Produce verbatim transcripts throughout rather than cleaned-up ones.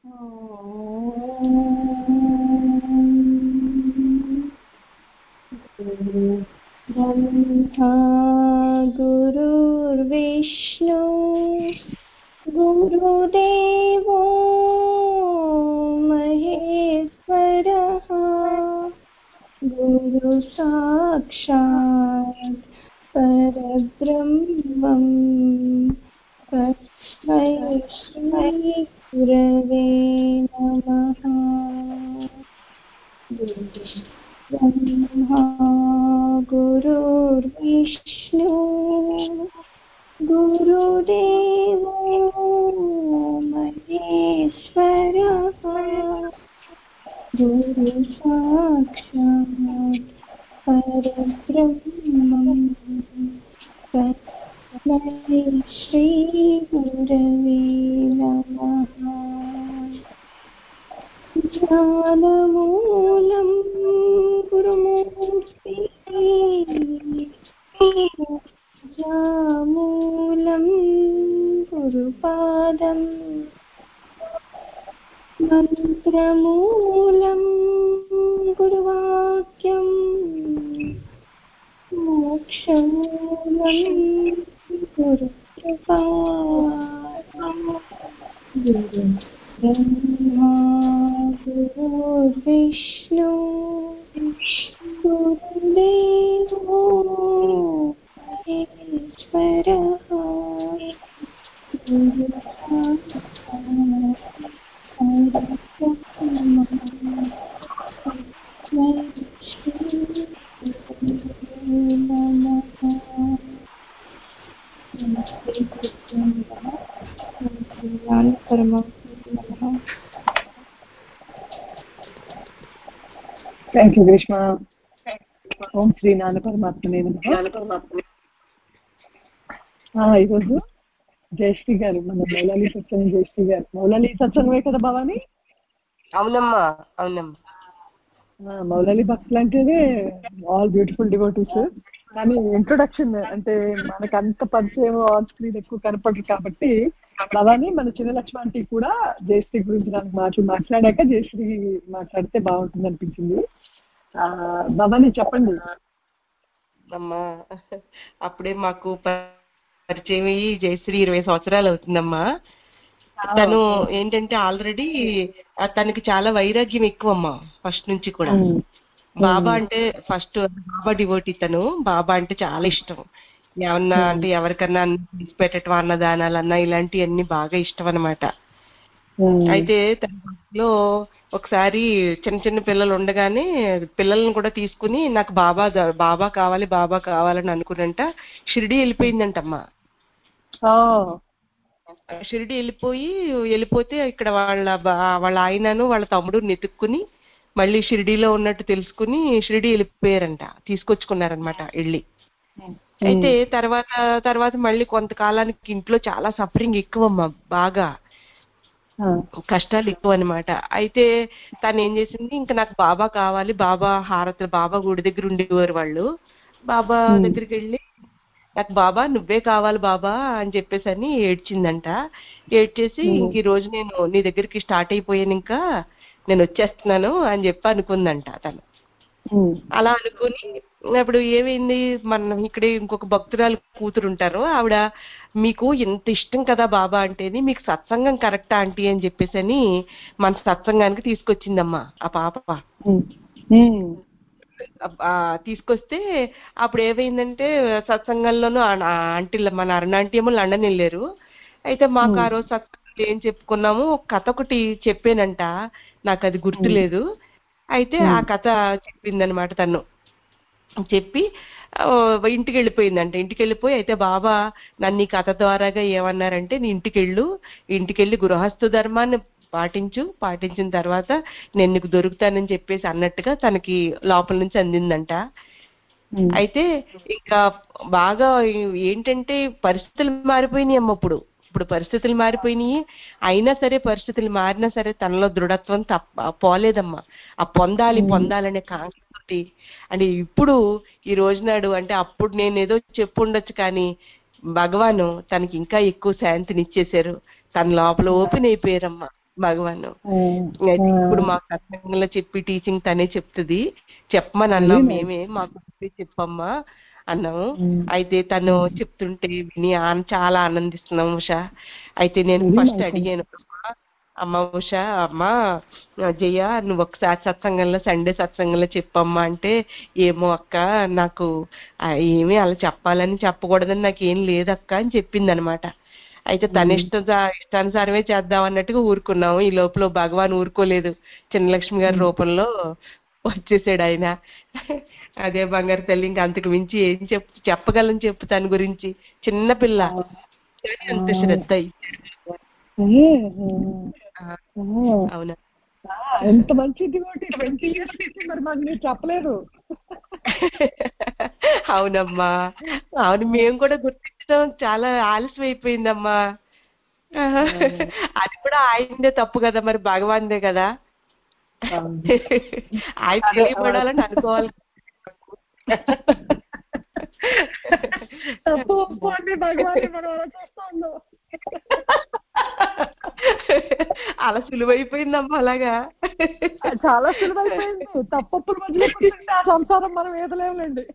ब्रह्मा गुरुर्विष्णु गुरुदेवो महेश्वरः गुरु साक्षात् परब्रह्मम् तस्मै श्री गुरवे नमः। ब्रह्मा गुरुर्विष्णु गुरुदेवो महेश्वरः गुरु साक्षात् परब्रह्मम् तस्मै श्री गुरवे नमः। ज्ञानमूलं गुरुमूर्तिः पूजामूलं गुरुपादम् मन्त्रमूलं गुरुवाक्यं मोक्षमूलं गुरुकृपा ब्रह्मा गुरुर्विष्णु गुरुदेवो महेश्वरः गुरु థ్యాంక్ యూ గ్రీష్మ. ఓం శ్రీ నాన్న పరమాత్మనే నమః. ఈరోజు జయశ్రీ గారు, మన మౌలాలి సత్సంగం జయశ్రీ గారు. మౌలాలి సత్సంగమే కదా భవాని? అవునమ్మా, అవునమ్మా. మౌలాలి భక్తులు అంటేనే ఆల్ బ్యూటిఫుల్ డివోటీస్. కానీ ఇంట్రొడక్షన్ అంటే మనకు అంత పరిచయం ఆన్ స్క్రీన్ ఎక్కువ కనపడరు కాబట్టి భవాని మన చిన్న లక్ష్మాంటి కూడా జయశ్రీ గురించి నాకు మాటలు మాట్లాడాక జయశ్రీ మాట్లాడితే బాగుంటుంది అనిపించింది. భవాని చెప్పండి అమ్మా. అప్పుడే మాకు పరిచయం అయ్యి జయశ్రీ ఇరవై సంవత్సరాలు అవుతుందమ్మా. తను ఏంటంటే ఆల్రెడీ తనకి చాలా వైరాగ్యం ఎక్కువ అమ్మా ఫస్ట్ నుంచి కూడా. బాబా అంటే ఫస్ట్ బాబా డివోటీ తను. బాబా అంటే చాలా ఇష్టం. ఏమన్నా అంటే ఎవరికన్నా తీసి పెట్టడం, అన్నదానాలన్నా ఇలాంటివన్నీ బాగా ఇష్టం అన్నమాట. అయితే తనలో ఒకసారి చిన్న చిన్న పిల్లలు ఉండగానే పిల్లలను కూడా తీసుకుని నాకు బాబా బాబా కావాలి బాబా కావాలని అనుకున్నంట షిరిడి వెళ్ళిపోయిందంటమ్మా. షిరిడి వెళ్ళిపోయి వెళ్ళిపోతే ఇక్కడ వాళ్ళ వాళ్ళ ఆయనను వాళ్ళ తమ్ముడు నెతుక్కుని మళ్ళీ షిరిడీలో ఉన్నట్టు తెలుసుకుని షిరిడి వెళ్ళిపోయారంట, తీసుకొచ్చుకున్నారనమాట వెళ్ళి. అయితే తర్వాత తర్వాత మళ్ళీ కొంతకాలానికి ఇంట్లో చాలా సఫరింగ్ ఎక్కువమ్మా, బాగా కష్టాలు ఎక్కువ అనమాట. అయితే తను ఏం చేసింది, ఇంకా నాకు బాబా కావాలి, బాబా హారతులు, బాబా గుడి దగ్గర ఉండేవారు వాళ్ళు. బాబా దగ్గరికి వెళ్ళి నాకు బాబా నువ్వే కావాలి బాబా అని చెప్పేసి అని ఏడ్చిందంట. ఏడ్చేసి ఇంక ఈ రోజు నేను నీ దగ్గరికి స్టార్ట్ అయిపోయాను, ఇంకా నేను వచ్చేస్తున్నాను అని చెప్పి అనుకుందంట తను. అలా అనుకుని అప్పుడు ఏమైంది, మన ఇక్కడ ఇంకొక భక్తురాలు కూతురు ఉంటారు, ఆవిడ మీకు ఎంత ఇష్టం కదా బాబా అంటేని మీకు సత్సంగం కరెక్టా ఆంటీ అని చెప్పేసి అని మన సత్సంగానికి తీసుకొచ్చిందమ్మా ఆ పాప. తీసుకొస్తే అప్పుడు ఏమైందంటే సత్సంగంలోనూ ఆంటీ మన అరుణాంటీ ఏమో లండన్ వెళ్ళారు. అయితే మాకు ఆ రోజు సత్సంగంలో ఏం చెప్పుకున్నాము, ఒక కథ ఒకటి చెప్పానంట, నాకు అది గుర్తులేదు. అయితే ఆ కథ చెప్పిందనమాట తను. చెప్పి ఇంటికి వెళ్ళిపోయిందంట. ఇంటికి వెళ్ళిపోయి అయితే బాబా నన్ను ఈ కథ ద్వారాగా ఏమన్నారంటే, నీ ఇంటికి వెళ్ళు, ఇంటికి వెళ్ళి గృహస్థు ధర్మాన్ని పాటించు, పాటించిన తర్వాత నేను నీకు దొరుకుతానని చెప్పేసి అన్నట్టుగా తనకి లోపల నుంచి అందిందంట. అయితే ఇంకా బాగా ఏంటంటే పరిస్థితులు మారిపోయినాయి అమ్మ. ఇప్పుడు ఇప్పుడు పరిస్థితులు మారిపోయినాయి, అయినా సరే పరిస్థితులు మారినా సరే తనలో దృఢత్వం తప్ప పోలేదమ్మా. ఆ పొందాలి పొందాలనే కాంక్షతోటి అంటే ఇప్పుడు ఈ రోజునాడు అంటే అప్పుడు నేను ఏదో చెప్పుండొచ్చు కానీ భగవాను తనకి ఇంకా ఎక్కువ శాంతిని ఇచ్చేశారు. తన లోపల ఓపెన్ అయిపోయారమ్మా. భగవాన్. అయితే ఇప్పుడు మాకు సత్సంగంలో చెప్పి టీచింగ్ తనే చెప్తుంది, చెప్పమని అన్నాం మేమే, మాకు చెప్పమ్మా అన్నాము. అయితే తను చెప్తుంటే విని ఆన్- చాలా ఆనందిస్తున్నాం ఉషా. అయితే నేను ఫస్ట్ అడిగాను, అమ్మ ఉషా, అమ్మ జయ నువ్వు ఒకసారి సత్సంగంలో సండే సత్సంగంలో చెప్పమ్మా అంటే, ఏమో అక్క నాకు ఆ, ఏమీ అలా చెప్పాలని చెప్పకూడదని నాకేం లేదక్క అని చెప్పింది అనమాట. అయితే తన ఇష్ట ఇష్టానుసారమే చేద్దాం అన్నట్టుగా ఊరుకున్నాము. ఈ లోపల భగవాన్ ఊరుకోలేదు, చిన్నలక్ష్మి గారి రూపంలో వచ్చేసాడు ఆయన. అదే బంగారు తల్లి, ఇంకా అంతకు మించి ఏం చెప్పు చెప్పగలను చెప్పు తన గురించి. చిన్న పిల్ల కానీ అంత శ్రద్ధ ఇచ్చాడు. అవునా, ఎంత మంచి డివోటీ, ట్వంటీ ఇయర్స్ మరి మాకు మీరు చెప్పలేదు. అవునమ్మా, అవును, మేము కూడా గుర్తించడం చాలా ఆలస్యం అయిపోయిందమ్మా. అది కూడా ఆయనదే తప్పు కదా, మరి భగవాన్దే కదా. ఆయన తెలియబడాలని అనుకోవాలి. తప్పు ఒప్పుకోండి భగవాన్, మనం అలా చేస్తా ఉన్నాం. అలా సులువైపోయిందమ్మా, అలాగా చాలా సులువైపోయింది. తప్పప్పుల మధ్యలో కూర్చుంటే ఆ సంసారం మనం ఏదలేములేండి.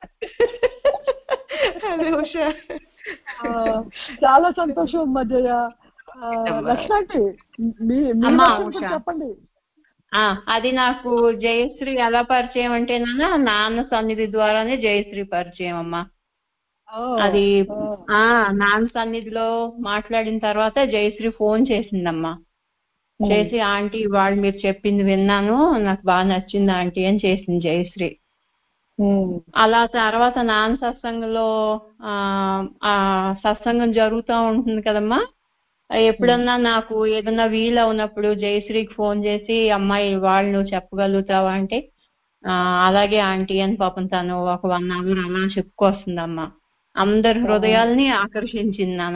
అదే ఉషా, చాలా సంతోషం అమ్మా జయ. లక్ష్మి మీ చెప్పండి. అది నాకు జయశ్రీ ఎలా పరిచయం అంటే నాన్న, నాన్న సన్నిధి ద్వారానే జయశ్రీ పరిచయం అమ్మా. అది ఆ నాన్న సన్నిధిలో మాట్లాడిన తర్వాత జయశ్రీ ఫోన్ చేసిందమ్మా. చేసి ఆంటీ వాళ్ళు మీరు చెప్పింది విన్నాను, నాకు బాగా నచ్చింది ఆంటీ అని చేసింది జయశ్రీ. అలా తర్వాత నాన్న సత్సంగంలో ఆ సత్సంగం జరుగుతూ ఉంటుంది కదమ్మా, ఎప్పుడన్నా నాకు ఏదన్నా వీలు ఉన్నప్పుడు జయశ్రీకి ఫోన్ చేసి అమ్మాయి వాళ్ళు నువ్వు చెప్పగలుగుతావా అంటే అలాగే ఆంటీ అని పాపం తను ఒక వన్ అవర్ అలా చెప్పుకొస్తుందమ్మా. అందరి హృదయాల్ని ఆకర్షించింది నాన్న.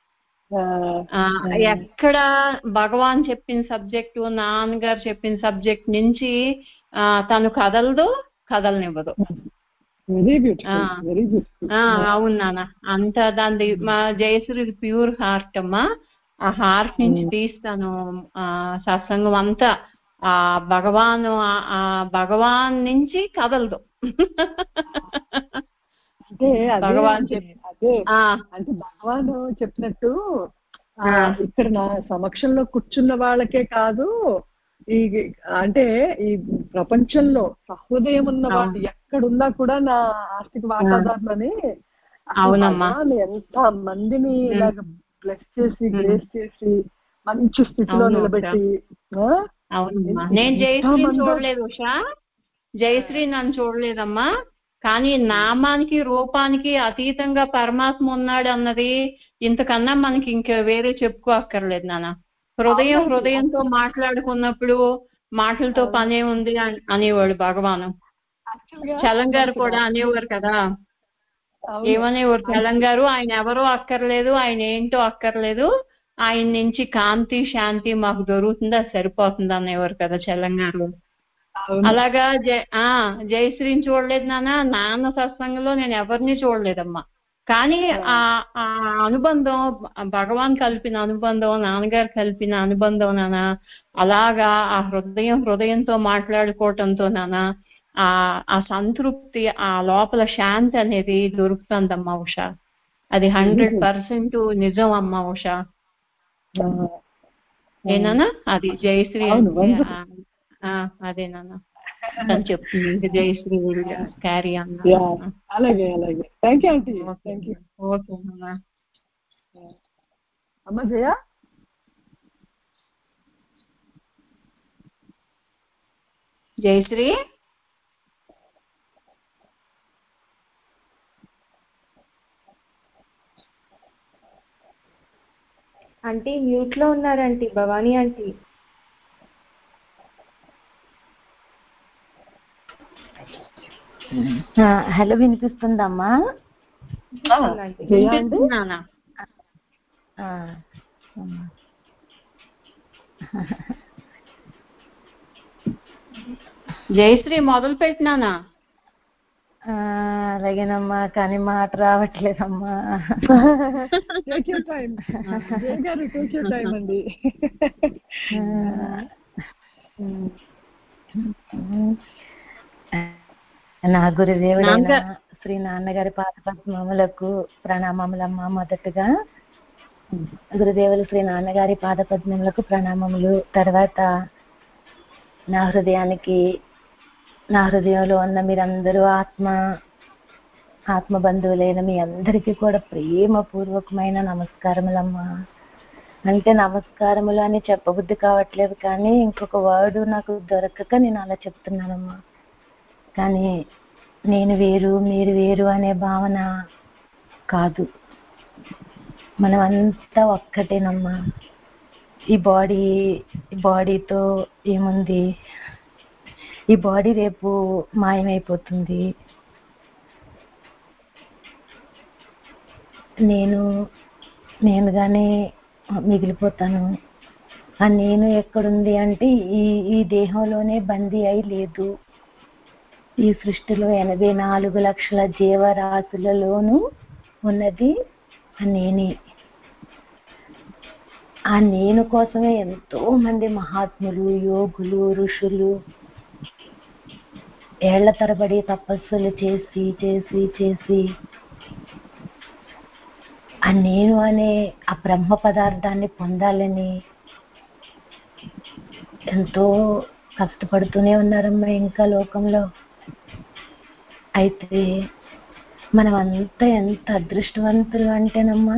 ఎక్కడ భగవాన్ చెప్పిన సబ్జెక్టు, నాన్నగారు చెప్పిన సబ్జెక్ట్ నుంచి ఆ తను కదలదు, కదలనివ్వదు. అవును నాన్న, అంత దాని మా జయశ్రీ ప్యూర్ హార్ట్ అమ్మా. ఆ హార్ట్ నుంచి తీస్తాను ఆ సత్సంగం అంతా. ఆ భగవాన్ ఆ భగవాన్ నుంచి కదలదు. అంటే భగవాన్ అదే అంటే భగవాన్ చెప్పినట్టు ఇక్కడ నా సమక్షంలో కూర్చున్న వాళ్ళకే కాదు, ఈ అంటే ఈ ప్రపంచంలో సహృదయం ఉన్న వాళ్ళు ఎక్కడున్నా కూడా నా ఆస్తిక వాటాదారులని భగవాన్ ఎంత మందిని ఇలాగ బ్లెస్ చేసి గ్రేస్ చేసి మంచి స్థితిలో నిలబెట్టి. నేను జయశ్రీ చూడలేదు ఉషా, జయశ్రీ నన్ను చూడలేదమ్మా. కానీ నామానికి రూపానికి అతీతంగా పరమాత్మ ఉన్నాడు అన్నది ఇంతకన్నా మనకి ఇంకా వేరే చెప్పుకో అక్కర్లేదు నాన్న. హృదయం హృదయంతో మాట్లాడుకున్నప్పుడు మాటలతో పనే ఉంది అనేవాడు భగవాను. చలంగారు కూడా అనేవారు కదా, ఏమనేవారు చలంగారు, ఆయన ఎవరో అక్కర్లేదు, ఆయన ఏంటో అక్కర్లేదు, ఆయన నుంచి కాంతి శాంతి మాకు దొరుకుతుంది, అది సరిపోతుంది అనేవారు కదా చలంగారు. అలాగా జయ ఆ జయశ్రీని చూడలేదు నాన్న. నాన్న సత్సంగంలో నేను ఎవరిని చూడలేదమ్మా. కానీ ఆ ఆ అనుబంధం భగవాన్ కలిపిన అనుబంధం, నాన్నగారు కలిపిన అనుబంధం నాన్న. అలాగా ఆ హృదయం హృదయంతో మాట్లాడుకోవటంతో నాన్న ఆ ఆ సంతృప్తి, ఆ లోపల శాంతి అనేది దొరుకుతుందమ్మా ఉషా. అది హండ్రెడ్ పర్సెంట్ నిజం అమ్మా ఉషా. ఏనా అది జయశ్రీ అదే నాన్న తను చెప్తుంది. ఇంకా జయశ్రీ క్యారీ అన్నా. అలాగే అలాగే థ్యాంక్ యూ ఆంటీ. ఓకే అమ్మా. అమ్మ జయ జయశ్రీ ఆంటీ మ్యూట్ లో ఉన్నారంటీ, భవానీ ఆంటీ. హలో, వినిపిస్తుందమ్మా? జయశ్రీ మొదలు పెట్టినానా? అలాగేనమ్మా, కానీ మాట రావట్లేదమ్మా. టేక్ యూర్ టైం జయ గారు, టేక్ యూర్ టైం అండి. నా గురుదేవుడైన శ్రీ నాన్నగారి పాద పద్మములకు ప్రణామములమ్మ. మొదటగా గురుదేవులు శ్రీ నాన్నగారి పాద పద్మములకు ప్రణామములు. తర్వాత నా హృదయానికి నా హృదయంలో ఉన్న మీరందరూ ఆత్మ ఆత్మ బంధువులైన మీ అందరికీ కూడా ప్రేమపూర్వకమైన నమస్కారములమ్మా. అంటే నమస్కారములు అని చెప్పబుద్ధి కావట్లేదు, కానీ ఇంకొక వర్డ్ నాకు దొరకక నేను అలా చెప్తున్నానమ్మా. కానీ నేను వేరు మీరు వేరు అనే భావన కాదు, మనం అంతా ఒక్కటేనమ్మా. ఈ బాడీ బాడీతో ఏముంది, ఈ బాడీ రేపు మాయమైపోతుంది. నేను నేనుగానే మిగిలిపోతాను. ఆ నేను ఎక్కడుంది అంటే ఈ ఈ దేహంలోనే బందీ అయి లేదు. ఈ సృష్టిలో ఎనభై నాలుగు లక్షల జీవరాశులలోనూ ఉన్నది ఆ నేనే. ఆ నేను కోసమే ఎంతో మంది మహాత్ములు, యోగులు, ఋషులు ఏళ్ల తరబడి తపస్సులు చేసి చేసి చేసి ఆ నేను అనే ఆ బ్రహ్మ పదార్థాన్ని పొందాలని ఎంతో కష్టపడుతూనే ఉన్నారమ్మా ఇంకా లోకంలో. అయితే మనం అంతా ఎంత అదృష్టవంతులు అంటేనమ్మా,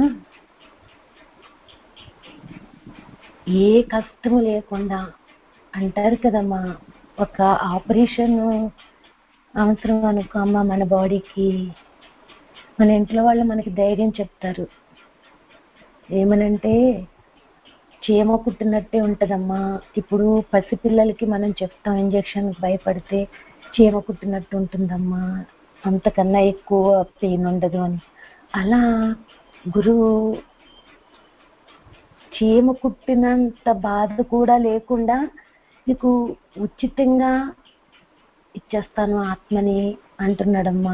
ఏ కష్టము లేకుండా, అంటారు కదమ్మా, ఒక ఆపరేషన్ అవసరం అనుకో అమ్మా మన బాడీకి, మన ఇంట్లో వాళ్ళు మనకి ధైర్యం చెప్తారు. ఏమనంటే చీమ కుట్టినట్టే ఉంటుందమ్మా. ఇప్పుడు పసిపిల్లలకి మనం చెప్తాం ఇంజక్షన్కి భయపడితే చీమ కుట్టినట్టు ఉంటుందమ్మా, అంతకన్నా ఎక్కువ పెయిన్ ఉండదు అని. అలా గురువు చీమ కుట్టినంత బాధ కూడా లేకుండా నీకు ఉచితంగా ఇచ్చేస్తాను ఆత్మని అంటున్నాడమ్మా.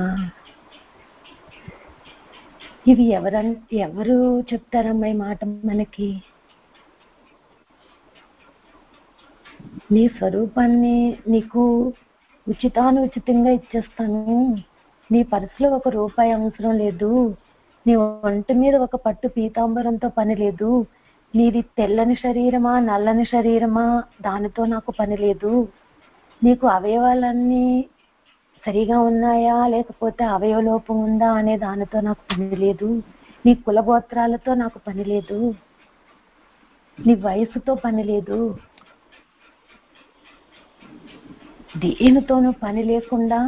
ఇది ఎవరం ఎవరు చెప్తారమ్మా ఈ మాట మనకి? నీ స్వరూపాన్ని నీకు ఉచితాను ఉచితంగా ఇచ్చేస్తాను. నీ పర్సులో ఒక రూపాయి అవసరం లేదు, నీ ఒంటి మీద ఒక పట్టు పీతాంబరంతో పని లేదు, నీది తెల్లని శరీరమా నల్లని శరీరమా దానితో నాకు పని లేదు, నీకు అవయవాలన్నీ సరిగా ఉన్నాయా లేకపోతే అవయవలోపం ఉందా అనే దానితో నాకు పని లేదు, నీ కులగోత్రాలతో నాకు పని లేదు, నీ వయసుతో పని లేదు, దేనితోనూ పని లేకుండా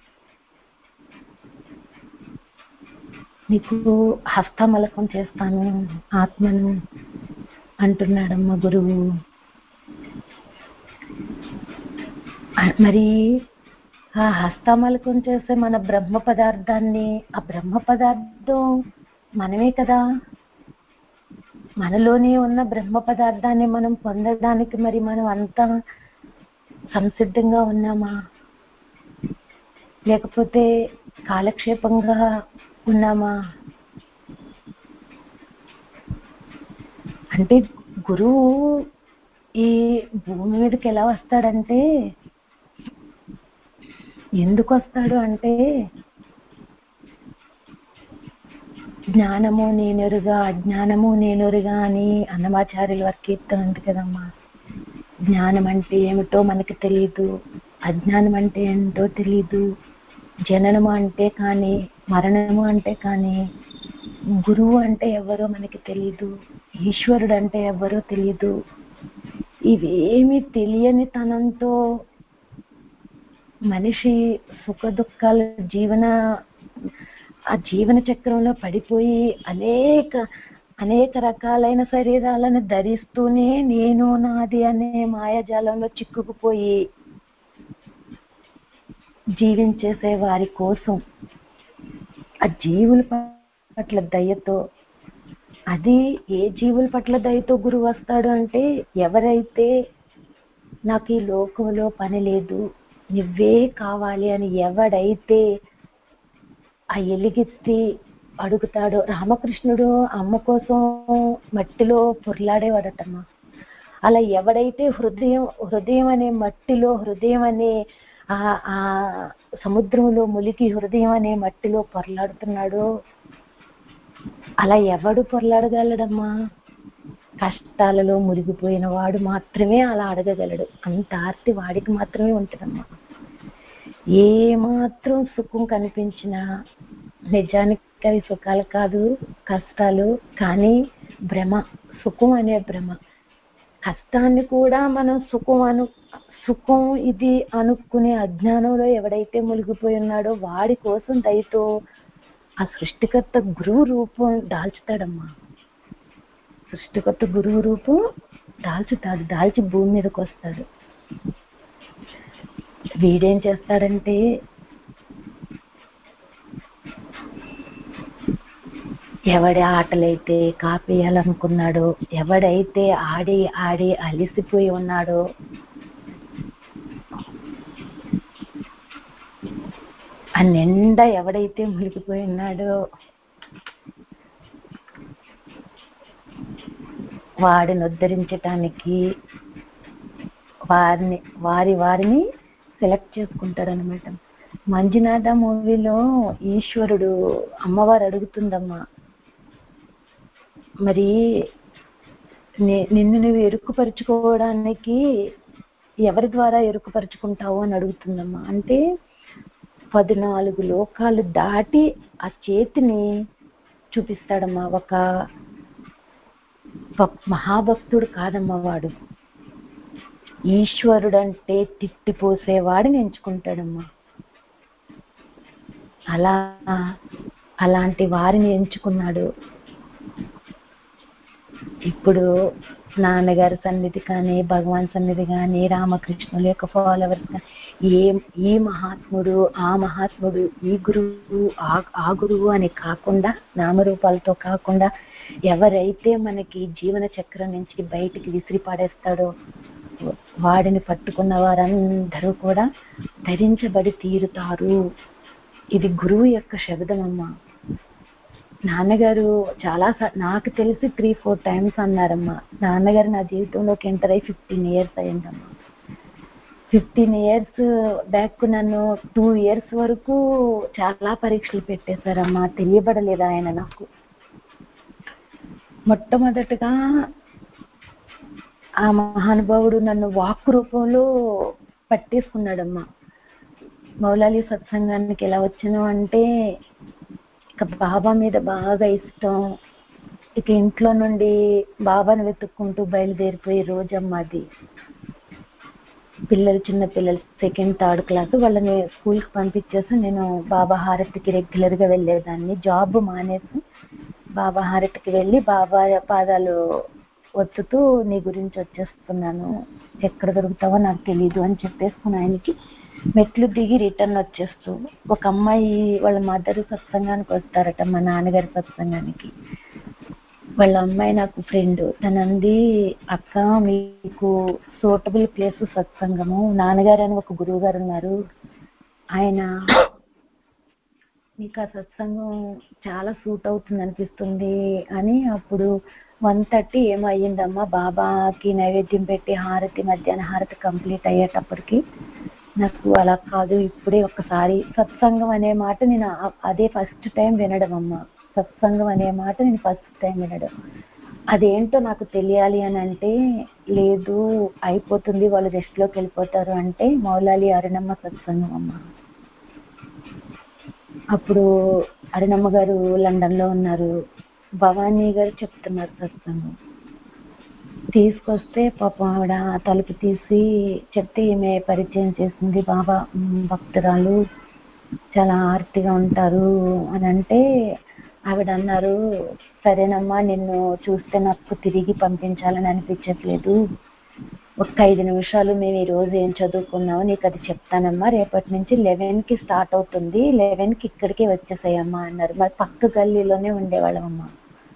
నీకు హస్తమలకం చేస్తాను ఆత్మను అంటున్నాడమ్మ గురువు. మరి ఆ హస్తమలకం చేసే మన బ్రహ్మ పదార్థాన్ని, ఆ బ్రహ్మ పదార్థం మనమే కదా, మనలోనే ఉన్న బ్రహ్మ పదార్థాన్ని మనం పొందడానికి మరి మనం అంతా సంసిద్ధంగా ఉన్నామా, లేకపోతే కాలక్షేపంగా ఉన్నామా? అంటే గురువు ఈ భూమి మీదకి ఎలా వస్తాడంటే, ఎందుకు వస్తాడు అంటే జ్ఞానము నేనెరుగా అజ్ఞానము నేనెరుగా అని అన్నమాచార్యుల వారి కీర్తన ఉంది కదమ్మా. జ్ఞానం అంటే ఏమిటో మనకి తెలియదు, అజ్ఞానం అంటే ఏంటో తెలియదు, జననము అంటే కానీ మరణము అంటే కానీ, గురువు అంటే ఎవరో మనకి తెలియదు, ఈశ్వరుడు అంటే ఎవరో తెలియదు. ఇవేమి తెలియని తనంతో మనిషి సుఖ దుఃఖాల జీవన ఆ జీవన చక్రంలో పడిపోయి అనేక అనేక రకాలైన శరీరాలను ధరిస్తూనే నేను నాది అనే మాయాజాలంలో చిక్కుకుపోయి జీవించేసే వారి కోసం ఆ జీవుల పట్ల దయతో, అది ఏ జీవుల పట్ల దయతో గురువు వస్తాడు అంటే, ఎవరైతే నాకు ఈ లోకంలో పని లేదు నువ్వే కావాలి అని ఎవడైతే ఆ ఎలుగెత్తి అడుగుతాడో. రామకృష్ణుడు అమ్మ కోసం మట్టిలో పొర్లాడేవాడటమ్మా. అలా ఎవడైతే హృదయం హృదయం అనే మట్టిలో హృదయం అనే ఆ సముద్రంలో ములికి హృదయం అనే మట్టిలో పొరలాడుతున్నాడో అలా ఎవడు పొరలాడగలడమ్మా? కష్టాలలో మునిగిపోయిన వాడు మాత్రమే అలా అడగగలడు. అంత ఆర్తి వాడికి మాత్రమే ఉంటుందమ్మా. ఏ మాత్రం సుఖం కనిపించినా నిజానికి అవి సుఖాలు కాదు, కష్టాలు. కానీ భ్రమ, సుఖం అనే భ్రమ. కష్టాన్ని కూడా మనం సుఖం అను సుఖం ఇది అనుకునే అజ్ఞానంలో ఎవడైతే మునిగిపోయి ఉన్నాడో వాడి కోసం దయతో ఆ సృష్టికర్త గురువు రూపం దాల్చుతాడమ్మా. సృష్టికర్త గురువు రూపం దాల్చుతాడు, దాల్చి భూమి మీదకి వస్తాడు. వీడేం చేస్తాడంటే ఎవడి ఆటలైతే కాపేయాలనుకున్నాడో, ఎవడైతే ఆడి ఆడి అలిసిపోయి ఉన్నాడో ఆ నిండా ఎవడైతే మునిగిపోయి ఉన్నాడో వాడిని ఉద్ధరించటానికి వారిని వారి వారిని సెలెక్ట్ చేసుకుంటారనమాట. మంజునాథ మూవీలో ఈశ్వరుడు అమ్మవారు అడుగుతుందమ్మా, మరి నిన్ను నువ్వు ఎరుకుపరుచుకోవడానికి ఎవరి ద్వారా ఎరుకుపరుచుకుంటావు అని అడుగుతుందమ్మా. అంటే పద్నాలుగు లోకాలు దాటి ఆ చేతిని చూపిస్తాడమ్మా. ఒక మహాభక్తుడు కాదమ్మా వాడు, ఈశ్వరుడు అంటే తిట్టిపోసేవాడిని ఎంచుకుంటాడమ్మా. అలా అలాంటి వారిని ఎంచుకున్నాడు. ఇప్పుడు నాన్నగారి సన్నిధి కానీ, భగవాన్ సన్నిధి కానీ, రామకృష్ణుల యొక్క ఫాలోవర్స్ కానీ, ఏ ఈ మహాత్ముడు ఆ మహాత్ముడు ఈ గురువు ఆ గురువు అని కాకుండా, నామరూపాలతో కాకుండా ఎవరైతే మనకి జీవన చక్రం నుంచి బయటికి విసిరి పాడేస్తాడో వాడిని పట్టుకున్న వారందరూ కూడా ధరించబడి తీరుతారు. ఇది గురువు యొక్క శబ్దం అమ్మా. నాన్నగారు చాలా నాకు తెలిసి త్రీ ఫోర్ టైమ్స్ అన్నారమ్మా. నాన్నగారు నా జీవితంలోకి ఎంటర్ అయ్యి ఫిఫ్టీన్ ఇయర్స్ అయ్యిందమ్మా. ఫిఫ్టీన్ ఇయర్స్ బ్యాక్ నన్ను టూ ఇయర్స్ వరకు చాలా పరీక్షలు పెట్టేశారమ్మా. తెలియబడలేదు ఆయన నాకు. మొట్టమొదటగా ఆ మహానుభావుడు నన్ను వాక్ రూపంలో పట్టేసుకున్నాడమ్మా. మౌలాలి సత్సంగానికి ఎలా వచ్చాను అంటే, ఇక బాబా మీద బాగా ఇష్టం. ఇక ఇంట్లో నుండి బాబాను వెతుక్కుంటూ బయలుదేరిపోయే రోజమ్మా అది. పిల్లలు చిన్న పిల్లలు సెకండ్ థర్డ్ క్లాస్ వాళ్ళని స్కూల్కి పంపించేసి నేను బాబా హారతికి రెగ్యులర్గా వెళ్ళేదాన్ని. జాబ్ మానేసి బాబా హారతికి వెళ్ళి బాబా పాదాలు ఒత్తుతూ నీ గురించి వచ్చేస్తున్నాను, ఎక్కడ దొరుకుతావో నాకు తెలీదు అని చెప్పేసుకుని ఆయనకి మెట్లు దిగి రిటర్న్ వచ్చేస్తూ, ఒక అమ్మాయి వాళ్ళ మదర్ సత్సంగానికి వస్తారట, మా నాన్నగారి సత్సంగానికి. వాళ్ళ అమ్మాయి నాకు ఫ్రెండ్. తనంది, అక్క మీకు సూటబుల్ ప్లేస్ సత్సంగము, నాన్నగారు అని ఒక గురువు గారు ఉన్నారు, ఆయన మీకు ఆ సత్సంగం చాలా సూట్ అవుతుంది అనిపిస్తుంది అని. అప్పుడు వన్ థర్టీ ఏమో అయ్యిందమ్మా. బాబాకి నైవేద్యం పెట్టి హారతి, మధ్యాహ్న హారతి కంప్లీట్ అయ్యేటప్పటికి నాకు అలా కాదు, ఇప్పుడే ఒక్కసారి సత్సంగం అనే మాట నేను అదే ఫస్ట్ టైం వినడం అమ్మా. సత్సంగం అనే మాట నేను ఫస్ట్ టైం వినడం. అదేంటో నాకు తెలియాలి అని అంటే, లేదు అయిపోతుంది వాళ్ళు రెస్ట్లోకి వెళ్ళిపోతారు అంటే, మౌలాలి అరుణమ్మ సత్సంగం అమ్మ. అప్పుడు అరుణమ్మ గారు లండన్లో ఉన్నారు, భవానీ గారు చెప్తున్నారు సత్సంగం. తీసుకొస్తే పాపం ఆవిడ తలుపు తీసి చెప్తే ఈమె పరిచయం చేసింది, బాబా భక్తురాలు చాలా ఆర్తిగా ఉంటారు అని అంటే, ఆవిడ అన్నారు, సరేనమ్మా నిన్ను చూస్తే నాకు తిరిగి పంపించాలని అనిపించట్లేదు, ఒక్క ఐదు నిమిషాలు మేము ఈ రోజు ఏం చదువుకున్నామో నీకు అది చెప్తానమ్మా, రేపటి నుంచి లెవెన్కి స్టార్ట్ అవుతుంది, లెవెన్కి ఇక్కడికే వచ్చేసాయమ్మా అన్నారు. మరి పక్క గల్లీలోనే ఉండేవాళ్ళమమ్మా.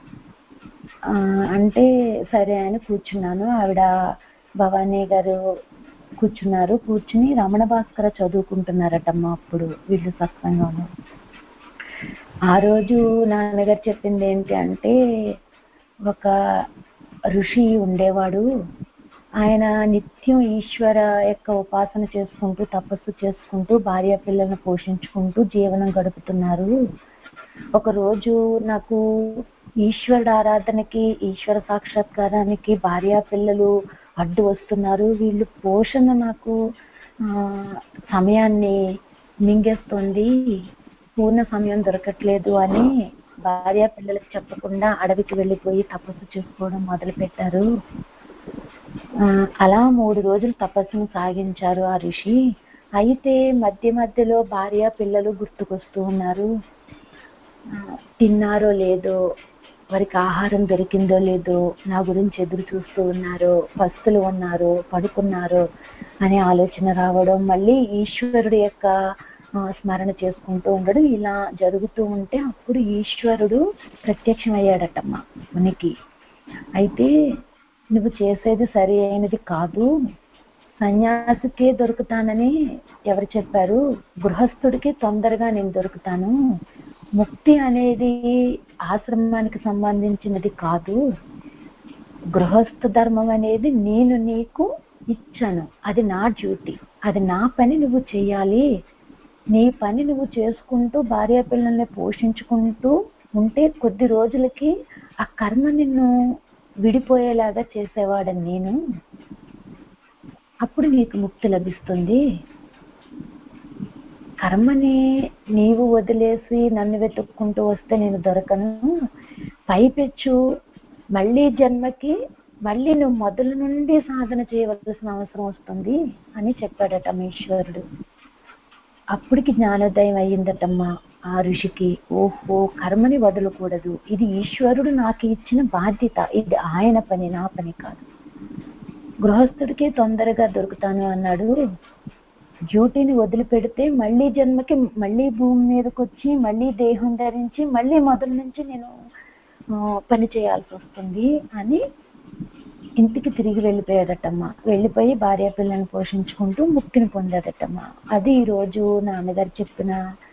అంటే సరే అని కూర్చున్నాను. ఆవిడ భవానీ గారు కూర్చున్నారు. కూర్చుని రమణ భాస్కర చదువుకుంటున్నారటమ్మా అప్పుడు వీళ్ళు సత్సంగంలో. ఆ రోజు నాన్నగారు చెప్పింది ఏంటి అంటే, ఒక ఋషి ఉండేవాడు, ఆయన నిత్యం ఈశ్వర యొక్క ఉపాసన చేసుకుంటూ తపస్సు చేసుకుంటూ భార్య పిల్లలను పోషించుకుంటూ జీవనం గడుపుతున్నారు. ఒక రోజు నాకు ఈశ్వరుడు ఆరాధనకి ఈశ్వర సాక్షాత్కారానికి భార్య పిల్లలు అడ్డు వస్తున్నారు, వీళ్ళు పోషణ నాకు ఆ సమయాన్ని మింగేస్తుంది, పూర్ణ సమయం దొరకట్లేదు అని భార్య పిల్లలకు చెప్పకుండా అడవికి వెళ్ళిపోయి తపస్సు చేసుకోవడం మొదలు పెట్టారు. ఆ అలా మూడు రోజులు తపస్సును సాగించారు ఆ ఋషి. అయితే మధ్య మధ్యలో భార్య పిల్లలు గుర్తుకొస్తూ ఉన్నారు. తిన్నారో లేదో, వారికి ఆహారం దొరికిందో లేదో, నా గురించి ఎదురు చూస్తూ ఉన్నారు, పస్తులు ఉన్నారు, పడుకున్నారు అనే ఆలోచన రావడం, మళ్ళీ ఈశ్వరుడు యొక్క స్మరణ చేసుకుంటూ ఉండడం, ఇలా జరుగుతూ ఉంటే అప్పుడు ఈశ్వరుడు ప్రత్యక్షమయ్యాడటమ్మా మనకి. అయితే నువ్వు చేసేది సరి అయినది కాదు, సన్యాసికే దొరుకుతానని ఎవరు చెప్పారు, గృహస్థుడికి తొందరగా నేను దొరుకుతాను, ముక్తి అనేది ఆశ్రమానికి సంబంధించినది కాదు, గృహస్థ ధర్మం అనేది నేను నీకు ఇచ్చాను, అది నా డ్యూటీ, అది నా పని నువ్వు చెయ్యాలి, నీ పని నువ్వు చేసుకుంటూ భార్య పిల్లల్ని పోషించుకుంటూ ఉంటే కొద్ది రోజులకి ఆ కర్మ నిన్ను విడిపోయేలాగా చేసేవాడని నేను, అప్పుడు నీకు ముక్తి లభిస్తుంది. కర్మని నీవు వదిలేసి నన్ను వెతుక్కుంటూ వస్తే నేను దొరకను, పైపెచ్చు మళ్ళీ జన్మకి మళ్ళీ నువ్వు మొదలు నుండి సాధన చేయవలసిన అవసరం వస్తుంది అని చెప్పాడట ఈశ్వరుడు. అప్పటికి జ్ఞానోదయం అయ్యిందటమ్మా ఆ ఋషికి. ఓహో, కర్మని వదలకూడదు, ఇది ఈశ్వరుడు నాకు ఇచ్చిన బాధ్యత, ఇది ఆయన పని, నా పని కాదు. గృహస్థుడికి తొందరగా దొరుకుతాను అన్నాడు, డ్యూటీని వదిలిపెడితే మళ్ళీ జన్మకి మళ్ళీ భూమి మీదకి వచ్చి మళ్ళీ దేహం ధరించి మళ్ళీ మొదలు నుంచి నేను పని చేయాల్సి వస్తుంది అని ఇంటికి తిరిగి వెళ్ళిపోయాడటమ్మా. వెళ్ళిపోయి భార్య పిల్లలను పోషించుకుంటూ ముక్తిని పొందాడటమ్మా. అది ఈరోజు నాన్నగారు చెప్పిన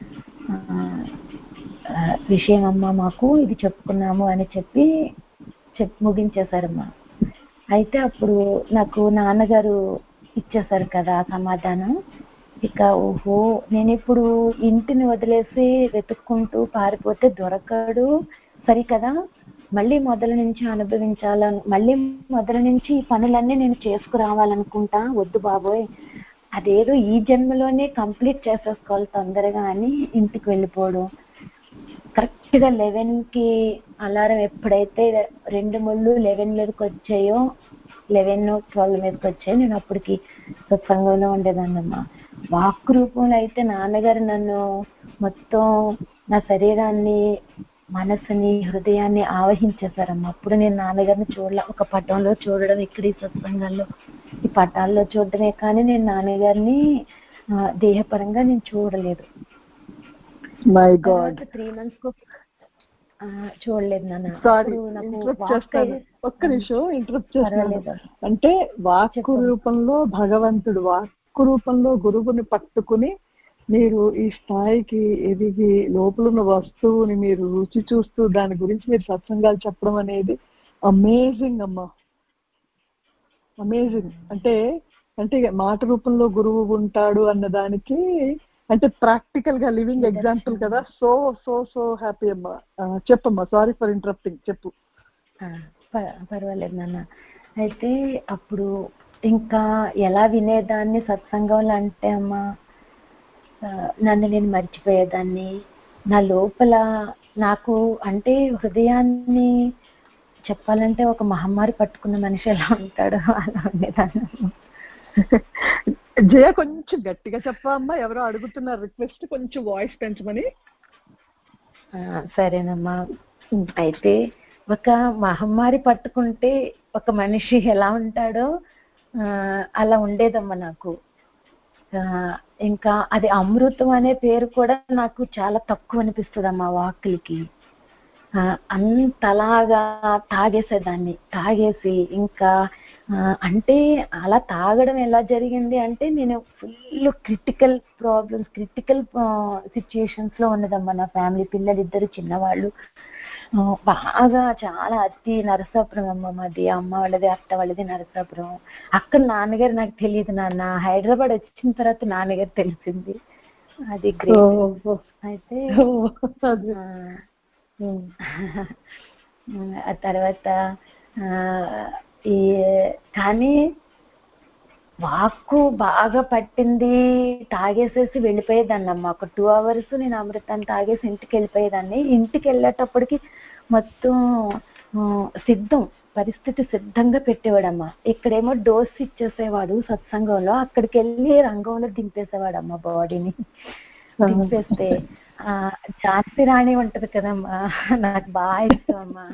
విషయం అమ్మా, మాకు ఇది చెప్పుకున్నాము అని చెప్పి చెప్ ముగించేశారమ్మా. అయితే అప్పుడు నాకు నాన్నగారు ఇచ్చేశారు కదా సమాధానం. ఇక ఓహో, నేను ఇప్పుడు ఇంటిని వదిలేసి వెతుక్కుంటూ పారిపోతే దొరకడు సరికదా, మళ్ళీ మొదల నుంచి అనుభవించాలని, మళ్ళీ మొదల నుంచి ఈ పనులన్నీ నేను చేసుకురావాలనుకుంటా, వద్దు బాబోయ్, అదేదో ఈ జన్మలోనే కంప్లీట్ చేసేసుకోవాలి తొందరగా అని ఇంటికి వెళ్ళిపోవడం. కరెక్ట్ గా లెవెన్ కి అలారం ఎప్పుడైతే రెండు ముళ్ళు లెవెన్ మీదకి వచ్చాయో, లెవెన్ ట్వెల్వ్ మీదకి వచ్చాయో, నేను అప్పటికి సత్సంగంలో ఉండేదాన్నమ్మా. వాక్ రూపంలో అయితే నాన్నగారు నన్ను మొత్తం నా శరీరాన్ని మనసుని హృదయాన్ని ఆవహించేశారమ్మా. అప్పుడు నేను నాన్నగారిని చూడలే, ఒక పటంలో చూడడం ఇక్కడ ఈ సత్సంగాల్లో ఈ పటాల్లో చూడటమే కానీ నేను నాన్నగారిని దేహపరంగా నేను చూడలేదు. త్రీ మంత్స్ చూడలేదు నాన్న. ఒక్క నిమిషం ఇంటరప్ట్ చేస్తాను. అంటే వాక్కు రూపంలో భగవంతుడు, వాక్కు రూపంలో గురువుని పట్టుకుని మీరు ఈ స్థాయికి ఎదిగి లోపల ఉన్న వస్తువుని మీరు రుచి చూస్తూ దాని గురించి మీరు సత్సంగాలు చెప్పడం అనేది అమేజింగ్ అమ్మా, అమేజింగ్. అంటే అంటే మాట రూపంలో గురువు ఉంటాడు అన్నదానికి అంటే ప్రాక్టికల్ గా లివింగ్ ఎగ్జాంపుల్ కదా. సో సో సో హ్యాపీ అమ్మా. చెప్పమ్మా, సారీ ఫర్ ఇంటరప్టింగ్, చెప్పు. పర్వాలేదు నాన్న. అయితే అప్పుడు ఇంకా ఎలా వినేదాన్ని సత్సంగంలో అంటే అమ్మా, నన్ను నేను మర్చిపోయేదాన్ని. నా లోపల నాకు అంటే హృదయాన్ని చెప్పాలంటే ఒక మహమ్మారి పట్టుకున్న మనిషి ఎలా ఉంటాడో అలా ఉండేదాన్ని. జయ కొంచెం గట్టిగా చెప్పమ్మా, ఎవరో అడుగుతున్నారు రిక్వెస్ట్, కొంచెం వాయిస్ పెంచమని. సరేనమ్మా. అయితే ఒక మహమ్మారి పట్టుకుంటే ఒక మనిషి ఎలా ఉంటాడో అలా ఉండేదమ్మా నాకు. ఇంకా అది అమృతం అనే పేరు కూడా నాకు చాలా తక్కువ అనిపిస్తుంది అమ్మా వాక్కులకి. అంతలాగా తాగేసేదాన్ని, తాగేసి ఇంకా అంటే అలా తాగడం ఎలా జరిగింది అంటే నేను full critical problems critical situations లో ఉన్నదమ్మా. నా ఫ్యామిలీ పిల్లలు ఇద్దరు చిన్నవాళ్ళు, ఆ, బాగా చాలా అతి నరసాపురం అమ్మ మాది, అమ్మ వాళ్ళది అత్త వాళ్ళది నరసాపురం. అక్కడ నాన్నగారు నాకు తెలియదు నాన్న, హైదరాబాద్ వచ్చిన తర్వాత నాన్నగారు తెలిసింది. అది గ్రేట్. అయితే ఆ, ఆ తర్వాత ఆ, ఈ కానీ వాక్కు బాగా పట్టింది, తాగేసేసి వెళ్ళిపోయేదాన్ని అమ్మ. ఒక టూ అవర్స్ నేను అమృతాన్ని తాగేసి ఇంటికి వెళ్ళిపోయేదాన్ని. ఇంటికి వెళ్ళేటప్పటికి మొత్తం ఆ, సిద్ధం పరిస్థితి సిద్ధంగా పెట్టేవాడమ్మా. ఇక్కడేమో డోస్ ఇచ్చేసేవాడు సత్సంగంలో, అక్కడికి వెళ్ళి రంగంలో దింపేసేవాడమ్మా బాడీని. దింపేస్తే ఆ ఝాన్సీ రాణి ఉంటది కదమ్మా, నాకు బాగా ఇష్టం అమ్మా.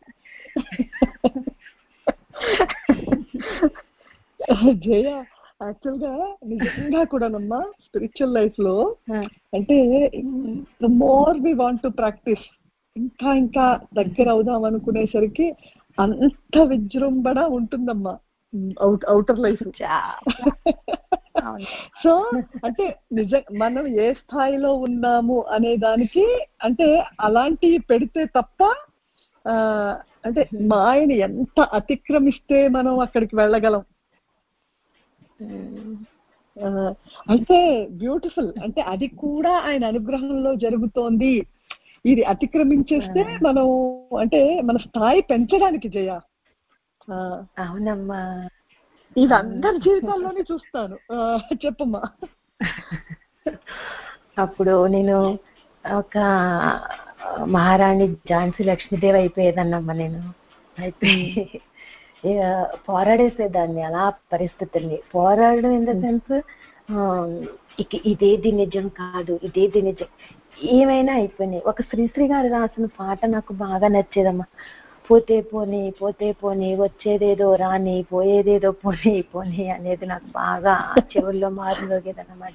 జయ, యాక్చువల్ గా నిజంగా కూడానమ్మా స్పిరిచువల్ లైఫ్ లో అంటే the more we want to practice, ఇంకా ఇంకా దగ్గర అవుదాం అనుకునేసరికి అంత విజృంభణ ఉంటుందమ్మా అవుట్ అవుటర్ లైఫ్. సో అంటే నిజ మనం ఏ స్థాయిలో ఉన్నాము అనే దానికి అంటే అలాంటివి పెడితే తప్ప ఆ అంటే మాయని ఎంత అతిక్రమిస్తే మనం అక్కడికి వెళ్ళగలం. అంటే బ్యూటిఫుల్, అంటే అది కూడా ఆయన అనుగ్రహంలో జరుగుతోంది. ఇది అతిక్రమించేస్తే మనం అంటే మన స్థాయి పెంచడానికి జయ. అవునమ్మా, ఇది అందరి జీవితాల్లోనే చూస్తాను. చెప్పమ్మా. అప్పుడు నేను ఒక మహారాణి ఝాన్సీ లక్ష్మీదేవి అయిపోయేదాన్నమ్మా నేను. అయితే పోరాడేసేదాన్ని అలా పరిస్థితుల్ని. పోరాడడం ఇన్ ద సెన్స్ ఇక ఇదేది నిజం కాదు, ఇదేది నిజం, ఏమైనా అయిపోయినాయి. ఒక శ్రీశ్రీ గారు రాసిన పాట నాకు బాగా నచ్చేదమ్మా. పోతే పోనీ పోతే పోనీ వచ్చేదేదో రాని, పోయేదేదో పోనీ పోనీ అనేది నాకు బాగా చెవుల్లో మారుమోగేదన్నమాట.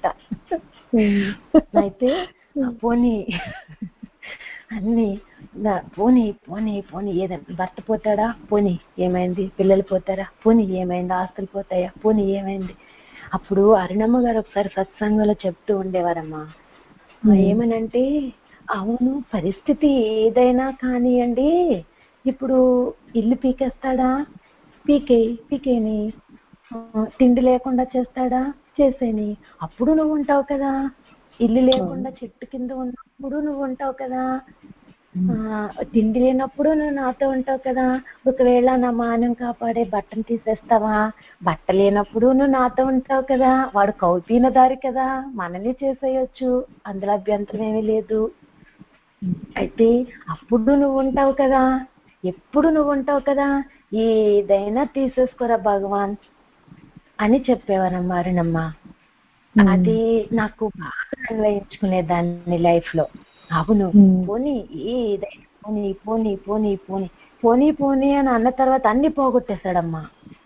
అయితే పోనీ అన్ని పోనీ పోనీ పోనీ ఏదన్నా, భర్త పోతాడా పోనీ ఏమైంది, పిల్లలు పోతారా పోనీ ఏమైంది, ఆస్తులు పోతాయా పోనీ ఏమైంది. అప్పుడు అరుణమ్మ గారు ఒకసారి సత్సంగంలో చెప్తూ ఉండేవారమ్మా, ఏమనంటే అవును పరిస్థితి ఏదైనా కానివ్వండి, ఇప్పుడు ఇల్లు పీకేస్తాడా పీకే పీకేని, తిండి లేకుండా చేస్తాడా చేసేని, అప్పుడు నువ్వు ఉంటావు కదా. ఇల్లు లేకుండా చెట్టు కింద ఉన్నప్పుడు నువ్వు ఉంటావు కదా, తిండి లేనప్పుడు నువ్వు నాతో ఉంటావు కదా. ఒకవేళ నా మానం కాపాడే బట్టను తీసేస్తావా, బట్ట లేనప్పుడు నువ్వు నాతో ఉంటావు కదా. వాడు కౌపీన దారి కదా, మనల్ని చేసేయచ్చు, అందులో అభ్యంతరం ఏమీ లేదు. అయితే అప్పుడు నువ్వు ఉంటావు కదా, ఎప్పుడు నువ్వు ఉంటావు కదా, ఏదైనా తీసేసుకోరా భగవాన్ అని చెప్పేవారమ్మా అరుణమ్మ. అది నాకు బాగా అన్వయించుకునేదాన్ని లైఫ్ లో. అవును పోనీ ఏదైనా పోనీ పోనీ పోనీ పోనీ పోనీ పోనీ అని అన్న తర్వాత అన్ని పోగొట్టేశాడమ్మా.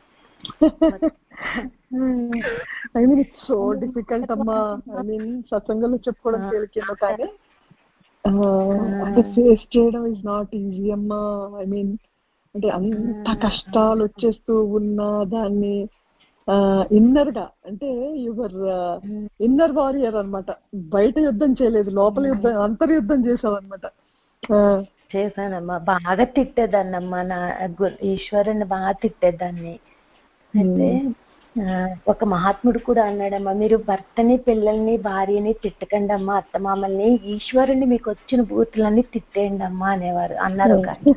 I mean it's so difficult అమ్మా. ఐ మీన్ సత్సంగంలో చెప్పుకోవడం తేలికేమో కానీ అంటే ఫేస్ చేయడం ఇస్ నాట్ ఈజీ అమ్మా. ఐ మీన్ అంటే అంత కష్టాలు వచ్చేస్తూ ఉన్నా దాన్ని ఇన్నర్ గా అంటే యువర్ ఇన్నర్ వారియర్ అనమాట. బయట యుద్ధం చేయలేదు, లోపల యుద్ధం అంతర్యుద్ధం చేసావు అనమాట. చేశానమ్మా, బాగా తిట్టేదాన్నమ్మా, నా ఈశ్వరుని బాగా తిట్టేదాన్ని. అయితే ఒక మహాత్ముడు కూడా అన్నాడమ్మా, మీరు భర్తని పిల్లల్ని భార్యని తిట్టకండి అమ్మా, అత్తమామల్ని, ఈశ్వరుని మీకు వచ్చిన బూతులన్నీ తిట్టేయండి అమ్మా అనేవారు అన్నారు. కానీ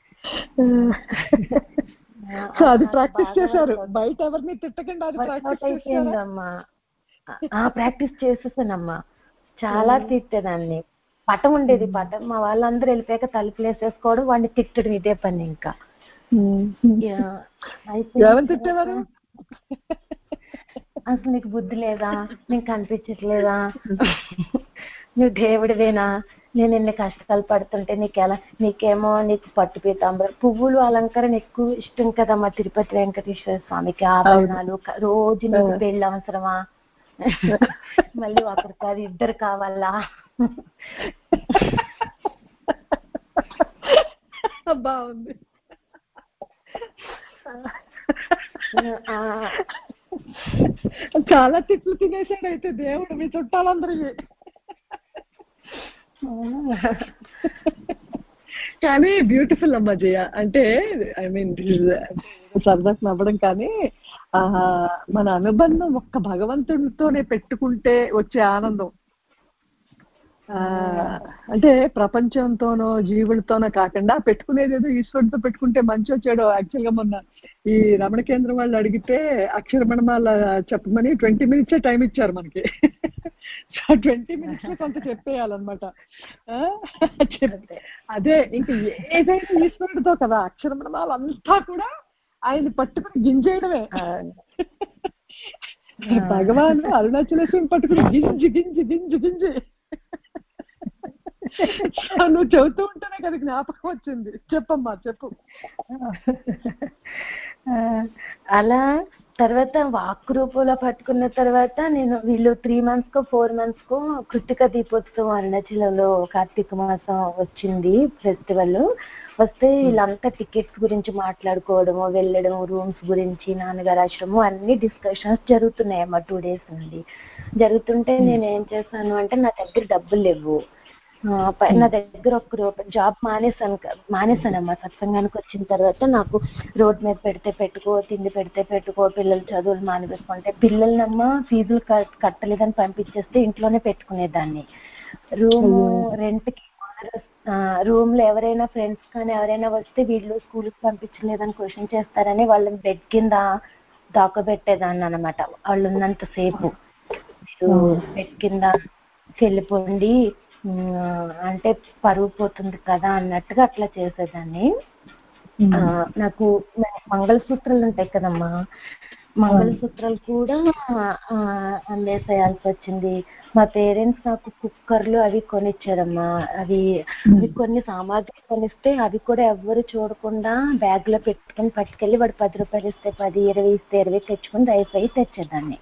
అది ప్రాక్టీస్ చేశారు, బయట ఎవరిని తిట్టకండి, అది ప్రాక్టీస్ అయిపోయిందమ్మా. ప్రాక్టీస్ చేసేసానమ్మా, చాలా తిట్టేదాన్ని. పటం ఉండేది, పటం మా వాళ్ళందరూ వెళ్ళిపోయాక తలుపులు వేసేసుకోవడం, వాడిని తిట్టడం, ఇదే పని. ఇంకా అసలు నీకు బుద్ధి లేదా, నీకు కనిపించట్లేదా, నువ్వు దేవుడివేనా, నేను ఎన్ని కష్టాలు పడుతుంటే నీకెలా, నీకేమో నీకు పట్టు పీతాంబరం పువ్వులు అలంకరణ ఎక్కువ ఇష్టం కదమ్మా తిరుపతి వెంకటేశ్వర స్వామికి, ఆభరణాలు, రోజు నీకు పెళ్ళి అవసరమా, మళ్ళీ ఒకరు కాదు ఇద్దరు కావాలా. బాగుంది. చాలా తిట్లు తినేసాడు అయితే దేవుడు మీ చుట్టాలందరికీ. కానీ బ్యూటిఫుల్ అమ్మ జయ. అంటే ఐ మీన్ సరదాకు నవ్వడం కానీ ఆ మన అనుబంధం ఒక్క భగవంతుడితోనే పెట్టుకుంటే వచ్చే ఆనందం ఆ అంటే ప్రపంచంతోనో జీవులతోనో కాకుండా పెట్టుకునేది ఏదో ఈశ్వరుడితో పెట్టుకుంటే మంచి వచ్చాడు. యాక్చువల్ గా మొన్న ఈ రమణ కేంద్రం వాళ్ళు అడిగితే అక్షరమణమాల చెప్పమని ట్వంటీ మినిట్సే టైం ఇచ్చారు మనకి. సో ట్వంటీ మినిట్స్ లో కొంత చెప్పేయాలన్నమాట. అదే ఇంక ఏదైనా ఈశ్వరుడితో కదా, అక్షరమణమాల అంతా కూడా ఆయన పట్టుకుని గింజేయడమే. భగవాన్ అరుణాచలేశ్వరుని పట్టుకుని గింజి గింజి గింజి గింజి నువ్వు చెబుతూ ఉంటేనే కదా జ్ఞాపకం వచ్చింది. చెప్పమ్మా చెప్పు. అలా తర్వాత వాక్ రూపంలో పట్టుకున్న తర్వాత నేను వీళ్ళు త్రీ మంత్స్ కో ఫోర్ మంత్స్ కో కృత్తిక దీపోత్సవం అరుణాచలంలో కార్తీక మాసం వచ్చింది ఫెస్టివల్. వస్తే వీళ్ళంతా టికెట్స్ గురించి మాట్లాడుకోవడము, వెళ్ళడం, రూమ్స్ గురించి, నాన్నగారు ఆశ్రమం అన్ని డిస్కషన్స్ జరుగుతున్నాయమ్మా టూ డేస్ నుండి. జరుగుతుంటే నేను ఏం చేశాను అంటే నా దగ్గర డబ్బులు లేవు. నా దగ్గర ఒక్క రూపాయి జాబ్ మానేసాను మానేసానమ్మా సత్సంగానికి వచ్చిన తర్వాత. నాకు రోడ్ మీద పెడితే పెట్టుకో, తిండి పెడితే పెట్టుకో, పిల్లలు చదువులు మానివేసుకుంటే పిల్లలనమ్మా ఫీజులు కట్టలేదని పంపించేస్తే ఇంట్లోనే పెట్టుకునేదాన్ని. రూము రెంట్కి రూమ్ లో ఎవరైనా ఫ్రెండ్స్ కానీ ఎవరైనా వస్తే వీళ్ళు స్కూల్కి పంపించలేదని క్వశ్చన్ చేస్తారని వాళ్ళని బెడ్ కింద దాకబెట్టేదాన్ని అనమాట. వాళ్ళు ఉన్నంతసేపు బెడ్ కింద వెళ్ళిపోండి అంటే పరువు పోతుంది కదా అన్నట్టుగా అట్లా చేసేదాన్ని. నాకు మంగళసూత్రాలు ఉంటాయి కదమ్మా, మంగళసూత్రాలు కూడా అందేసేయాల్సి వచ్చింది. మా పేరెంట్స్ నాకు కుక్కర్లు అవి కొనిచ్చారమ్మా. అవి అవి కొన్ని సామాగ్రి కొనిస్తే అవి కూడా ఎవ్వరు చూడకుండా బ్యాగ్ లో పెట్టుకుని పట్టుకెళ్ళి వాడు పది రూపాయలు ఇస్తే పది, ఇరవై ఇస్తే ఇరవై తెచ్చుకుని రైస్ అయి తెచ్చేదాన్ని.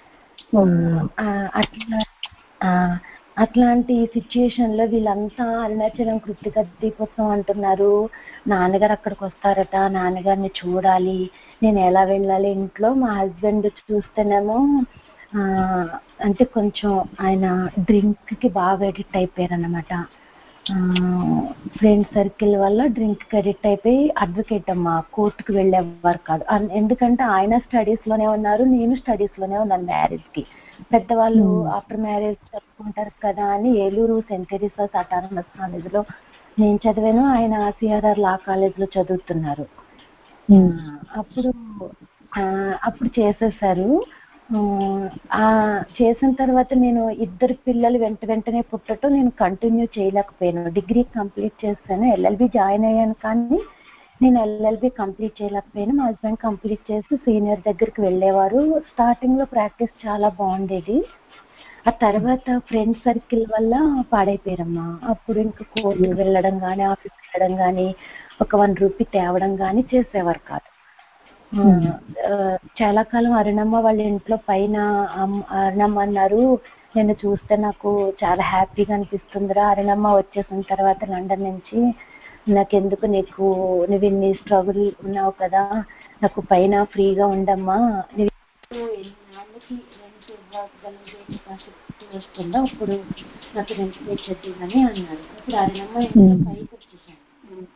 అట్లా అట్లాంటి సిచ్యుయేషన్ లో వీళ్ళంతా అరుణాచలం కృత్తిక దీపోత్సవం అంటున్నారు, నాన్నగారు అక్కడికి వస్తారట, నాన్నగారిని చూడాలి, నేను ఎలా వెళ్ళాలి. ఇంట్లో మా హస్బెండ్ చూస్తేనేమో ఆ అంటే కొంచెం ఆయన డ్రింక్ కి బాగా ఎడిక్ట్ అయిపోయారు అనమాట. ఫ్రెండ్ సర్కిల్ వల్ల డ్రింక్ కి ఎడిక్ట్ అయిపోయి అడ్వకేట్ అమ్మా కోర్టుకు వెళ్ళేవారు కాదు. ఎందుకంటే ఆయన స్టడీస్ లోనే ఉన్నారు, నేను స్టడీస్ లోనే ఉన్నాను మ్యారేజ్ కి. పెద్దవాళ్ళు ఆఫ్టర్ మ్యారేజ్ చదువుకుంటారు కదా అని Eluru saint Teresa's autonomous college లో నేను చదివాను, ఆయన సిఆర్ఆర్ లా కాలేజ్ లో చదువుతున్నారు. అప్పుడు అప్పుడు చేసేసారు. ఆ చేసిన తర్వాత నేను ఇద్దరు పిల్లలు వెంట వెంటనే పుట్టడం నేను కంటిన్యూ చేయలేకపోయాను. డిగ్రీ కంప్లీట్ చేస్తాను, ఎల్ఎల్బి జాయిన్ అయ్యాను కానీ నేను ఎల్ఎల్బి కంప్లీట్ చేయలేకపోయాను. మా హస్బెండ్ కంప్లీట్ చేసి సీనియర్ దగ్గరికి వెళ్ళేవారు. స్టార్టింగ్ లో ప్రాక్టీస్ చాలా బాగుండేది. ఆ తర్వాత ఫ్రెండ్ సర్కిల్ వల్ల పాడైపోయారమ్మా. అప్పుడు ఇంకా కోర్టుకు వెళ్ళడం కానీ ఆఫీస్కి వెళ్ళడం కానీ ఒక వన్ రూపీ తేవడం కానీ చేసేవారు కాదు. చాలా కాలం అరుణమ్మ వాళ్ళ ఇంట్లో పైన అరుణమ్మ అన్నారు, నేను చూస్తే నాకు చాలా హ్యాపీగా అనిపిస్తుందిరా, అరుణమ్మ వచ్చేసిన తర్వాత లండన్ నుంచి నాకెందుకు, నీకు నువ్వు ఇన్ని స్ట్రగుల్ ఉన్నావు కదా, నాకు పైన ఫ్రీగా ఉండమ్మా, నువ్వు ఎన్ని వస్తుందో అప్పుడు నాకు రెంట్ తెచ్చద్దు అని అన్నారు. అప్పుడు అరుణమ్మ ఇంట్లో పైకి వచ్చేసాను.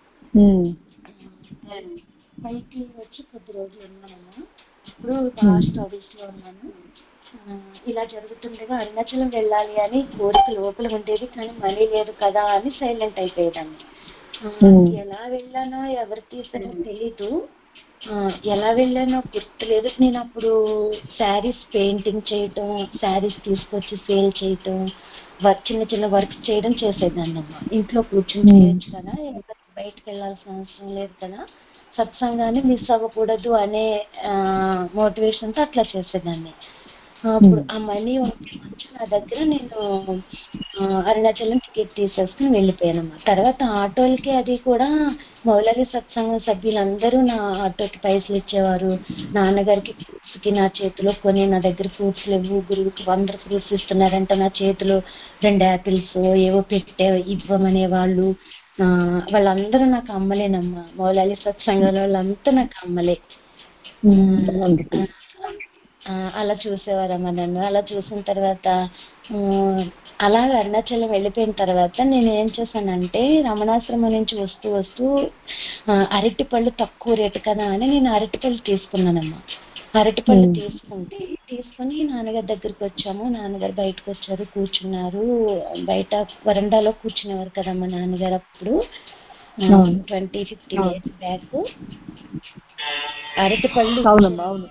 పైకి వచ్చి కొద్ది రోజులు ఉన్నానమ్మా. ఇప్పుడు బాగా స్టడీస్ లో ఉన్నాను. ఇలా జరుగుతుండగా అరుణాచలం వెళ్ళాలి అని కోరిక లోపల ఉండేది కానీ మనీ లేదు కదా అని సైలెంట్ అయిపోయేదాన్ని. ఎలా వెళ్ళానో ఎవరు తీసానో తెలీదు, ఎలా వెళ్ళానో గుర్తులేదు. నేను అప్పుడు శారీస్ పెయింటింగ్ చేయటం, శారీస్ తీసుకొచ్చి సేల్ చేయటం, వర్క్ చిన్న చిన్న వర్క్ చేయడం చేసేదాన్ని అమ్మా. ఇంట్లో కూర్చొని చేయొచ్చు కదా, ఇంకా బయటకు వెళ్ళాల్సిన అవసరం లేదు కదా, సత్సంగాన్ని మిస్ అవ్వకూడదు అనే మోటివేషన్ తో అట్లా చేసేదాన్ని. అప్పుడు ఆ మనీ వచ్చి నా దగ్గర నేను అరుణాచలం టికెట్ తీసేసుకుని వెళ్ళిపోయానమ్మా. తర్వాత ఆటోలకి అది కూడా మౌలాలి సత్సంగం సభ్యులందరూ నా ఆటోకి పైసలు ఇచ్చేవారు. నాన్నగారికి ఫ్రూట్స్కి నా చేతిలో కొని, నా దగ్గర ఫ్రూట్స్ లేవు, గురువుకి వంద ఫ్రూట్స్ ఇస్తున్నారంటే నా చేతిలో రెండు యాపిల్స్ ఏవో పెట్టే ఇవ్వమనే వాళ్ళు. వాళ్ళందరూ నాకు అమ్మలేనమ్మా. మౌలాలి సత్సంగంలో వాళ్ళంతా నాకు అమ్మలే. ఆ, అలా చూసేవారమ్మా నన్ను. అలా చూసిన తర్వాత ఉమ్, అలా అరుణాచలం వెళ్ళిపోయిన తర్వాత నేను ఏం చేశానంటే రమణాశ్రమం నుంచి వస్తూ వస్తూ ఆ, అరటిపళ్ళు తక్కువ రేటు కదా అని నేను అరటిపళ్ళు తీసుకున్నానమ్మా. అరటిపళ్ళు తీసుకుంటే తీసుకుని నాన్నగారి దగ్గరికి వచ్చాము. నాన్నగారు బయటకు వచ్చారు, కూర్చున్నారు. బయట వరండాలో కూర్చునేవారు కదమ్మా నాన్నగారు అప్పుడు ట్వంటీ ఫిఫ్టీన్ ఇయర్స్ బ్యాక్. అరటిపళ్ళు అవునమ్మా అవును.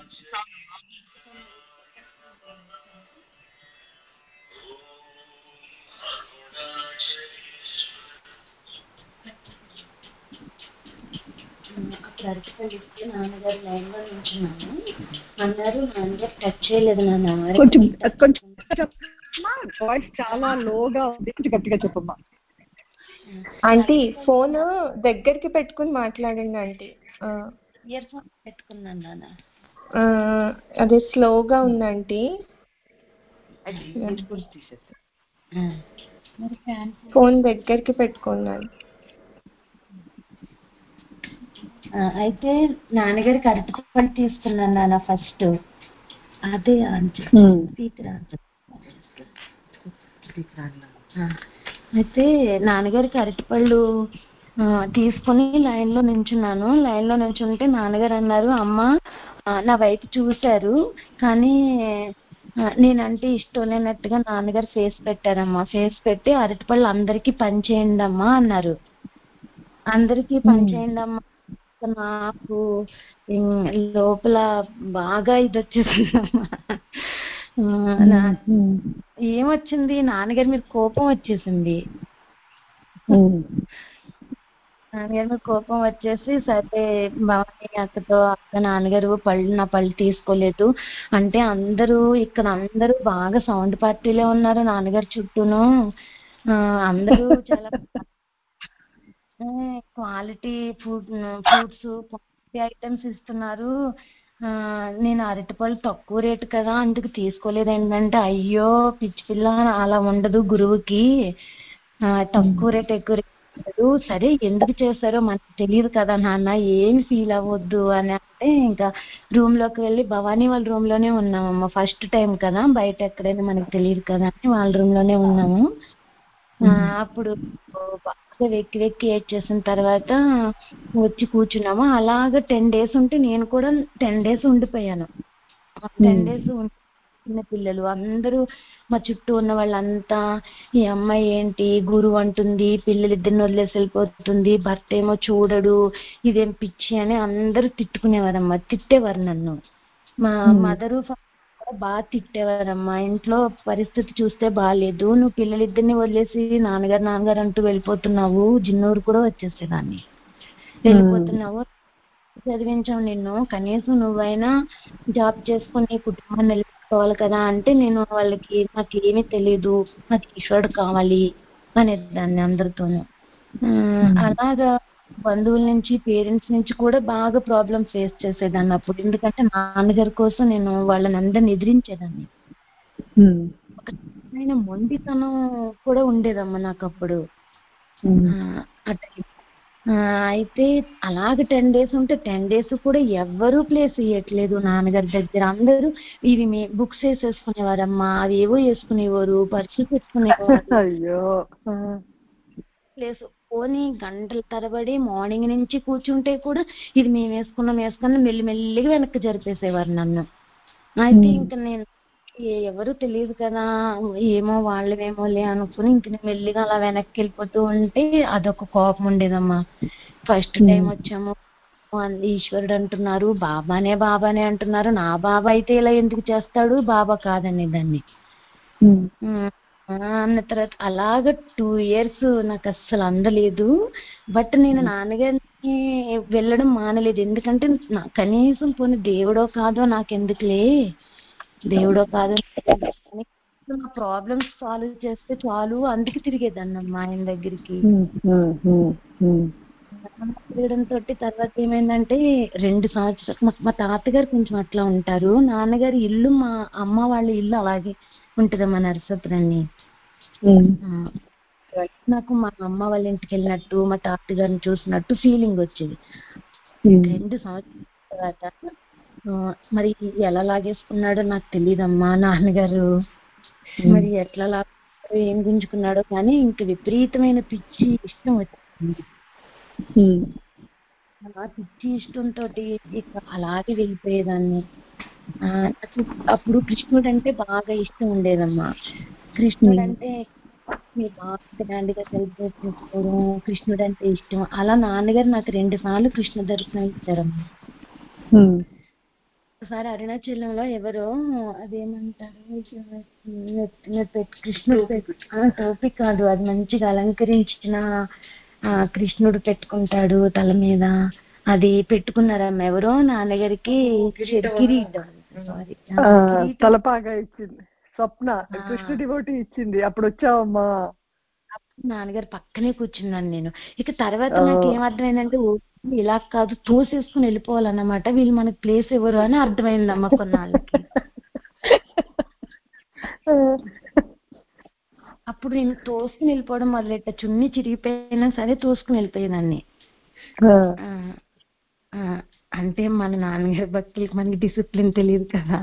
అప్పుడు అరటిపళ్ళు ఇస్తే నాన్నగారు లైన్ లో నించున్నాను అన్నారు. నాన్నగారు టచ్ చేయలేదు నాన్న. కొంచెం అరటిపళ్ళు కొంచెం వాయిస్ చాలా లోగా ఉంది, కొంచెం గట్టిగా చెప్పమ్మా. ఆంటీ ఫోన్ దగ్గరికి పెట్టుకుని మాట్లాడండి ఆంటీ. ఇయర్ ఫోన్ పెట్టుకున్నాను నాన్న. ఆ, అదే స్లోగా ఉందంటీ. మరి ఫ్యాన్ ఫోన్ దగ్గరికి పెట్టుకున్నాను. అయితే నాన్నగారికి అరటిపళ్ళు తీసుకున్నాను నాన్న ఫస్ట్. అదే అయితే నాన్నగారికి అరటిపళ్ళు ఆ, తీసుకుని లైన్ లో నించున్నాను. లైన్ లో నించుంటే నాన్నగారు అన్నారు, అమ్మ ఆ, నా వైపు చూశారు కానీ ఆ, నేనంటే ఇష్టం లేనట్టుగా నాన్నగారు ఫేస్ పెట్టారమ్మా. ఫేస్ పెట్టి అరటిపళ్ళు అందరికీ పంచేయండి అమ్మా అన్నారు. అందరికీ పంచేయండి అమ్మా. నాకు ఇం- లోపల బాగా ఇది వచ్చేసిందమ్మా. ఆ, నా- ఏమొచ్చింది, నాన్నగారి మీద కోపం వచ్చేసింది. నాన్నగారి మీద కోపం వచ్చేసి సరే భవాని అక్కతో, అక్క నాన్నగారు పళ్ళు నా పళ్ళు తీసుకోలేదు అంటే అందరూ ఇక్కడ అందరూ బాగా సౌండ్ పార్టీలే ఉన్నారు నాన్నగారు చుట్టూను. ఆ, అందరూ చాలా quality food fruits quality items ఇస్తున్నారు. ఆ, నేను అరటిపళ్ళు తక్కువ రేటు కదా అందుకు తీసుకోలేదు. ఏంటంటే అయ్యో పిచ్చి పిల్ల అలా ఉండదు గురువుకి, ఆ, తక్కువ రేట్ ఎక్కువ రేట్ ఉండదు. సరే ఎందుకు చేస్తారో మనకు తెలియదు కదా నాన్న, ఏం ఫీల్ అవ్వద్దు అని అంటే ఇంకా రూమ్ లోకి వెళ్ళి భవానీ వాళ్ళ రూమ్ లోనే ఉన్నామమ్మ. ఫస్ట్ టైం కదా బయట ఎక్కడైనా మనకు తెలియదు కదా అని వాళ్ళ రూమ్ లోనే ఉన్నాము. ఆ, అప్పుడు బాగా వెక్కి వెక్కి ఏడ్ చేసిన తర్వాత వచ్చి కూర్చున్నాము. అలాగ టెన్ డేస్ ఉంటే నేను కూడా టెన్ డేస్ ఉండిపోయాను. టెన్ డేస్ చిన్న పిల్లలు అందరూ మా చుట్టూ ఉన్న వాళ్ళంతా ఈ అమ్మాయి ఏంటి గురువు అంటుంది, పిల్లలిద్దరిని వదిలేసి వెళ్ళిపోతుంది, భర్త ఏమో చూడడు, ఇదేం పిచ్చి అని అందరూ తిట్టుకునేవారమ్మా. తిట్టేవారు నన్ను. మా మదరు బాగా తిట్టేవారమ్మా. ఇంట్లో పరిస్థితి చూస్తే బాగాలేదు, నువ్వు పిల్లలిద్దరిని వదిలేసి నాన్నగారు నాన్నగారు అంటూ వెళ్ళిపోతున్నావు, జిన్నూరు కూడా వచ్చేసేదాన్ని, వెళ్ళిపోతున్నావు, చదివించావు నిన్ను, కనీసం నువ్వైనా జాబ్ చేసుకుని కుటుంబాన్ని నిలుపుకోవాలి కదా అంటే నేను వాళ్ళకి నాకు ఏమీ తెలియదు, నాకు ఈశ్వరుడు కావాలి అనేదాన్ని అందరితోనూ. అలాగా బంధువుల నుంచి పేరెంట్స్ నుంచి కూడా బాగా ప్రాబ్లం ఫేస్ చేసేదాన్ని అప్పుడు. ఎందుకంటే నాన్నగారి కోసం నేను వాళ్ళని అందరిని ఎదిరించేదాన్ని. ఒక రకమైన మొండితనం కూడా ఉండేదమ్మా నాకు అప్పుడు. అట్లా అయితే అలాగ టెన్ డేస్ ఉంటే టెన్ డేస్ కూడా ఎవ్వరూ ప్లేస్ ఇవ్వట్లేదు నాన్నగారి దగ్గర. అందరూ ఇవి మే బుక్స్ వేసేసుకునేవారమ్మా, అవి ఏవో వేసుకునేవారు, పర్సులు పెట్టుకునేవారు. అయ్యో ప్లేస్ పోనీ గంటల తరబడి మార్నింగ్ నుంచి కూర్చుంటే కూడా ఇది మేము వేసుకున్నాం వేసుకున్నాం మెల్లి మెల్లిగా వెనక్కి జరిపేసేవారు నన్ను. అయితే ఇంక నేను ఎవరు తెలియదు కదా ఏమో వాళ్ళేమోలే అనుకుని ఇంక నేను మెల్లిగా అలా వెనక్కి వెళ్ళిపోతూ ఉంటే అదొక కోపం ఉండేదమ్మా. ఫస్ట్ టైం వచ్చాము, ఈశ్వరుడు అంటున్నారు, బాబానే బాబానే అంటున్నారు, నా బాబా అయితే ఇలా ఎందుకు చేస్తాడు, బాబా కాదనేదాన్ని. అన్న తర్వాత అలాగ టూ ఇయర్స్ నాకు అస్సలు అందలేదు. బట్ నేను నాన్నగారిని వెళ్ళడం మానలేదు. ఎందుకంటే కనీసం పోనీ దేవుడో కాదో నాకెందుకులే, దేవుడో కాదో నా ప్రాబ్లమ్స్ సాల్వ్ చేస్తే చాలు అందుకు తిరిగేదాన్ని అమ్మా ఆయన దగ్గరికి. తిరగడంతో తర్వాత ఏమైందంటే రెండు సంవత్సరాలు మా తాతగారు కొంచెం అట్లా ఉంటారు, నాన్నగారి ఇల్లు మా అమ్మ వాళ్ళ ఇల్లు అలాగే ఉంటదమ్మా నరసాపురాన్ని. నాకు మా అమ్మ వాళ్ళ ఇంటికి వెళ్ళినట్టు మా తాతగారిని చూసినట్టు ఫీలింగ్ వచ్చేది. రెండు సంవత్సరాల తర్వాత మరి ఎలా లాగేసుకున్నాడో నాకు తెలియదమ్మా నాన్నగారు. మరి ఎట్లా లాగేసుకున్నాడో ఏం గుంజుకున్నాడో కానీ ఇంక విపరీతమైన పిచ్చి ఇష్టం వచ్చింది. ఆ పిచ్చి ఇష్టంతో ఇక అలాగే వెళ్ళిపోయేదాన్ని. ఆ నాకు అప్పుడు కృష్ణుడు అంటే బాగా ఇష్టం ఉండేదమ్మా. కృష్ణుడు అంటే మీరు బాగా గ్రాండ్ గా సెలబ్రేట్ చేసుకోవడం, కృష్ణుడు అంటే ఇష్టం. అలా నాన్నగారు నాకు రెండు సార్లు కృష్ణ దర్శనం ఇచ్చారమ్మా. ఒకసారి అరుణాచలంలో ఎవరో అదేమంటారు కృష్ణుడు టోపీ కాదు, అది మంచిగా అలంకరించిన ఆ కృష్ణుడు పెట్టుకుంటాడు తల మీద, అది పెట్టుకున్నారమ్మ ఎవరో నాన్నగారికి కిరీటం తలపాగా ఇచ్చింది స్వప్న, కృష్ణ డివోటీ ఇచ్చింది. అప్పుడు వచ్చావమ్మా. అప్పుడు నాన్నగారు పక్కనే కూర్చున్నాను నేను. ఇక తర్వాత నాకు ఏమర్థమైందంటే ఇలా కాదు తోసేసుకుని వెళ్ళిపోవాలన్నమాట, వీళ్ళు మనకి ప్లేస్ ఇవ్వరు అని అర్థమైందమ్మా కొన్నాళ్ళకి. అప్పుడు నేను తోసుకుని వెళ్ళిపోవడం మొదలెట్ట, చున్నీ చిరిగిపోయినా సరే తోసుకుని వెళ్ళిపోయేదాన్ని. అంటే మన నాన్నగారి భక్తులకి మనకి డిసిప్లిన్ తెలియదు కదా.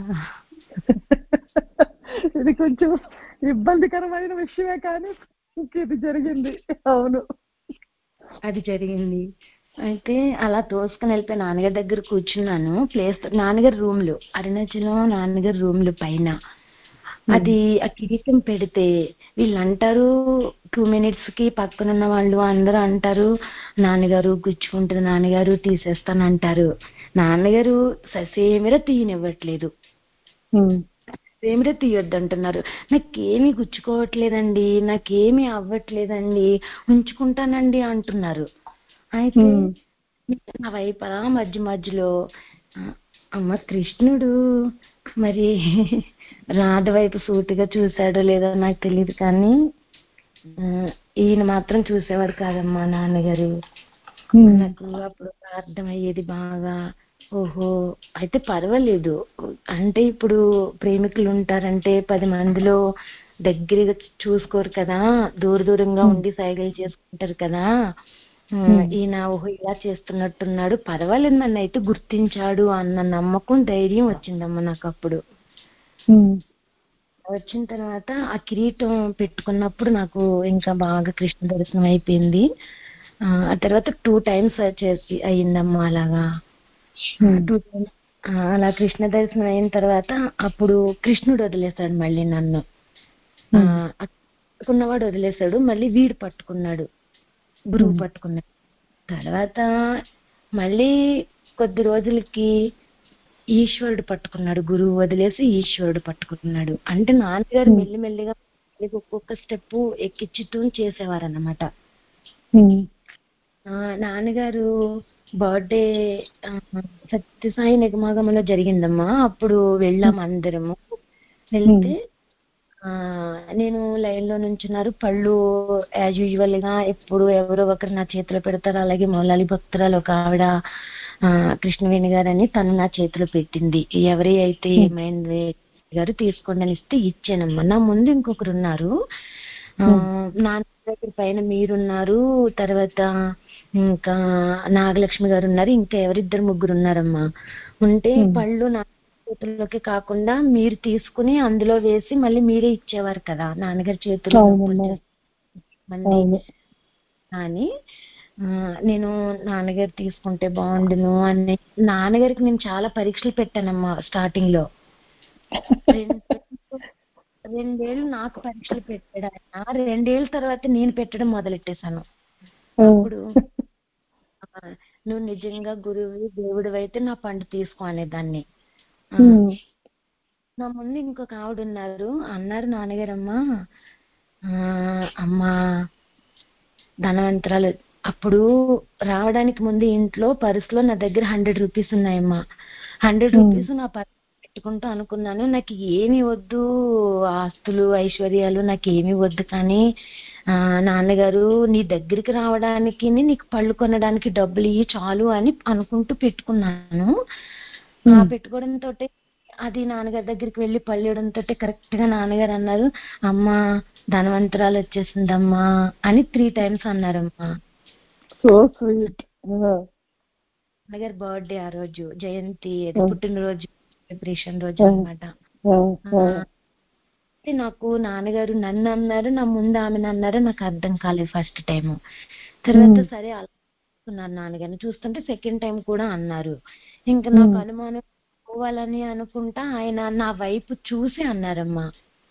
ఇది కొంచెం ఇబ్బందికరమైన విషయమే కానీ ఇది జరిగింది. అవును, అది జరిగింది. అయితే అలా తోసుకుని వెళ్ళిపోయి నాన్నగారి దగ్గర కూర్చున్నాను. ప్లేస్ నాన్నగారి రూమ్లు, అరుణాచలం నాన్నగారి రూమ్లు పైన అది ఆ కిరీటం పెడితే వీళ్ళు అంటారు, టూ మినిట్స్ కి పక్కనున్న వాళ్ళు అందరూ అంటారు నాన్నగారు గుచ్చుకుంటుంది, నాన్నగారు తీసేస్తానంటారు. నాన్నగారు ససేమిరా తీయనివ్వట్లేదు, ససేమిరా తీయొద్దు అంటున్నారు. నాకేమీ గుచ్చుకోవట్లేదండి, నాకేమీ అవ్వట్లేదండి, ఉంచుకుంటానండి అంటున్నారు. అయితే నా వైపు అలా మధ్య మధ్యలో అమ్మ కృష్ణుడు మరి రాధ వైపు సూటిగా చూశాడో లేదో నాకు తెలియదు కానీ ఈయన మాత్రం చూసేవాడు కాదమ్మా నాన్నగారు. నాకు అప్పుడు అర్థమయ్యేది బాగా, ఓహో అయితే పర్వాలేదు. అంటే ఇప్పుడు ప్రేమికులు ఉంటారంటే పది మందిలో దగ్గరగా చూసుకోరు కదా, దూర దూరంగా ఉండి సైగలు చేసుకుంటారు కదా. ఈయన ఓహో ఇలా చేస్తున్నట్టున్నాడు, పర్వాలేదు నన్ను అయితే గుర్తించాడు అన్న నమ్మకం ధైర్యం వచ్చిందమ్మా నాకు. అప్పుడు వచ్చిన తర్వాత ఆ కిరీటం పెట్టుకున్నప్పుడు నాకు ఇంకా బాగా కృష్ణ దర్శనం అయిపోయింది. ఆ తర్వాత టూ టైమ్స్ చేసి అయిందమ్మా అలాగా. టూ టైమ్స్ అలా కృష్ణ దర్శనం అయిన తర్వాత అప్పుడు కృష్ణుడు వదిలేశాడు మళ్ళీ నన్ను. పట్టుకున్నవాడు వదిలేశాడు, మళ్ళీ వీడు పట్టుకున్నాడు, గురువు పట్టుకున్నాడు. తర్వాత మళ్ళీ కొద్ది రోజులకి ఈశ్వరుడు పట్టుకున్నాడు, గురువు వదిలేసి ఈశ్వరుడు పట్టుకున్నాడు. అంటే నాన్నగారు మెల్లిమెల్లిగా ఒక్కొక్క స్టెప్ ఎక్కించుతూ చేసేవారు అన్నమాట. నాన్నగారు బర్త్డే సత్యసాయి నిగమాగంలో జరిగిందమ్మా. అప్పుడు వెళ్ళాము అందరము. వెళ్తే ఆ నేను లైన్ లో నుంచున్నారు, పళ్ళు యాజ్ యూజువల్ గా ఎప్పుడు ఎవరో ఒకరు నా చేతిలో పెడతారు. అలాగే మౌలాలి భక్తురాలు ఒక ఆవిడ ఆ కృష్ణవేణి గారు అని తను నా చేతిలో పెట్టింది. ఎవరి అయితే ఏమైంది గారు తీసుకోండి అని ఇస్తే ఇచ్చానమ్మా. నా ముందు ఇంకొకరు ఉన్నారు, ఆ నాన్న దగ్గర పైన మీరున్నారు, తర్వాత ఇంకా నాగలక్ష్మి గారు ఉన్నారు, ఇంకా ఎవరిద్దరు ముగ్గురు ఉన్నారమ్మా. ఉంటే పళ్ళు నా చేతుల్లోకి కాకుండా మీరు తీసుకుని అందులో వేసి మళ్ళీ మీరే ఇచ్చేవారు కదా నాన్నగారి చేతుల్లో మంది అని. నేను నాన్నగారు తీసుకుంటే బాగుండును అని నాన్నగారికి నేను చాలా పరీక్షలు పెట్టానమ్మా. స్టార్టింగ్ లో రెండేళ్ళు నాకు పరీక్షలు పెట్టాడు ఆయన, రెండేళ్ల తర్వాత నేను పెట్టడం మొదలెట్టేశాను. అప్పుడు నువ్వు నిజంగా గురువు దేవుడు అయితే నా పండు తీసుకో అనేదాన్ని. నా ముందు ఇంకొక ఆవిడ ఉన్నారు, అన్నారు నాన్నగారమ్మా అమ్మా ధనవంతరాలు. అప్పుడు రావడానికి ముందు ఇంట్లో పర్సులో నా దగ్గర హండ్రెడ్ రూపీస్ ఉన్నాయమ్మా. హండ్రెడ్ రూపీస్ నా పర్సు పెట్టుకుంటూ అనుకున్నాను, నాకు ఏమి వద్దు ఆస్తులు ఐశ్వర్యాలు నాకు ఏమి వద్దు, కానీ ఆ నాన్నగారు నీ దగ్గరికి రావడానికి నీకు పళ్ళు కొనడానికి డబ్బులు ఇవి చాలు అని అనుకుంటూ పెట్టుకున్నాను. ఆ పెట్టుకోవడంతో అది నాన్నగారి దగ్గరికి వెళ్ళి పళ్ళు ఇవ్వడంతో కరెక్ట్ గా నాన్నగారు అన్నారు, అమ్మా ధనవంతరాలు వచ్చేసిందమ్మా అని త్రీ టైమ్స్ అన్నారమ్మా. So sweet. నాన్నగారి బర్త్డే ఆ రోజు, జయంతి అది పుట్టినరోజు సెలబ్రేషన్ రోజు అనమాట. నాకు నాన్నగారు నన్ను అన్నారు, నా ముందు ఆమెను అన్నారు, నాకు అర్థం కాలేదు ఫస్ట్ టైం. తర్వాత సరే అలా నాన్నగారిని చూస్తుంటే సెకండ్ టైం కూడా అన్నారు. ఇంకా నాకు అనుమానం పోవాలని అనుకుంటా ఆయన నా వైపు చూసి అన్నారమ్మా,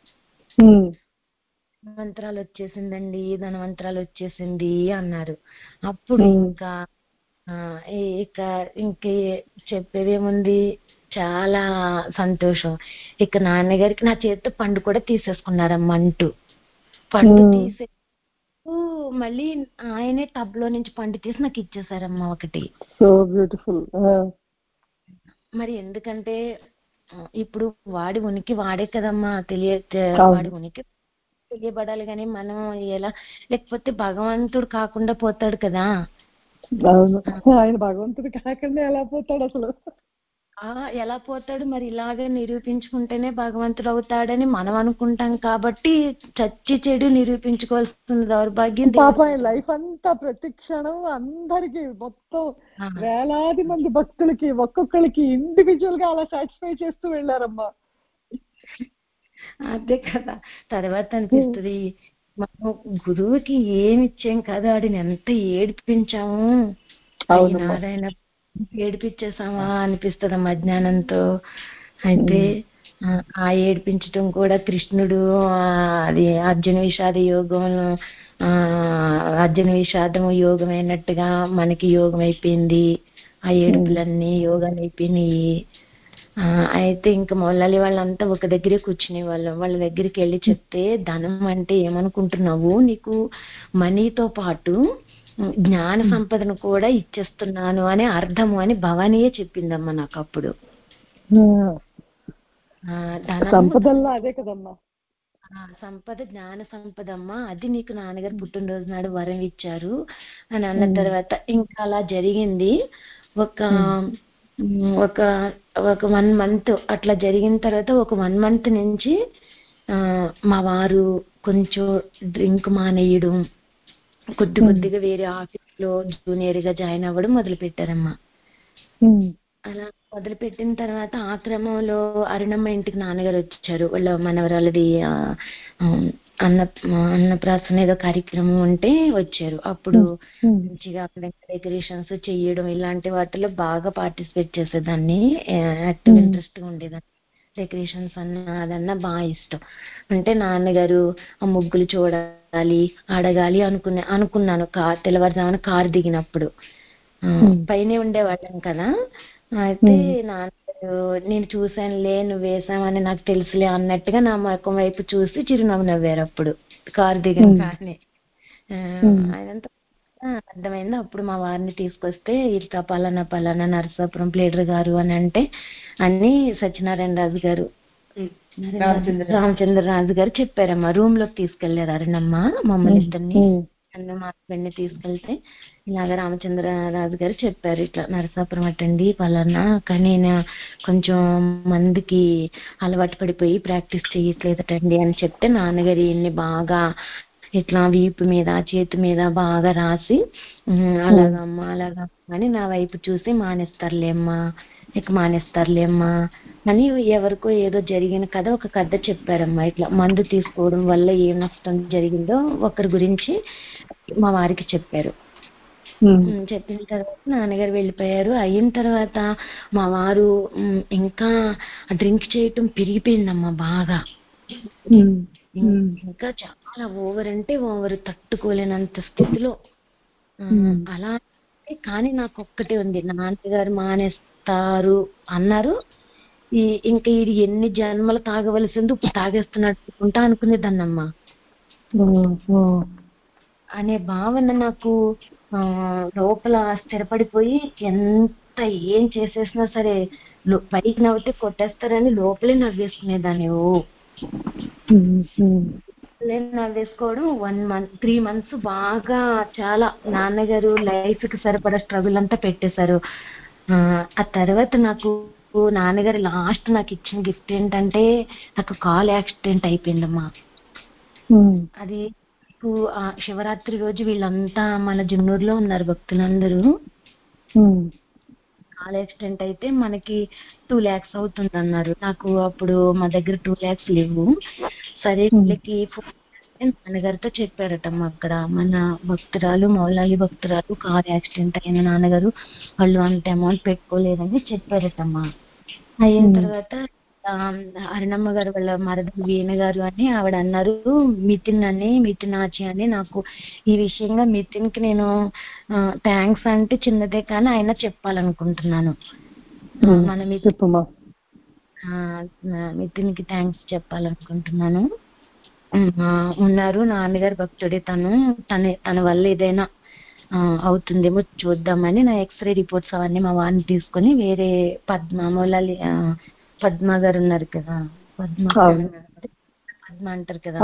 ధనవంతరాలు వచ్చేసిందండి, ధనవంతరాలు వచ్చేసింది అన్నారు. అప్పుడు ఇంకా ఇక ఇంక చెప్పేదేముంది, చాలా సంతోషం. ఇక నాన్నగారికి నా చేతితో పండు కూడా తీసేసుకున్నారమ్మ. అంటూ పండు తీసే మళ్ళీ ఆయనే టబ్ లో నుంచి పండు తీసి నాకు ఇచ్చేసారమ్మా ఒకటి. So beautiful. మరి ఎందుకంటే ఇప్పుడు వాడి ఉనికి వాడే కదమ్మా, తెలియ వాడి ఉనికి తెలియబడాలి కానీ మనం ఎలా, లేకపోతే భగవంతుడు కాకుండా పోతాడు కదా. ఆయన భగవంతుడు కాకుండా ఎలా పోతాడు అసలు? ఎలా పోతాడు మరి? ఇలాగే నిరూపించుకుంటేనే భగవంతుడు అవుతాడని మనం అనుకుంటాం కాబట్టి చచ్చి చెడు నిరూపించుకోవాల్సిన దౌర్భాగ్యం. పాప లైఫ్ అంతా ప్రతి క్షణం అందరికి మొత్తం వేలాది మంది భక్తులకి ఒక్కొక్కరికి ఇండివిజువల్ గా అలా సాటిస్ఫై చేస్తూ వెళ్ళారమ్మా. అదే కదా తర్వాత అనిపిస్తుంది, మనం గురువుకి ఏమి ఇచ్చాం కదా, వాడిని ఎంత ఏడిపించాము, నారాయణ ఏడిపించేసామా అనిపిస్తుంది అజ్ఞానంతో. అయితే ఆ ఏడిపించటం కూడా కృష్ణుడు అది అర్జున విషాద యోగం, ఆ అర్జున విషాదము యోగం అయినట్టుగా మనకి యోగం అయిపోయింది. ఆ ఏడుపులన్నీ యోగాలు అయిపోయినాయి. ఆ అయితే ఇంకా మొదలలి వాళ్ళంతా ఒక దగ్గరే కూర్చునే వాళ్ళం. వాళ్ళ దగ్గరికి వెళ్ళి చెప్తే, ధనం అంటే ఏమనుకుంటున్నావు, నీకు మనీతో పాటు జ్ఞాన సంపదను కూడా ఇచ్చేస్తున్నాను అని అర్థము అని భవానీయే చెప్పిందమ్మా నాకు అప్పుడు. సంపదల్లో అదే కదమ్మా, సంపద జ్ఞాన సంపద అమ్మా, అది నీకు నాన్నగారు పుట్టినరోజు నాడు వరం ఇచ్చారు అని అన్న తర్వాత ఇంకా అలా జరిగింది. ఒక ఒక ఒక వన్ మంత్ అట్లా జరిగిన తర్వాత ఒక వన్ మంత్ నుంచి ఆ మా వారు కొంచెం డ్రింక్ మానేయడం, కొద్ది కొద్దిగా వేరే ఆఫీస్ లో జూనియర్ గా జాయిన్ అవ్వడం మొదలు పెట్టారమ్మా. అలా మొదలు పెట్టిన తర్వాత ఆ క్రమంలో అరుణమ్మ ఇంటికి నాన్నగారు వచ్చారు. వాళ్ళ మనవరాలది అన్న అన్నప్రాసన ఏదో కార్యక్రమం ఉంటే వచ్చారు. అప్పుడు మంచిగా అక్కడ డెకరేషన్స్ చెయ్యడం ఇలాంటి వాటిలో బాగా పార్టిసిపేట్ చేసేదాన్ని, యాక్టివ్ ఇంట్రెస్ట్ గా ఉండేదాన్ని. డెకరేషన్స్ అన్నా అదన్నా బాగా ఇష్టం. అంటే నాన్నగారు ఆ ముగ్గులు చూడాలి, అడగాలి అనుకునే అనుకున్నాను కార్ తెల్లవారుజామున కారు దిగినప్పుడు. పైనే ఉండేవాళ్ళం కదా. అయితే నాన్నగారు నేను చూసానులే, నువ్వు వేసామని నాకు తెలుసులే అన్నట్టుగా నా ముఖం వైపు చూసి చిరునవ్వు నవ్వారు అప్పుడు కారు దిగిన కానీ. అదంతా అర్థమైంది. అప్పుడు మా వారిని తీసుకొస్తే ఇట్లా పలానా పలానా నరసాపురం ప్లేడర్ గారు అని అంటే అన్ని సత్యనారాయణ రాజు గారు రామచంద్ర రాజు గారు చెప్పారమ్మా. రూమ్ లోకి తీసుకెళ్లారు అరుణమ్మ మమ్మల్ని ఇద్దరిని, నన్ను మా హస్బెండ్ ని తీసుకెళ్తే ఇలాగ రామచంద్ర రాజు గారు చెప్పారు, ఇట్లా నరసాపురం అటండి పలానా, కానీ నేను కొంచెం మందికి అలవాటు పడిపోయి ప్రాక్టీస్ చేయట్లేదటండి అని చెప్తే నాన్నగారు ఇన్ని బాగా ఇట్లా వీపు మీద చేతి మీద బాగా రాసి అలాగమ్మా అలాగమ్మా అని నా వైపు చూసి మానేస్తారులేమ్మా ఇక మానేస్తారులేమ్మా అని ఎవరికో ఏదో జరిగిన కథ ఒక కథ చెప్పారమ్మా. ఇట్లా మందు తీసుకోవడం వల్ల ఏం నష్టం జరిగిందో ఒకరి గురించి మా వారికి చెప్పారు. చెప్పిన తర్వాత నాన్నగారు వెళ్ళిపోయారు. అయిన తర్వాత మా వారు ఇంకా డ్రింక్ చేయటం పెరిగిపోయిందమ్మా బాగా, ఇంకా చాలా ఓవర్ అంటే ఓవర్, తట్టుకోలేనంత స్థితిలో. అలా కానీ నాకు ఒక్కటే ఉంది, నాన్నగారు మానేస్తారు అన్నారు, ఈ ఇంకా ఇది ఎన్ని జన్మలు తాగవలసింది ఇప్పుడు తాగేస్తున్నట్టుకుంటా అనుకునేదాన్నమ్మా అనే భావన నాకు ఆ లోపల స్థిరపడిపోయి ఎంత ఏం చేసేసినా సరే పైకి నవ్వితే కొట్టేస్తారని లోపలే నవ్వేసుకునేదాన్ని. ఓ నవ్వేసుకోవడం వన్ మంత్ త్రీ మంత్స్ బాగా చాలా నాన్నగారు లైఫ్ కి సరిపడా స్ట్రగుల్ అంతా పెట్టేశారు. ఆ తర్వాత నాకు నాన్నగారు లాస్ట్ నాకు ఇచ్చిన గిఫ్ట్ ఏంటంటే నాకు కాల్ యాక్సిడెంట్ అయిపోయిందమ్మా. అది ఆ శివరాత్రి రోజు వీళ్ళంతా మన జున్నూరులో ఉన్నారు భక్తులందరూ. కాల్ యాక్సిడెంట్ అయితే మనకి టూ ల్యాక్స్ అవుతుంది అన్నారు. నాకు అప్పుడు మా దగ్గర టూ ల్యాక్స్ లేవు. సరే వీళ్ళకి ఫోన్ చేస్తే నాన్నగారితో చెప్పారటమ్మా, అక్కడ మన భక్తురాలు మౌలాలి భక్తురాలు కార్ యాక్సిడెంట్ అయిన నాన్నగారు వాళ్ళు అంత అమౌంట్ పెట్టుకోలేదని చెప్పారటమ్మా. అయిన తర్వాత అరుణమ్మ గారు వాళ్ళ మరదలు వీణ గారు అని ఆవిడ అన్నారు, మితిన్ అని మితినాచి అని. నాకు ఈ విషయంగా మితిన్ కి నేను థ్యాంక్స్ అంటే చిన్నదే కానీ ఆయన చెప్పాలనుకుంటున్నాను. మన మితిన్ కి థ్యాంక్స్ చెప్పాలనుకుంటున్నాను. ఉన్నారు నాన్నగారు భక్తుడే, తను తన తన వల్ల ఏదైనా అవుతుందేమో చూద్దామని నా ఎక్స్రే రిపోర్ట్స్ అవన్నీ మా వారిని తీసుకొని వేరే పద్మ మౌలాలి పద్మ గారు ఉన్నారు కదా, పద్మ పద్మ అంటారు కదా,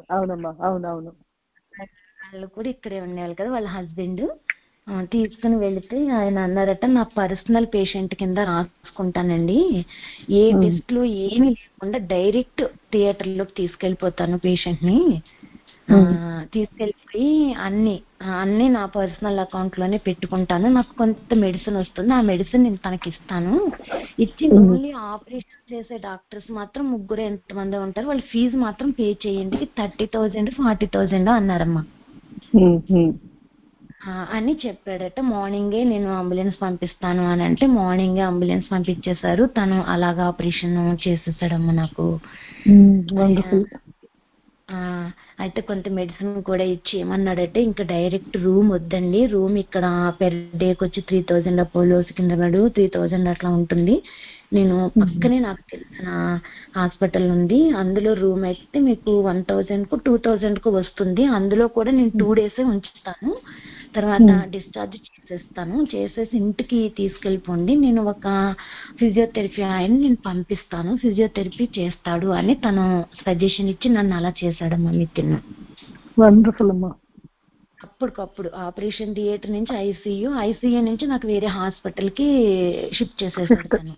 వాళ్ళు కూడా ఇక్కడే ఉండేవాళ్ళు కదా, వాళ్ళ హస్బెండ్ తీసుకుని వెళితే ఆయన అన్నారట, నా పర్సనల్ పేషెంట్ కింద రాసుకుంటానండి, ఏ టెస్ట్లు ఏమీ లేకుండా డైరెక్ట్ థియేటర్ లోకి తీసుకెళ్లిపోతాను పేషెంట్ ని, తీసుకెళ్ళిపోయి అన్ని అన్ని నా పర్సనల్ అకౌంట్ లోనే పెట్టుకుంటాను, నాకు కొంత మెడిసిన్ వస్తుంది, ఆ మెడిసిన్ నేను తనకి ఇస్తాను, ఇచ్చి ఓన్లీ ఆపరేషన్ చేసే డాక్టర్స్ మాత్రం ముగ్గురు ఎంతమంది ఉంటారు, వాళ్ళ ఫీజు మాత్రం పే చేయండి, థర్టీ థౌజండ్ ఫార్టీ థౌజండ్ అన్నారమ్మా అని చెప్పాడట. మార్నింగే నేను అంబులెన్స్ పంపిస్తాను అని అంటే మార్నింగే అంబులెన్స్ పంపించేశారు. తను అలాగా ఆపరేషన్ చేసేసాడమ్మా నాకు. అయితే కొంత మెడిసిన్ కూడా ఇచ్చి ఏమన్నాడంటే, ఇంకా డైరెక్ట్ రూమ్ వద్దండి, రూమ్ ఇక్కడ పెర్ డేకి వచ్చి three thousand Apollo Secunderabad three thousand అట్లా ఉంటుంది, నేను పక్కనే నాకు తెలిసిన హాస్పిటల్ ఉంది, అందులో రూమ్ అయితే మీకు వన్ థౌజండ్ కు టూ థౌజండ్ కు వస్తుంది, అందులో కూడా నేను టూ డేసే ఉంచుతాను, తర్వాత డిశ్చార్జ్ చేసేస్తాను, చేసేసి ఇంటికి తీసుకెళ్ళిపోండి, నేను ఒక ఫిజియోథెరపీ ఆయన నేను పంపిస్తాను, ఫిజియోథెరపీ చేస్తాడు అని తను సజెషన్ ఇచ్చి నన్ను అలా చేశాడమ్మా మితిన్. వండర్ఫుల్ అమ్మా. అప్పటికప్పుడు ఆపరేషన్ థియేటర్ నుంచి ఐసీయూ ఐసీయూ నుంచి నాకు వేరే హాస్పిటల్ కి షిఫ్ట్ చేసేసాడు తను.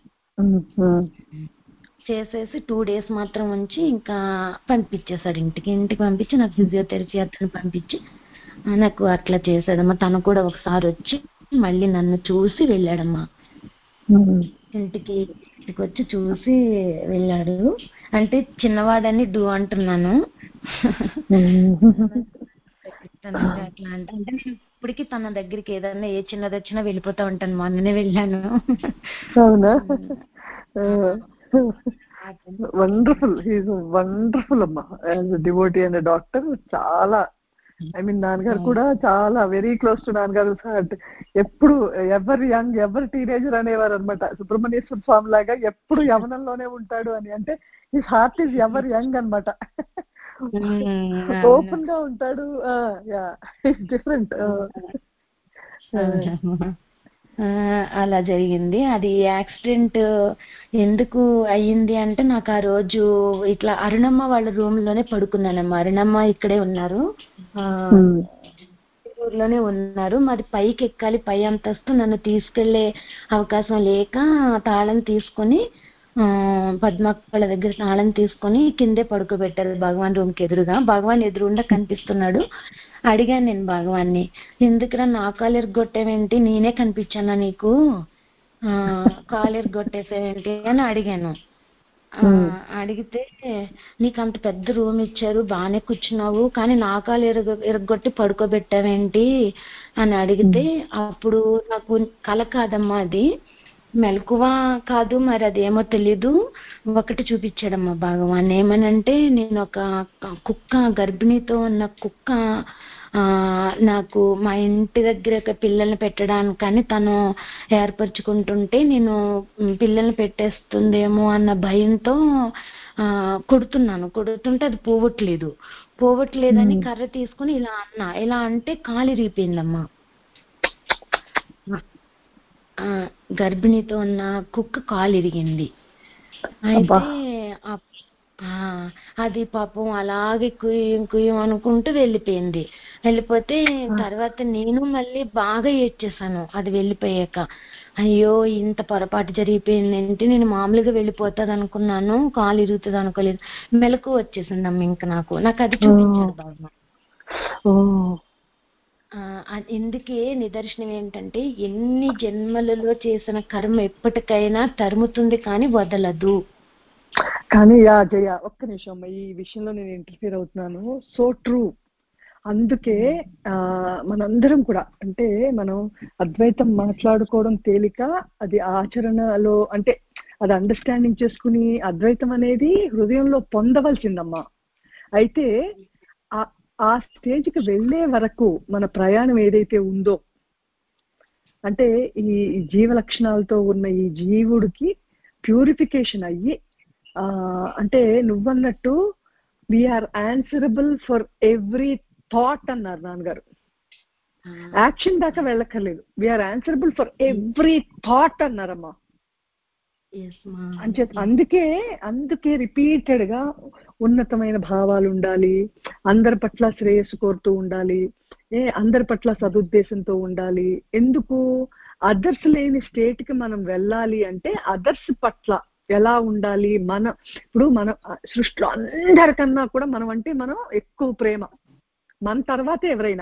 చేసేసి టూ డేస్ మాత్రం ఉంచి ఇంకా పంపించేశాడు ఇంటికి. ఇంటికి పంపించి నాకు ఫిజియోథెరపీ అతను పంపించి నాకు అట్లా చేశాడమ్మా. తను కూడా ఒకసారి వచ్చి మళ్ళీ నన్ను చూసి వెళ్ళాడమ్మా, ఇంటికి ఇంటికి వచ్చి చూసి వెళ్ళాడు. అంటే చిన్నవాడని డూ అంటున్నాను అట్లా అంటే అంటే నేను ఇప్పటికీ తన దగ్గరికి ఏదన్నా ఏ చిన్నది వచ్చినా వెళ్ళిపోతా ఉంటాను. మొన్ననే వెళ్ళాను. అవునా? వండర్ఫుల్, హీఈస్ వండర్ఫుల్ అమ్మా యాజ్ డివోటీ అండ్ డాక్టర్. చాలా ఐ మీన్ నాన్నగారు కూడా చాలా వెరీ క్లోజ్ టు నాన్నగారు. ఎప్పుడు ఎవరు యంగ్ ఎవరు టీనేజర్ అనేవారు అనమాట. సుబ్రహ్మణ్యేశ్వర స్వామి లాగా ఎప్పుడు యవనంలోనే ఉంటాడు అని, అంటే his heart is ever young అనమాట. ఓపెన్ గా ఉంటాడు. డిఫరెంట్. అలా జరిగింది. అది యాక్సిడెంట్ ఎందుకు అయ్యింది అంటే, నాకు ఆ రోజు ఇట్లా అరుణమ్మ వాళ్ళ రూమ్ లోనే పడుకున్నానమ్మా. అరుణమ్మ ఇక్కడే ఉన్నారు, ఊర్లోనే ఉన్నారు. మరి పైకి ఎక్కాలి, పై అంతస్తు నన్ను తీసుకెళ్లే అవకాశం లేక తాళం తీసుకొని పద్మక్క వాళ్ళ దగ్గర తాళం తీసుకొని కిందే పడుకోబెట్టారు భగవాన్ రూమ్ కి ఎదురుగా. భగవాన్ ఎదురుండా కనిపిస్తున్నాడు. అడిగాను నేను భగవాన్ని, ఎందుకురా నా కాలు ఎరగొట్టేవేంటి, నేనే కనిపించానా నీకు, ఆ కాలు ఎరగొట్టేసేవేంటి అని అడిగాను. అడిగితే నీకు అంత పెద్ద రూమ్ ఇచ్చారు, బాగానే కూర్చున్నావు, కానీ నా కాలు ఎరగ ఎరగొట్టి పడుకోబెట్టావేంటి అని అడిగితే, అప్పుడు నాకు కల కాదమ్మా, అది మెలకువ కాదు, మరి అదేమో తెలీదు, ఒకటి చూపించాడమ్మా భగవాన్. ఏమనంటే, నేను ఒక కుక్క గర్భిణితో ఉన్న కుక్క ఆ నాకు మా ఇంటి దగ్గర ఒక పిల్లల్ని పెట్టడానికని తను ఏర్పరచుకుంటుంటే నేను పిల్లల్ని పెట్టేస్తుందేమో అన్న భయంతో ఆ కొడుతున్నాను. కొడుతుంటే అది పోవట్లేదు పోవట్లేదని కర్ర తీసుకుని ఇలా అన్నా. ఇలా అంటే కాలు ఇరిగిపోయిందమ్మా. గర్భిణితో ఉన్న కుక్క కాలు ఇరిగింది. అయితే అది పాపం అలాగే కుయ్యం కుయ్యం అనుకుంటూ వెళ్ళిపోయింది. వెళ్ళిపోతే తర్వాత నేను మళ్ళీ బాగా ఏడ్చేసాను అది వెళ్ళిపోయాక. అయ్యో ఇంత పొరపాటు జరిగిపోయిందంటే, నేను మామూలుగా వెళ్ళిపోతుంది అనుకున్నాను, కాలు ఇరుగుతుంది అనుకోలేదు. మెలకు వచ్చేసిందమ్మ ఇంకా నాకు నాకు అది చూపించాడు బాబు. ఇందుకే నిదర్శనం ఏంటంటే ఎన్ని జన్మలలో చేసిన కర్మ ఎప్పటికైనా తరుముతుంది కానీ వదలదు. కానీ యా జయ ఒక్క నిమిషం అమ్మ, ఈ విషయంలో నేను ఇంటర్ఫియర్ అవుతున్నాను. So true. అందుకే ఆ మనందరం కూడా అంటే మనం అద్వైతం మాట్లాడుకోవడం తేలిక, అది ఆచరణలో అంటే అది అండర్స్టాండింగ్ చేసుకుని అద్వైతం అనేది హృదయంలో పొందవలసిందమ్మా. అయితే ఆ స్టేజ్కి వెళ్ళే వరకు మన ప్రయాణం ఏదైతే ఉందో అంటే ఈ జీవ లక్షణాలతో ఉన్న ఈ జీవుడికి ప్యూరిఫికేషన్ అయ్యి ఆ అంటే నువ్వన్నట్టు we're answerable for every thought అన్నారు నాన్నగారు. యాక్షన్ దాకా వెళ్ళక్కర్లేదు, we're answerable for every thought అన్నారమ్మా. అంచే అందుకే అందుకే రిపీటెడ్ గా ఉన్నతమైన భావాలు ఉండాలి, అందరి పట్ల శ్రేయస్సు కోరుతూ ఉండాలి, ఏ అందరి పట్ల సదుద్దేశంతో ఉండాలి. ఎందుకు? అదర్స్ లేని స్టేట్ కి మనం వెళ్ళాలి అంటే అదర్స్ పట్ల ఎలా ఉండాలి. మన ఇప్పుడు మన సృష్టిలో అందరికన్నా కూడా మనం అంటే మనం ఎక్కువ ప్రేమ, మన తర్వాతే ఎవరైనా,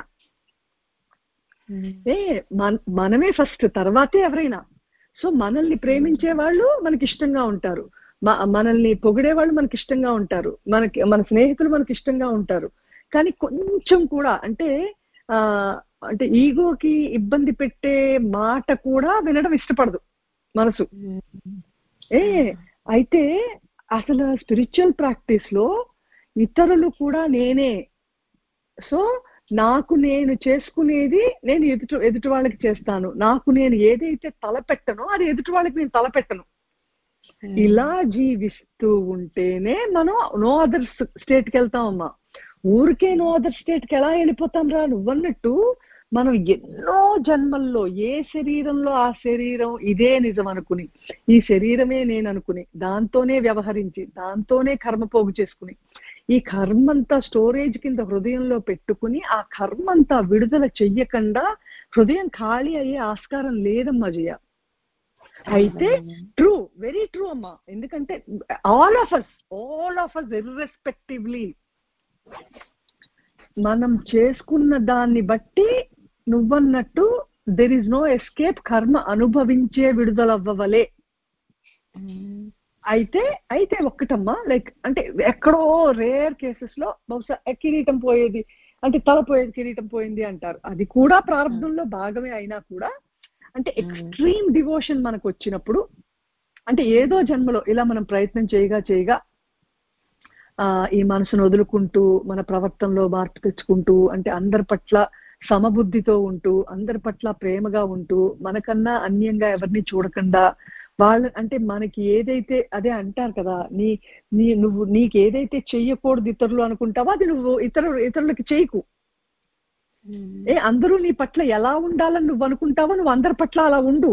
ఏ మన మనమే ఫస్ట్, తర్వాతే ఎవరైనా. సో మనల్ని ప్రేమించే వాళ్ళు మనకి ఇష్టంగా ఉంటారు, మనల్ని పొగిడే వాళ్ళు మనకి ఇష్టంగా ఉంటారు, మనకి మన స్నేహితులు మనకి ఇష్టంగా ఉంటారు. కానీ కొంచెం కూడా అంటే ఆ అంటే ఈగోకి ఇబ్బంది పెట్టే మాట కూడా వినడం ఇష్టపడదు మనసు. ఏ అయితే అసలు స్పిరిచువల్ ప్రాక్టీస్ లో ఇతరులు కూడా నేనే, సో నాకు నేను చేసుకునేది నేను ఎదుటి ఎదుటి వాళ్ళకి చేస్తాను, నాకు నేను ఏదైతే తలపెట్టనో అది ఎదుటి వాళ్ళకి నేను తలపెట్టను. ఇలా జీవిస్తూ ఉంటేనే మనం నో అదర్ స్టేట్కి వెళ్తామమ్మా. ఊరికే నో అదర్ స్టేట్కి ఎలా వెళ్ళిపోతాం రా నువ్వన్నట్టు. మనం ఎన్నో జన్మల్లో ఏ శరీరంలో ఆ శరీరం ఇదే నిజం అనుకుని, ఈ శరీరమే నేను అనుకుని దాంతోనే వ్యవహరించి దాంతోనే కర్మ పోగు చేసుకుని ఈ కర్మంతా స్టోరేజ్ కింద హృదయంలో పెట్టుకుని ఆ కర్మంతా విడుదల చెయ్యకుండా హృదయం ఖాళీ అయ్యే ఆస్కారం లేదమ్మా జయ. అయితే ట్రూ, వెరీ ట్రూ అమ్మా. ఎందుకంటే all of us all of us irrespectively మనం చేసుకున్న దాన్ని బట్టి నువ్వన్నట్టు దెర్ ఇస్ నో ఎస్కేప్, కర్మ అనుభవించే విడుదలవ్వవలే. అయితే అయితే ఒక్కటమ్మా, లైక్ అంటే ఎక్కడో రేర్ కేసెస్ లో బహుశా కిరీటం పోయేది అంటే తల పోయేది కిరీటం పోయింది అంటారు, అది కూడా ప్రారంభంలో భాగమే అయినా కూడా అంటే ఎక్స్ట్రీమ్ డివోషన్ మనకు వచ్చినప్పుడు అంటే ఏదో జన్మలో ఇలా మనం ప్రయత్నం చేయగా చేయగా ఆ ఈ మనసును వదులుకుంటూ మన ప్రవర్తనలో మార్పు తెచ్చుకుంటూ అంటే అందరి పట్ల సమబుద్ధితో ఉంటూ అందరి పట్ల ప్రేమగా ఉంటూ మనకన్నా అన్యంగా ఎవరిని చూడకుండా వాళ్ళ అంటే మనకి ఏదైతే అదే అంటారు కదా, నీ నీ నువ్వు నీకు ఏదైతే చెయ్యకూడదు ఇతరులు అనుకుంటావో అది నువ్వు ఇతరు ఇతరులకి చేయకు. ఏ అందరూ నీ పట్ల ఎలా ఉండాలని నువ్వు అనుకుంటావో నువ్వు అందరి పట్ల అలా ఉండు.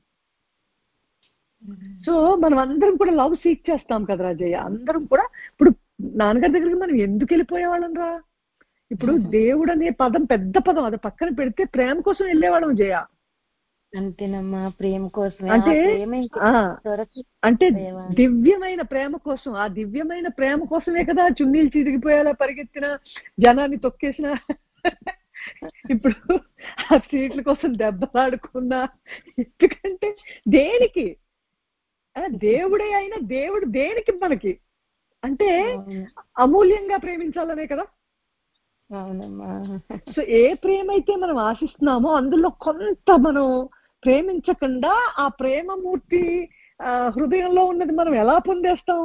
సో మనం అందరం కూడా లవ్ సీక్ చేస్తాం కదా రాజయ్య. అందరం కూడా ఇప్పుడు నాన్నగారి దగ్గరికి మనం ఎందుకు వెళ్ళిపోయేవాళ్ళం రా? ఇప్పుడు దేవుడు అనే పదం పెద్ద పదం, అది పక్కన పెడితే ప్రేమ కోసం వెళ్ళేవాళ్ళం జయ. అంతేనమ్మా, ప్రేమ కోసం. అంటే అంటే దివ్యమైన ప్రేమ కోసం, ఆ దివ్యమైన ప్రేమ కోసమే కదా చున్నీలు చిరిగిపోయేలా పరిగెత్తిన, జనాన్ని తొక్కేసిన, ఇప్పుడు ఆ సీట్ల కోసం దెబ్బలాడుకున్నా. ఎందుకంటే దేనికి? దేవుడే అయినా దేవుడు దేనికి మనకి అంటే అమూల్యంగా ప్రేమించాలనే కదా. అవునమ్మా. సో ఏ ప్రేమ అయితే మనం ఆశిస్తున్నామో అందులో కొంత మనం ప్రేమించకుండా ఆ ప్రేమమూర్తి ఆ హృదయంలో ఉన్నది మనం ఎలా పొందేస్తాం?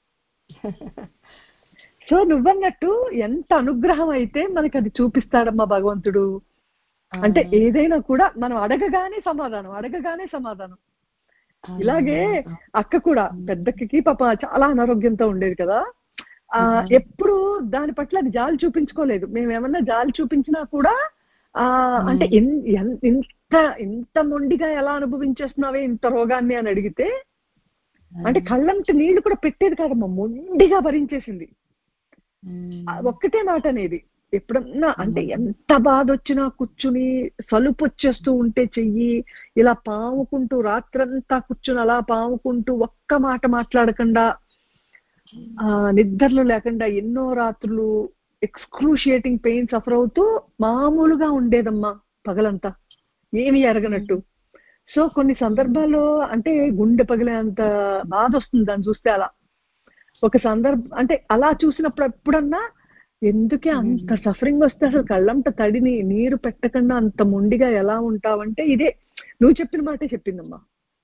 సో నువ్వన్నట్టు ఎంత అనుగ్రహం అయితే మనకి అది చూపిస్తాడమ్మా భగవంతుడు. అంటే ఏదైనా కూడా మనం అడగగానే సమాధానం, అడగగానే సమాధానం. ఇలాగే అక్క కూడా, పెద్దక్కకి పాప చాలా అనారోగ్యంతో ఉండేది కదా, ఆ ఎప్పుడు దాని పట్ల అది జాలి చూపించుకోలేదు. మేము ఏమన్నా జాలి చూపించినా కూడా ఆ అంటే ఇంత ఇంత మొండిగా ఎలా అనుభవించేస్తున్నావే ఇంత రోగాన్ని అని అడిగితే అంటే కళ్ళంటి నీళ్లు కూడా పెట్టేది కాదమ్మా, మొండిగా భరించేసింది. ఒక్కటే మాట అనేది, ఎప్పుడన్నా అంటే ఎంత బాధ వచ్చినా కూర్చుని సలుపు వచ్చేస్తూ ఉంటే చెయ్యి ఇలా పాముకుంటూ రాత్రంతా కూర్చుని అలా పాముకుంటూ ఒక్క మాట మాట్లాడకుండా ఆ నిద్రలు లేకుండా ఎన్నో రాత్రులు ఎక్స్క్రూషియేటింగ్ పెయిన్ సఫర్ అవుతూ మామూలుగా ఉండేదమ్మా పగలంతా, ఏమి ఎరగనట్టు. సో కొన్ని సందర్భాల్లో అంటే గుండె పగిలే అంత బాధ వస్తుంది దాన్ని చూస్తే. అలా ఒక సందర్భం అంటే అలా చూసినప్పుడు ఎప్పుడన్నా ఎందుకే అంత సఫరింగ్ వస్తే అసలు కళ్ళంట తడిని నీరు పెట్టకుండా అంత మొండిగా ఎలా ఉంటావంటే ఇదే నువ్వు చెప్పిన మాటే చెప్పిందమ్మా.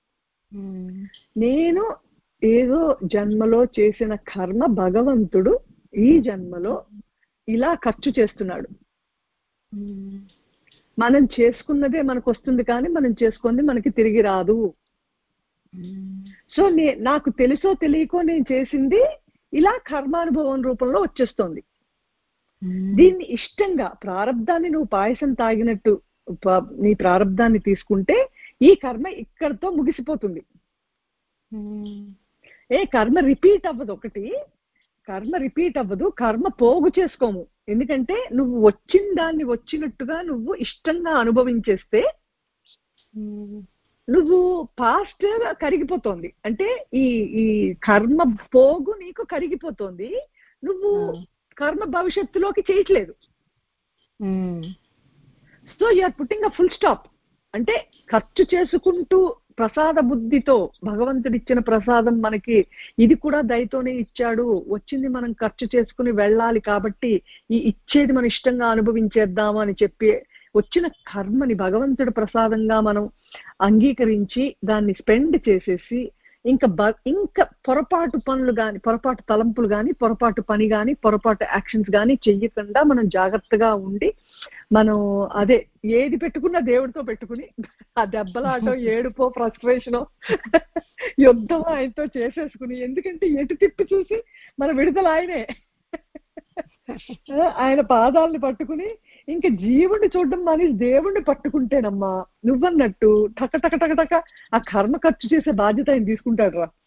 నేను ఏదో జన్మలో చేసిన కర్మ భగవంతుడు ఈ జన్మలో ఇలా ఖర్చు చేస్తున్నాడు. మనం చేసుకున్నదే మనకు వస్తుంది కానీ మనం చేసుకుంది మనకి తిరిగి రాదు. సో నే నాకు తెలుసో తెలియకో నేను చేసింది ఇలా కర్మానుభవం రూపంలో వచ్చేస్తోంది. దీన్ని ఇష్టంగా ప్రారంధాన్ని నువ్వు పాయసం తాగినట్టు నీ ప్రారంధాన్ని తీసుకుంటే ఈ కర్మ ఇక్కడతో ముగిసిపోతుంది. ఏ కర్మ రిపీట్ అవ్వదు. ఒకటి కర్మ రిపీట్ అవ్వదు, కర్మ పోగు చేసుకోము. ఎందుకంటే నువ్వు వచ్చిన దాన్ని వచ్చినట్టుగా నువ్వు ఇష్టంగా అనుభవించేస్తే నువ్వు పాస్ట్ కరిగిపోతోంది. అంటే ఈ ఈ కర్మ పోగు నీకు కరిగిపోతోంది, నువ్వు కర్మ భవిష్యత్తులోకి చేయట్లేదు. So you're putting a full stop. అంటే ఖర్చు చేసుకుంటూ ప్రసాద బుద్ధితో భగవంతుడిచ్చిన ప్రసాదం మనకి ఇది కూడా దయతోనే ఇచ్చాడు, వచ్చింది మనం ఖర్చు చేసుకుని వెళ్ళాలి కాబట్టి ఈ ఇచ్చేది మనం ఇష్టంగా అనుభవించేద్దాము అని చెప్పి వచ్చిన కర్మని భగవంతుడి ప్రసాదంగా మనం అంగీకరించి దాన్ని స్పెండ్ చేసేసి ఇంకా బ ఇంకా పొరపాటు పనులు కానీ పొరపాటు తలంపులు కానీ పొరపాటు పని కానీ పొరపాటు యాక్షన్స్ కానీ చెయ్యకుండా మనం జాగ్రత్తగా ఉండి మనం అదే ఏది పెట్టుకున్నా దేవుడితో పెట్టుకుని ఆ దెబ్బలాటో ఏడుపో ఫ్రస్ట్రేషనో యుద్ధం ఆయనతో చేసేసుకుని, ఎందుకంటే ఎటు తిప్పి చూసి మన విడుదల ఆయనే, ఆయన పాదాలని పట్టుకుని ఇంకా జీవుడిని చూడడం మానేసి దేవుణ్ణి పట్టుకుంటేనమ్మా నువ్వన్నట్టు టక టక టక టక ఆ కర్మ ఖర్చు చేసే బాధ్యత ఆయన తీసుకుంటాడు రా.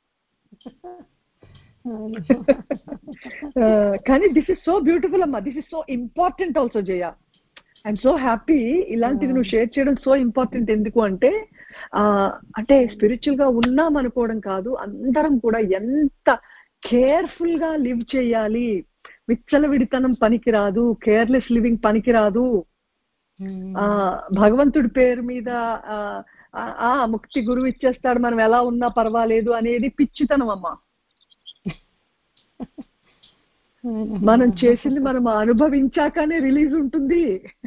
కానీ దిస్ ఇస్ సో బ్యూటిఫుల్ అమ్మా, this is so important also Jaya. I'm so happy ఇలాంటిది నువ్వు షేర్ చేయడం సో ఇంపార్టెంట్. ఎందుకు అంటే ఆ అంటే స్పిరిచువల్ గా ఉన్నాం అనుకోవడం కాదు, అందరం కూడా ఎంత కేర్ఫుల్ గా లివ్ చేయాలి. విచ్చలవిడితనం పనికిరాదు, కేర్లెస్ లివింగ్ పనికిరాదు. ఆ భగవంతుడి పేరు మీద ఆ ముక్తి గురువు ఇచ్చేస్తాడు మనం ఎలా ఉన్నా పర్వాలేదు అనేది పిచ్చితనం అమ్మా. మనం చేసింది మనం అనుభవించాకనే రిలీజ్ ఉంటుంది.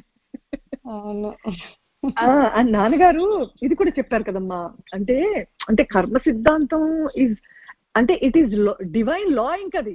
నాన్నగారు ఇది కూడా చెప్పారు కదమ్మా, అంటే అంటే కర్మ సిద్ధాంతం ఇస్ అంటే ఇట్ ఈస్ డివైన్ లా. ఇంకది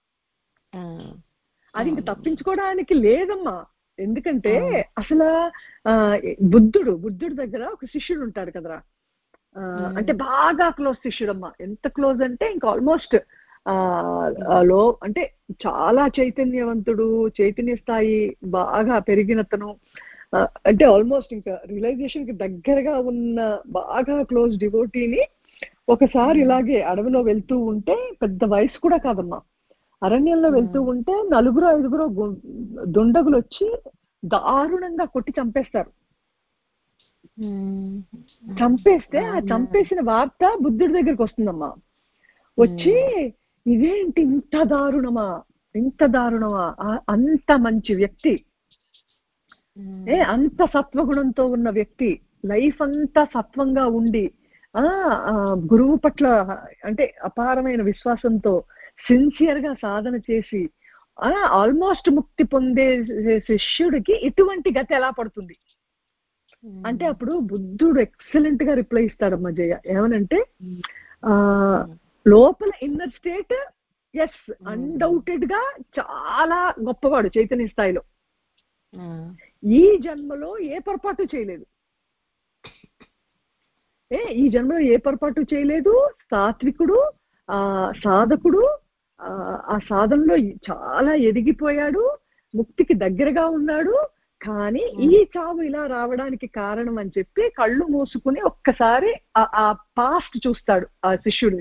అది ఇంక తప్పించుకోవడానికి లేదమ్మా. ఎందుకంటే అసలు ఆ బుద్ధుడు బుద్ధుడి దగ్గర ఒక శిష్యుడు ఉంటాడు కదరా, అంటే బాగా క్లోజ్ శిష్యుడమ్మా. ఎంత క్లోజ్ అంటే ఇంకా ఆల్మోస్ట్ ఆ లో అంటే చాలా చైతన్యవంతుడు, చైతన్య స్థాయి బాగా పెరిగినతను, అంటే ఆల్మోస్ట్ ఇంకా రియలైజేషన్ కి దగ్గరగా ఉన్న బాగా క్లోజ్ డివోటీని ఒకసారి ఇలాగే అడవిలో వెళ్తూ ఉంటే, పెద్ద వయసు కూడా కాదమ్మా, అరణ్యంలో వెళ్తూ ఉంటే నలుగురు ఐదుగురు దుండగులు వచ్చి దారుణంగా కొట్టి చంపేస్తారు. చంపేస్తే ఆ చంపేసిన వార్త బుద్ధుడి దగ్గరికి వస్తుందమ్మా. వచ్చి ఇదేంటి ఇంత దారుణమా ఇంత దారుణమా అంత మంచి వ్యక్తి, ఏ అంత సత్వగుణంతో ఉన్న వ్యక్తి, లైఫ్ అంతా సత్వంగా ఉండి ఆ గురువు పట్ల అంటే అపారమైన విశ్వాసంతో సిన్సియర్ గా సాధన చేసి ఆ ఆల్మోస్ట్ ముక్తి పొందే శిష్యుడికి ఇటువంటి గతి ఎలా పడుతుంది అంటే అప్పుడు బుద్ధుడు ఎక్సలెంట్ గా రిప్లై ఇస్తాడమ్మా జయ. ఏమనంటే ఆ లోపల ఇన్నర్ స్టేట్ ఎస్ అన్డౌటెడ్ గా చాలా గొప్పవాడు చైతన్య స్థాయిలో, ఈ జన్మలో ఏ పొరపాటు చేయలేదు, ఏ ఈ జన్మలో ఏ పొరపాటు చేయలేదు, సాత్వికుడు, ఆ సాధకుడు, ఆ సాధనలో చాలా ఎదిగిపోయాడు, ముక్తికి దగ్గరగా ఉన్నాడు. కానీ ఈ చావు ఇలా రావడానికి కారణం అని చెప్పి కళ్ళు మూసుకుని ఒక్కసారి ఆ పాస్ట్ చూస్తాడు ఆ శిష్యుడిది.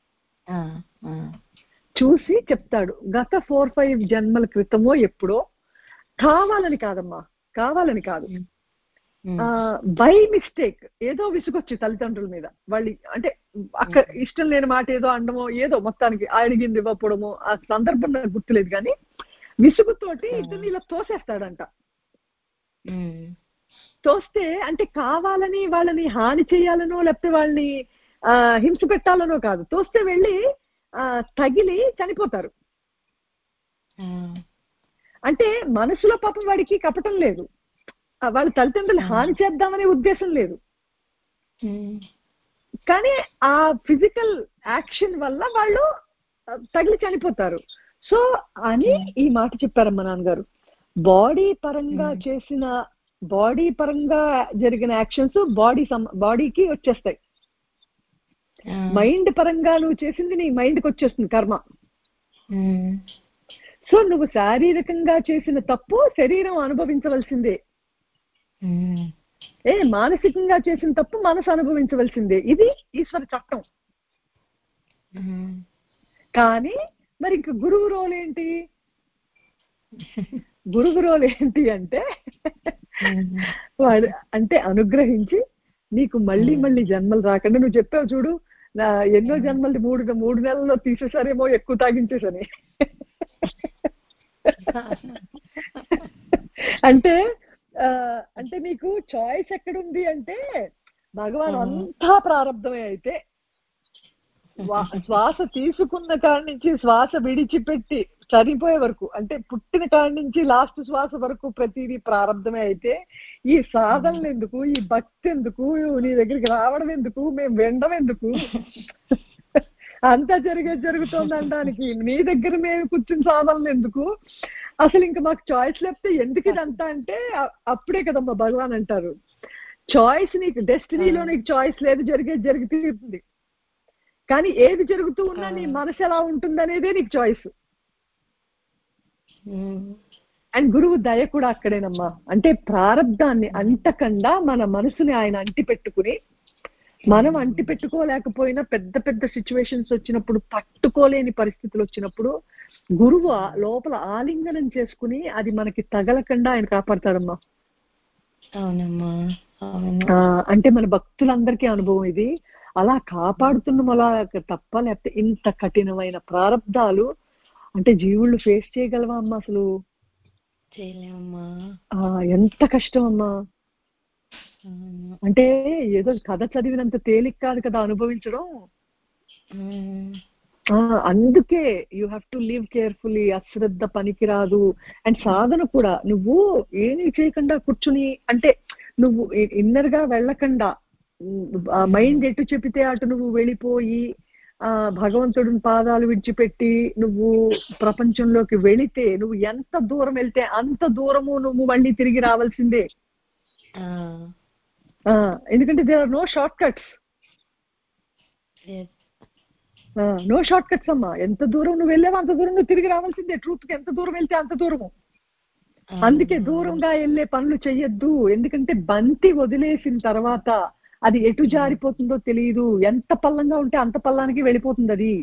చూసి చెప్తాడు, గత ఫోర్ ఫైవ్ జన్మల క్రితమో ఎప్పుడో, కావాలని కాదమ్మా కావాలని కాదు, బై మిస్టేక్ ఏదో విసుగొచ్చి తల్లిదండ్రుల మీద వాళ్ళు అంటే అక్కడ ఇష్టం లేని మాట ఏదో అండమో ఏదో మొత్తానికి అడిగింది ఇవ్వకపోవడమో ఆ సందర్భం నాకు గుర్తులేదు, కానీ విసుగుతోటి ఇద్దరిని ఇలా తోసేస్తాడంట. తోస్తే అంటే కావాలని వాళ్ళని హాని చేయాలనో లేకపోతే వాళ్ళని ఆ హింస పెట్టాలనో కాదు, తోస్తే వెళ్ళి ఆ తగిలి చనిపోతారు. అంటే మనసులో పాపం వాడికి కపటం లేదు, వాళ్ళ తల్లిదండ్రులు హాని చేద్దామనే ఉద్దేశం లేదు, కానీ ఆ ఫిజికల్ యాక్షన్ వల్ల వాళ్ళు తగిలి చనిపోతారు. సో అని ఈ మాట చెప్పారమ్మా నాన్నగారు. బాడీ పరంగా చేసిన బాడీ పరంగా జరిగిన యాక్షన్స్ బాడీ బాడీకి వచ్చేస్తాయి, మైండ్ పరంగా నువ్వు చేసింది నీ మైండ్కి వచ్చేస్తుంది కర్మ. సో నువ్వు శారీరకంగా చేసిన తప్పు శరీరం అనుభవించవలసిందే, ఏ మానసికంగా చేసిన తప్పు మనసు అనుభవించవలసిందే. ఇది ఈశ్వర చట్టం. కానీ మరి ఇంక గురువు రోల్ ఏంటి? గురువు రోల్ ఏంటి అంటే వాడు అంటే అనుగ్రహించి నీకు మళ్ళీ మళ్ళీ జన్మలు రాకుండా, నువ్వు చెప్పావు చూడు నా ఎన్నో జన్మలు మూడు మూడు నెలల్లో తీసేసారేమో ఎక్కువ తాగించేసని. అంటే ఆ అంటే నీకు చాయిస్ ఎక్కడుంది అంటే భగవాన్ అంతా ప్రారంభమే. అయితే శ్వాస తీసుకున్న కాడి నుంచి శ్వాస విడిచిపెట్టి చనిపోయే వరకు, అంటే పుట్టిన కాడి నుంచి లాస్ట్ శ్వాస వరకు ప్రతిదీ ప్రారంభమే. అయితే ఈ సాధనలు ఎందుకు, ఈ భక్తి ఎందుకు, నీ దగ్గరికి రావడం ఎందుకు, మేము వినడం ఎందుకు, అంతా జరిగేది జరుగుతుంది అనడానికి నీ దగ్గర మేము కూర్చుని సాధనలు ఎందుకు, అసలు ఇంకా మాకు చాయిస్ లేకపోతే ఎందుకు ఇదంతా అంటే అప్పుడే కదమ్మా భగవాన్ అంటారు చాయిస్. నీకు డెస్టినీలో నీకు చాయిస్ లేదు, జరిగేది జరుగుతుంది, కానీ ఏది జరుగుతూ ఉన్నా నీ మనసు ఎలా ఉంటుంది అనేదే నీకు చాయిస్. అండ్ గురువు దయ కూడా అక్కడేనమ్మా. అంటే ప్రారంధాన్ని అంటకుండా మన మనసుని ఆయన అంటి పెట్టుకుని, మనం అంటి పెట్టుకోలేకపోయినా పెద్ద పెద్ద సిచ్యువేషన్స్ వచ్చినప్పుడు, తట్టుకోలేని పరిస్థితులు వచ్చినప్పుడు గురువు లోపల ఆలింగనం చేసుకుని అది మనకి తగలకుండా ఆయన కాపాడతారమ్మా. అవునమ్మా. అంటే మన భక్తులందరికీ అనుభవం ఇది. అలా కాపాడుతున్నాం అలా తప్ప, లేకపోతే ఇంత కఠినమైన ప్రారంధాలు అంటే జీవుళ్ళు ఫేస్ చేయగలవా అమ్మా? అసలు చేయలేమమ్మా. ఎంత కష్టం అమ్మా. అంటే ఏదో కథ చదివినంత తేలిక కాదు కదా అనుభవించడం. అందుకే you have to live carefully. అశ్రద్ధ పనికిరాదు. అండ్ సాధన కూడా నువ్వు ఏమీ చేయకుండా కూర్చుని, అంటే నువ్వు ఇన్నర్ గా వెళ్ళకుండా మైండ్ ఎటు చెప్పితే అటు నువ్వు వెళ్ళిపోయి ఆ భగవంతుడిని పాదాలు విడిచిపెట్టి నువ్వు ప్రపంచంలోకి వెళితే నువ్వు ఎంత దూరం వెళ్తే అంత దూరము నువ్వు మళ్ళీ తిరిగి రావాల్సిందే. ఎందుకంటే there are no short cuts. No short cuts అమ్మా. ఎంత దూరం నువ్వు వెళ్ళావో అంత దూరం నువ్వు తిరిగి రావాల్సిందే. ట్రూత్ కి ఎంత దూరం వెళ్తే అంత దూరము. అందుకే దూరంగా వెళ్ళే పనులు చెయ్యొద్దు. ఎందుకంటే బంతి వదిలేసిన తర్వాత అది ఎటు జారిపోతుందో తెలియదు. ఎంత పల్లంగా ఉంటే అంత పల్లానికి వెళ్ళిపోతుంది అది.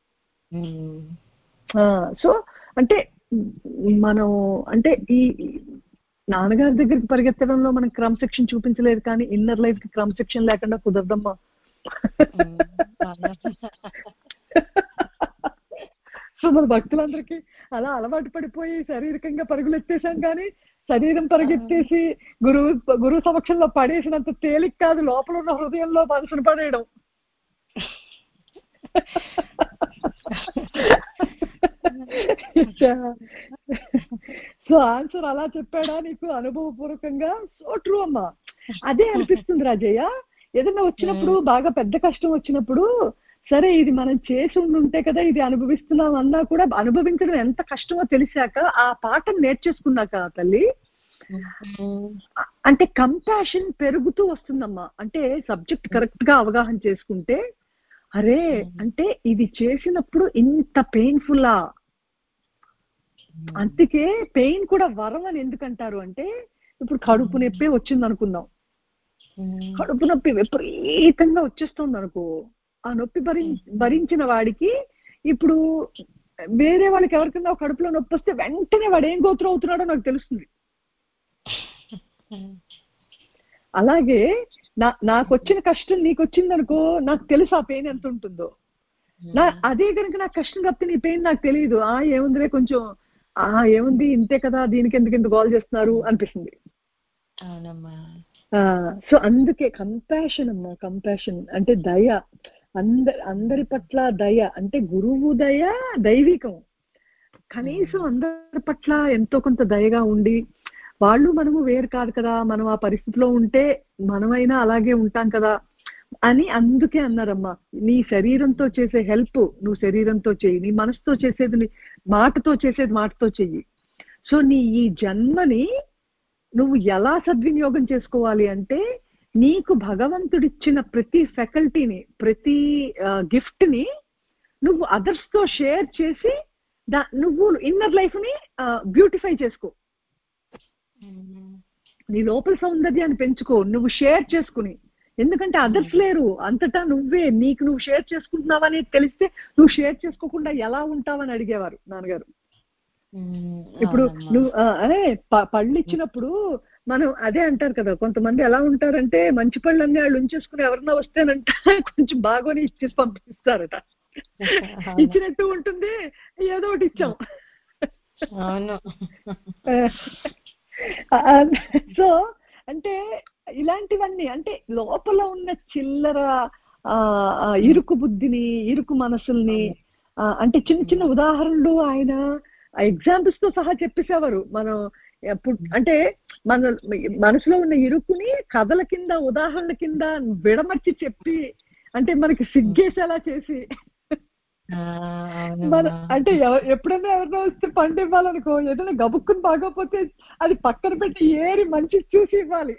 సో అంటే మనం అంటే ఈ నాన్నగారి దగ్గరికి పరిగెత్తడంలో మనం క్రమశిక్షణ చూపించలేదు, కానీ ఇన్నర్ లైఫ్ కి క్రమశిక్షణ లేకుండా కుదరదమ్మా. సో మన భక్తులందరికీ అలా అలవాటు పడిపోయి శారీరకంగా పరుగులెత్తేసాం, కానీ శరీరం పరిగెత్తేసి గురువు గురువు సమక్షంలో పడేసినంత తేలిక కాదు లోపల ఉన్న హృదయంలో మనసును పడేయడం. సో ఆన్సర్ అలా చెప్పాడా నీకు అనుభవపూర్వకంగా? సో ట్రూ అమ్మా. అదే అనిపిస్తుంది రాజయ్య. ఏదన్నా వచ్చినప్పుడు బాగా పెద్ద కష్టం వచ్చినప్పుడు సరే ఇది మనం చేసి ఉండుంటే కదా ఇది అనుభవిస్తున్నాం అన్నా కూడా అనుభవించడం ఎంత కష్టమో తెలిసాక ఆ పాఠం నేర్చేసుకున్నాక తల్లి అంటే కంపాషన్ పెరుగుతూ వస్తుందమ్మా. అంటే సబ్జెక్ట్ కరెక్ట్ గా అవగాహన చేసుకుంటే అరే అంటే ఇది చేసినప్పుడు ఇంత పెయిన్ఫుల్లా. అందుకే పెయిన్ కూడా వరం అని ఎందుకంటారు అంటే, ఇప్పుడు కడుపు నొప్పి వచ్చింది అనుకుందాం, కడుపు నొప్పి విపరీతంగా వచ్చేస్తుంది అనుకో, ఆ నొప్పి భరి భరించిన వాడికి ఇప్పుడు వేరే వాళ్ళకి ఎవరికైనా కడుపులో నొప్పి వస్తే వెంటనే వాడు ఏం గోత్రం అవుతున్నాడో నాకు తెలుస్తుంది. అలాగే నా నాకు వచ్చిన కష్టం నీకు వచ్చింది అనుకో, నాకు తెలుసు ఆ పెయిన్ ఎంత ఉంటుందో. నా అదే కనుక నాకు కష్టం తప్పితే నీ పెయిన్ నాకు తెలియదు. ఆ ఏముందిలే కొంచెం ఆ ఏముంది ఇంతే కదా, దీనికి ఎందుకు ఇంత గోల్ చేస్తున్నారు అనిపిస్తుంది. అవునమ్మా. సో అందుకే కంపాషన్ అమ్మా, కంపాషన్ అంటే దయ, అందరి అందరి పట్ల దయ, అంటే గురువు దయ దైవికం. కనీసం అందరి పట్ల ఎంతో కొంత దయగా ఉండి, వాళ్ళు మనము వేరు కాదు కదా, మనం ఆ పరిస్థితిలో ఉంటే మనమైనా అలాగే ఉంటాం కదా అని అందుకే అన్నారమ్మా, నీ శరీరంతో చేసే హెల్ప్ నువ్వు శరీరంతో చెయ్యి, నీ మనసుతో చేసేది నీ మాటతో చేసేది మాటతో చెయ్యి. సో నీ ఈ జన్మని నువ్వు ఎలా సద్వినియోగం చేసుకోవాలి అంటే, నీకు భగవంతుడిచ్చిన ప్రతి ఫ్యాకల్టీని, ప్రతి గిఫ్ట్ ని నువ్వు అదర్స్ తో షేర్ చేసి దా నువ్వు ఇన్నర్ లైఫ్ ని బ్యూటిఫై చేసుకో, నీ లోపల సౌందర్యాన్ని పెంచుకో నువ్వు షేర్ చేసుకుని. ఎందుకంటే అదర్స్ లేరు, అంతటా నువ్వే, నీకు నువ్వు షేర్ చేసుకుంటున్నావని తెలిస్తే నువ్వు షేర్ చేసుకోకుండా ఎలా ఉంటావని అడిగేవారు నాన్నగారు. ఇప్పుడు నువ్వు అదే పళ్ళు ఇచ్చినప్పుడు మనం అదే అంటారు కదా, కొంతమంది ఎలా ఉంటారంటే మంచి పళ్ళు అన్ని వాళ్ళు ఉంచేసుకుని ఎవరన్నా వస్తేనంట కొంచెం బాగోని ఇచ్చేసి పంపిస్తారట, ఇచ్చినట్టు ఉంటుంది, ఏదో ఒకటి ఇచ్చాం. సో అంటే ఇలాంటివన్నీ అంటే లోపల ఉన్న చిల్లర ఇరుకు బుద్ధిని, ఇరుకు మనసుల్ని, అంటే చిన్న చిన్న ఉదాహరణలు ఆయన ఎగ్జాంపుల్స్ తో సహా చెప్పేసేవారు. మనం అంటే మన మనసులో ఉన్న ఇరుకుని కథల కింద, ఉదాహరణ కింద విడమర్చి చెప్పి, అంటే మనకి సిగ్గేసేలా చేసి, మన అంటే ఎప్పుడైనా ఎవరైనా వస్తే పండు ఇవ్వాలనుకో, ఏదైనా గబుక్కుని బాగోపోతే అది పక్కన పెట్టి ఏరి మంచి చూసి ఇవ్వాలి.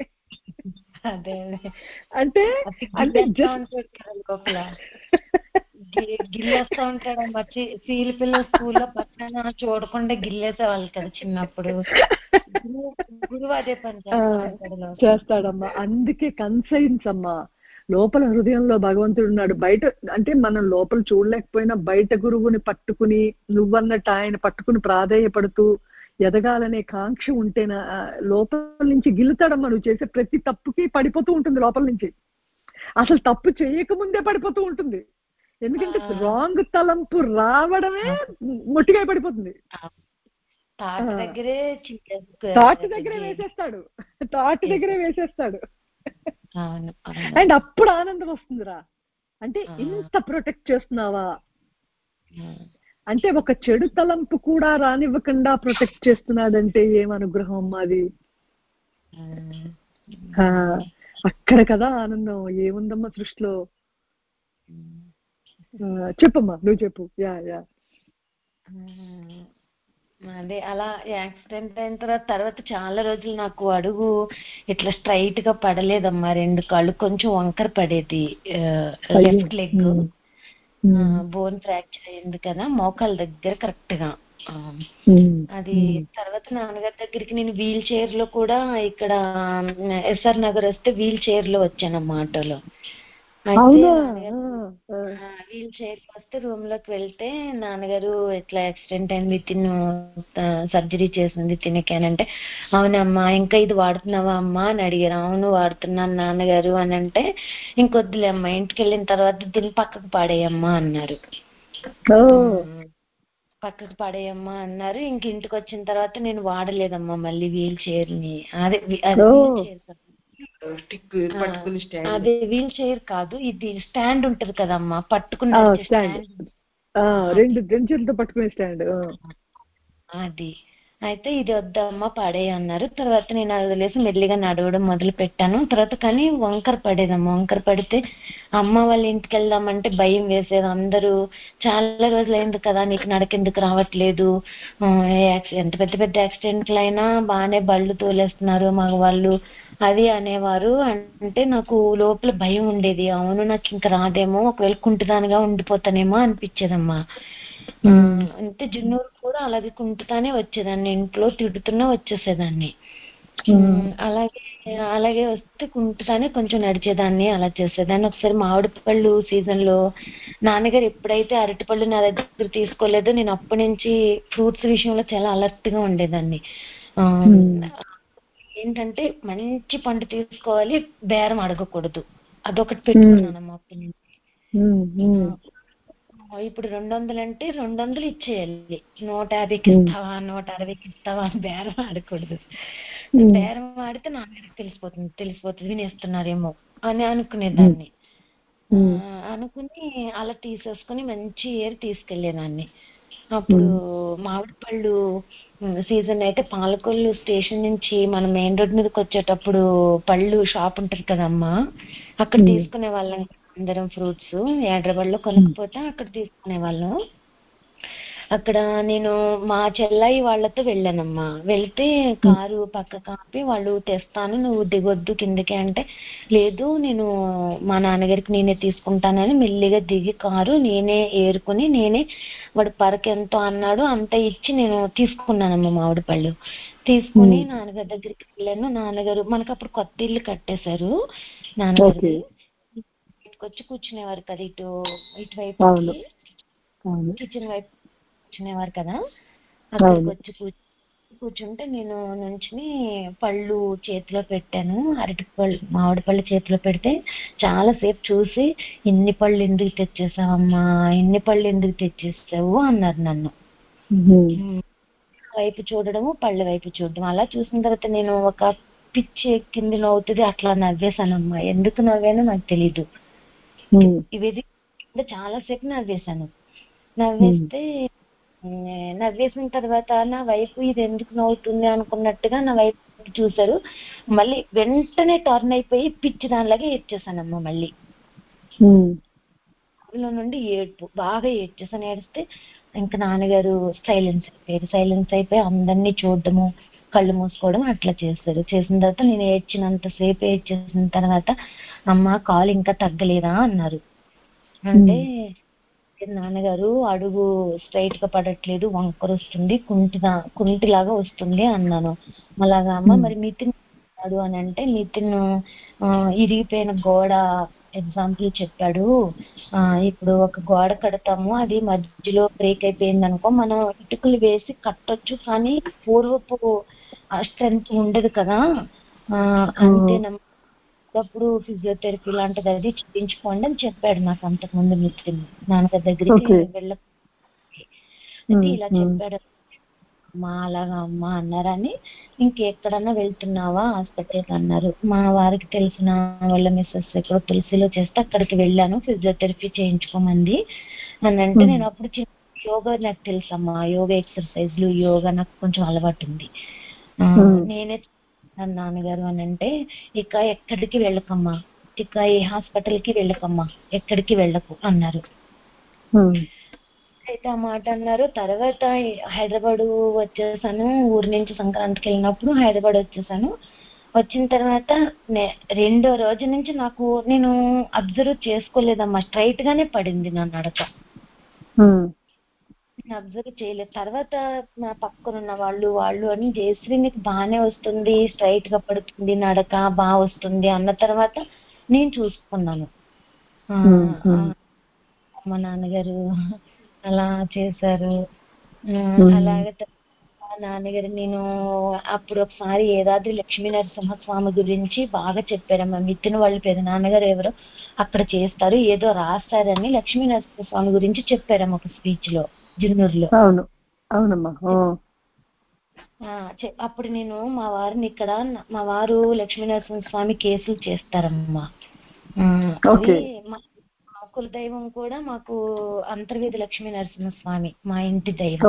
అంటే అంటే లోపల గిల్లేస్తా ఉంటాడమ్మా. సీల పిల్ల స్కూల్లో పక్కన చూడకుండా గిల్లేసేవాళ్ళు కదా చిన్నప్పుడు. గురువు అదే పని చేస్తాడమ్మా. అందుకే కన్సైన్స్ అమ్మా, లోపల హృదయంలో భగవంతుడు ఉన్నాడు, బయట అంటే మనం లోపల చూడలేకపోయినా బయట గురువుని పట్టుకుని నువ్వన్నట్టు ఆయన పట్టుకుని ప్రాధేయపడుతూ ఎదగాలనే కాంక్ష ఉంటేనా లోపల నుంచి గిల్లుతాడమ్మా. నువ్వు చేసే ప్రతి తప్పుకి పడిపోతూ ఉంటుంది లోపల నుంచి, అసలు తప్పు చేయకముందే పడిపోతూ ఉంటుంది. ఎందుకంటే రాంగ్ తలంపు రావడమే మొట్టిగా పడిపోతుంది. తాటి దగ్గరే వేసేస్తాడు, తాటి దగ్గరే వేసేస్తాడు. అండ్ అప్పుడు ఆనందం వస్తుందిరా, అంటే ఇంత ప్రొటెక్ట్ చేస్తున్నావా, అంటే ఒక చెడు తలంపు కూడా రానివ్వకుండా ప్రొటెక్ట్ చేస్తున్నాడంటే ఏం అనుగ్రహం అమ్మాది. అక్కడ కదా ఆనందం, ఏముందమ్మా సృష్టిలో. చెప్పమ్మా, నువ్వు చెప్పు. యా యా అదే అలా యాక్సిడెంట్ అయిన తర్వాత తర్వాత చాలా రోజులు నాకు అడుగు ఇట్లా స్ట్రైట్ గా పడలేదమ్మా, రెండు కాళ్ళు కొంచెం వంకర పడేది. లెఫ్ట్ లెగ్ బోన్ ఫ్రాక్చర్ అయింది కదా మోకాల దగ్గర కరెక్ట్ గా. అది తర్వాత నాన్నగారి దగ్గరికి నేను వీల్ చైర్ లో కూడా, ఇక్కడ ఎస్ఆర్ నగర్ వస్తే వీల్ చైర్ లో వచ్చానమ్మా ఆటోలో. అయితే వీల్ చైర్ వస్తే రూమ్ లోకి వెళ్తే నాన్నగారు ఇట్లా యాక్సిడెంట్ అయింది, తిను సర్జరీ చేసింది తినకేనంటే, అవునమ్మా ఇంకా ఇది వాడుతున్నావా అమ్మా అని అడిగారు. అవును వాడుతున్నాను నాన్నగారు అని అంటే, ఇంకొద్దులే అమ్మా ఇంటికి వెళ్ళిన తర్వాత దీన్ని పక్కకు పాడేయమ్మా అన్నారు. పక్కకు పడేయమ్మా అన్నారు. ఇంక ఇంటికి వచ్చిన తర్వాత నేను వాడలేదమ్మా మళ్ళీ వీల్ చైర్ ని. అదే అదే వీల్ చైర్ కాదు, ఇది స్టాండ్ ఉంటది కదమ్మా పట్టుకుని అది. అయితే ఇది వద్దమ్మా పడే అన్నారు. తర్వాత నేను అది వదిలేసి మెల్లిగా నడవడం మొదలు పెట్టాను. తర్వాత కానీ వంకర పడేదమ్మా, వంకర పడితే అమ్మ వాళ్ళ ఇంటికి వెళ్దామంటే భయం వేసేది. అందరూ చాలా రోజులు అయింది కదా నీకు నడకెందుకు రావట్లేదు, ఎంత పెద్ద పెద్ద యాక్సిడెంట్లు అయినా బాగానే బళ్ళు తోలేస్తున్నారు మగవాళ్ళు అది అనేవారు. అంటే నాకు లోపల భయం ఉండేది, అవును నాకు ఇంకా రాదేమో, ఒకవేళ కుంటుదానిగా ఉండిపోతానేమో అనిపించేదమ్మా. అంటే జున్నూరు కూడా అలాగే కుంటుతానే వచ్చేదాన్ని, ఇంట్లో తిడుతున్నా వచ్చేసేదాన్ని. అలాగే అలాగే వస్తే కుంటుతానే కొంచెం నడిచేదాన్ని, అలా చేసేదాన్ని. ఒకసారి మామిడి పళ్ళు సీజన్ లో నాన్నగారు ఎప్పుడైతే అరటిపళ్ళు నా దగ్గర తీసుకోలేదో నేను అప్పటి నుంచి ఫ్రూట్స్ విషయంలో చాలా అలర్ట్ గా ఉండేదాన్ని. ఏంటంటే మంచి పండు తీసుకోవాలి, బేరం అడగకూడదు, అదొకటి పెట్టుకున్నానమ్మా అప్పటి నుంచి. ఇప్పుడు రెండు వందలు అంటే రెండు వందలు ఇచ్చేయాలి. నూట యాభైకి ఇస్తావా నూట అరవైకి ఇస్తావా అని బేరం ఆడకూడదు. బేరం ఆడితే నాన్నగారికి తెలిసిపోతుంది తెలిసిపోతుంది వినేస్తున్నారేమో అని అనుకునేదాన్ని. అనుకుని అలా తీసేసుకుని మంచి ఏరు తీసుకెళ్లేదాన్ని. అప్పుడు మామిడి పళ్ళు సీజన్ అయితే పాలకొల్లు స్టేషన్ నుంచి మనం మెయిన్ రోడ్ మీదకి వచ్చేటప్పుడు పళ్ళు షాప్ ఉంటది కదమ్మా, అక్కడ తీసుకునే వాళ్ళం అందరం. ఫ్రూట్స్ హైదరాబాద్ లో కొనకపోతే అక్కడ తీసుకునే వాళ్ళం. అక్కడ నేను మా చెల్లాయి వాళ్ళతో వెళ్ళానమ్మా. వెళ్తే కారు పక్క కాపి వాళ్ళు తెస్తాను నువ్వు దిగొద్దు కిందకి అంటే, లేదు నేను మా నాన్నగారికి నేనే తీసుకుంటానని మెల్లిగా దిగి కారు నేనే ఏరుకుని నేనే వాడు పరక ఎంతో అన్నాడు అంత ఇచ్చి నేను తీసుకున్నానమ్మా మామిడి పళ్ళు. తీసుకుని నాన్నగారి దగ్గరికి వెళ్ళాను. నాన్నగారు మనకు అప్పుడు కొత్త ఇల్లు కట్టేశారు. నాన్నగారికి వచ్చి కూర్చునేవారు కదా ఇటు ఇటువైపు కిచెన్ వైపు కూర్చునేవారు కదా, అక్కడికి వచ్చి కూర్చుంటే నేను నుంచుని పళ్ళు చేతిలో పెట్టాను. అరటి పళ్ళు మామిడి పళ్ళు చేతిలో పెడితే చాలా సేపు చూసి ఇన్ని పళ్ళు ఎందుకు తెచ్చేసావమ్మా ఇన్ని పళ్ళు ఎందుకు తెచ్చేసావు అన్నారు నన్ను. వైపు చూడడము పళ్ళ వైపు చూడడం, అలా చూసిన తర్వాత నేను ఒక పిచ్చి ఎక్కింది నవ్వుతుంది అట్లా నవ్వేశానమ్మా. ఎందుకు నవ్వానో నాకు తెలీదు. ఇవి చాలా సేపు నవ్వేశాను. నవ్వేస్తే నవ్వేసిన తర్వాత నా వైపు ఇది ఎందుకు నవ్వుతుంది అనుకున్నట్టుగా నా వైపు చూసారు. మళ్ళీ వెంటనే టర్న్ అయిపోయి పిచ్చి దానిలాగా ఏడ్చేసానమ్మా. మళ్ళీ అందులో నుండి ఏడ్పు బాగా ఏడ్చేసాను. ఏడిస్తే ఇంకా నాన్నగారు సైలెన్స్ అయిపోయారు. సైలెన్స్ అయిపోయి అందరినీ చూడడము కళ్ళు మూసుకోవడం అట్లా చేస్తారు. చేసిన తర్వాత నేను ఏడ్చినంతసేపు ఏడ్చేసిన తర్వాత అమ్మ కాలు ఇంకా తగ్గలేదా అన్నారు. అంటే నాన్నగారు అడుగు స్ట్రైట్ గా పడట్లేదు వంకర వస్తుంది కుంటిగా కుంటిలాగా వస్తుంది అన్నాను. అలాగా అమ్మ మరి నితిన్ అని అంటే నితిన్ ఇరిగిపోయిన గోడ ఎగ్జాంపుల్ చెప్పాడు. ఆ ఇప్పుడు ఒక గోడ కడతాము అది మధ్యలో బ్రేక్ అయిపోయింది అనుకో మనం ఇటుకలు వేసి కట్టొచ్చు కానీ పూర్వపు స్ట్రెంత్ ఉండదు కదా, అంతేనమ్మా అప్పుడు ఫిజియోథెరపీ లాంటిది అది చేయించుకోండి అని చెప్పాడు నాకు అంతకు ముందు మిత్రులు. నాన్నగారి దగ్గరికి వెళ్ళ ఇలా చెప్పాడు. అమ్మా అలాగా అమ్మా అన్నారని ఇంకెక్కడన్నా వెళ్తున్నావా హాస్పిటల్కి అన్నారు. మా వారికి తెలిసిన వాళ్ళ మిస్సెస్ ఎక్కడో తులసిలో చేస్తే అక్కడికి వెళ్ళాను ఫిజియోథెరపీ చేయించుకోమంది అని అంటే, నేను అప్పుడు చిన్న యోగా నాకు తెలుసమ్మా, యోగా ఎక్సర్సైజ్లు యోగా నాకు కొంచెం అలవాటు ఉంది. నేనే నాన్నగారు అని అంటే ఇక ఎక్కడికి వెళ్ళకమ్మా, ఇక ఏ హాస్పిటల్కి వెళ్ళకమ్మా, ఎక్కడికి వెళ్ళకు అన్నారు. అయితే ఆ మాట అన్నారు. తర్వాత హైదరాబాద్ వచ్చేసాను. ఊరి నుంచి సంక్రాంతికి వెళ్ళినప్పుడు హైదరాబాద్ వచ్చేసాను. వచ్చిన తర్వాత రెండో రోజు నుంచి నాకు నేను అబ్జర్వ్ చేసుకోలేదమ్మా, స్ట్రైట్ గానే పడింది నా నడక. నేను అబ్జర్వ్ చేయలేదు. తర్వాత నా పక్కన ఉన్న వాళ్ళు వాళ్ళు అని జయశ్రీ నీకు బాగానే వస్తుంది స్ట్రైట్ గా పడుతుంది నడక బాగా వస్తుంది అన్న తర్వాత నేను చూసుకున్నాను. మా నాన్నగారు అలా చేశారు. అలాగే నాన్నగారు నేను అప్పుడు ఒకసారి ఏదాద్రి లక్ష్మీ నరసింహస్వామి గురించి బాగా చెప్పారమ్మా. మిత్తిన వాళ్ళు పెద్ద నాన్నగారు ఎవరో అక్కడ చేస్తారు ఏదో రాస్తారని లక్ష్మీ నరసింహస్వామి గురించి చెప్పారమ్మా ఒక స్పీచ్ లో జిన్నూరులో. అవును అవునమ్మా. అప్పుడు నేను మా వారిని ఇక్కడ మా వారు లక్ష్మీ నరసింహస్వామి కేసులు చేస్తారమ్మా. అవి మా కులదైవం కూడా మాకు అంతర్వేది లక్ష్మీ నరసింహస్వామి మా ఇంటి దైవం.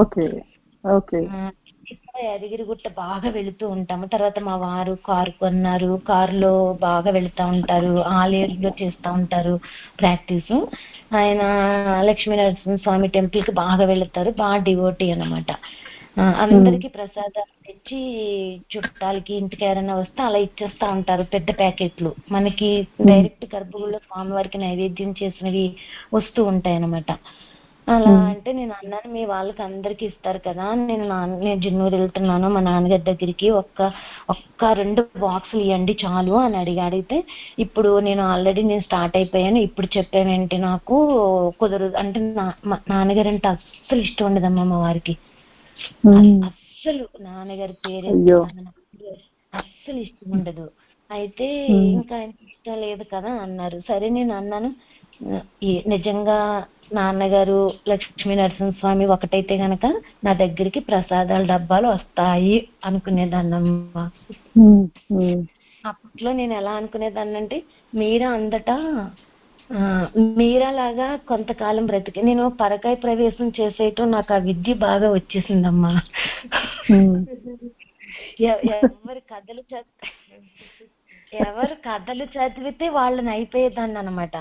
యాదగిరిగుట్ట బాగా వెళుతూ ఉంటాము. తర్వాత మా వారు కారు కొన్నారు, కారులో బాగా వెళుతూ ఉంటారు, ఆలేరులో చేస్తూ ఉంటారు ప్రాక్టీస్. ఆయన లక్ష్మీ నరసింహస్వామి టెంపుల్ కి బాగా వెళుతారు, బాగా డివోటీ అన్నమాట. అందరికి ప్రసాదాలు తెచ్చి చుట్టాలకి ఇంటికి ఎవరైనా వస్తే అలా ఇచ్చేస్తా ఉంటారు పెద్ద ప్యాకెట్లు. మనకి డైరెక్ట్ గర్భగుడిలో స్వామివారికి నైవేద్యం చేసినవి వస్తూ ఉంటాయి అన్నమాట. అలా అంటే నేను అన్నాను మీ వాళ్ళకి అందరికి ఇస్తారు కదా, నేను నేను జిన్నూరు వెళ్తున్నాను మా నాన్నగారి దగ్గరికి, ఒక్క ఒక్క రెండు బాక్సులు ఇవ్వండి చాలు అని అడిగి అడిగితే ఇప్పుడు నేను ఆల్రెడీ నేను స్టార్ట్ అయిపోయాను ఇప్పుడు చెప్పావేంటి నాకు కుదరదు అంటే నాన్నగారు అంటే అస్సలు ఇష్టం ఉండదమ్మా మా వారికి. అస్సలు నాన్నగారి పేరు అస్సలు ఇష్టం ఉండదు. అయితే ఇంకా ఇష్టం లేదు కదా అన్నారు. సరే నేను అన్నాను నిజంగా నాన్నగారు లక్ష్మీ నరసింహస్వామి ఒకటైతే గనక నా దగ్గరికి ప్రసాదాల డబ్బాలు వస్తాయి అనుకునేదాన్నమ్మా. అప్పట్లో నేను ఎలా అనుకునేదాన్ని అంటే మీరా అందటా ఆ మీరా లాగా కొంతకాలం బ్రతికి నేను పరకాయ ప్రవేశం చేసేయటం నాకు ఆ విద్య బాగా వచ్చేసిందమ్మా. ఎవరి కథలు చదివి ఎవరు కథలు చదివితే వాళ్ళని అయిపోయేదాన్ని అనమాట.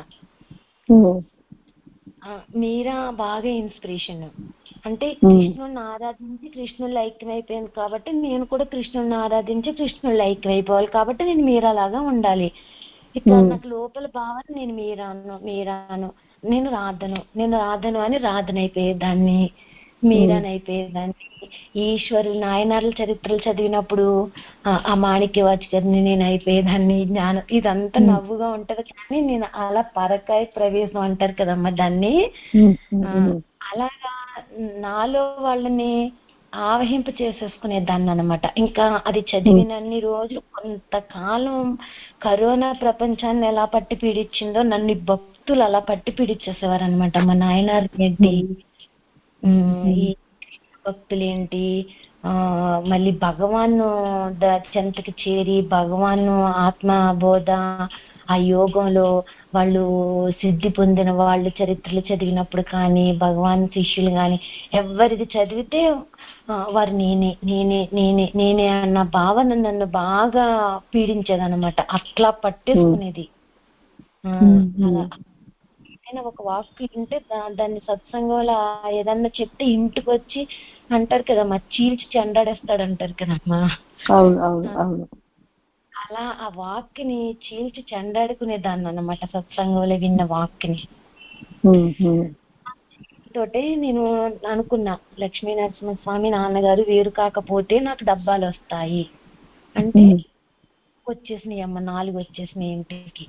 మీరా బాగా ఇన్స్పిరేషన్. అంటే కృష్ణుడిని ఆరాధించి కృష్ణుడు ఐక్యం అయిపోయింది కాబట్టి నేను కూడా కృష్ణుడిని ఆరాధించి కృష్ణుడు ఐక్యం అయిపోవాలి కాబట్టి నేను మీరా లాగా ఉండాలి. ఇక నాకు లోపల భావన నేను మీరాను మీరాను నేను రాధను నేను రాధను అని రాధన అయిపోయేదాన్ని, మీరాని అయిపోయేదాన్ని. ఈశ్వరులు నాయనార్ల చరిత్రలు చదివినప్పుడు ఆ మాణిక్య వాచకర్ని నేను అయిపోయేదాన్ని. జ్ఞానం ఇదంతా నవ్వుగా ఉంటది కానీ నేను అలా పరకాయ ప్రవేశం అంటారు కదమ్మా దాన్ని, అలాగా నాలో వాళ్ళని ఆవహింప చేసేసుకునేదాన్ని అనమాట. ఇంకా అది చదివినన్ని రోజులు కొంతకాలం కరోనా ప్రపంచాన్ని ఎలా పట్టి పీడించిందో నన్ను భక్తులు అలా పట్టి పీడించేసేవారు అనమాట. మా నాయనారు ఏంటి, ఈ భక్తులేంటి, ఆ మళ్ళీ భగవాన్ చెంతకి చేరి భగవాన్ ఆత్మ బోధ ఆ యోగంలో వాళ్ళు సిద్ధి పొందిన వాళ్ళు చరిత్రలు చదివినప్పుడు కానీ భగవాన్ శిష్యులు కానీ ఎవరిది చదివితే వారు నేనే నేనే నేనే నేనే అన్న భావన నన్ను బాగా పీడించేదనమాట. అట్లా పట్టేసుకునేది. అలా ఒక వాక్కు వింటే దాన్ని సత్సంగంలో ఏదన్నా చెప్తే ఇంటికి వచ్చి అంటారు కదమ్మా చీల్చి చెండాడేస్తాడు అంటారు కదమ్మా. అలా ఆ వాక్ని చీల్చి చెండాడుకునేదాన్ని అన్నమాట సత్సంగంలో విన్న వాక్ని తోటే నేను అనుకున్నా లక్ష్మీ నరసింహస్వామి నాన్నగారు వేరు కాకపోతే నాకు డబ్బాలు వస్తాయి అంటే వచ్చేసినాయి అమ్మ, నాలుగు వచ్చేసినాయి ఇంటికి.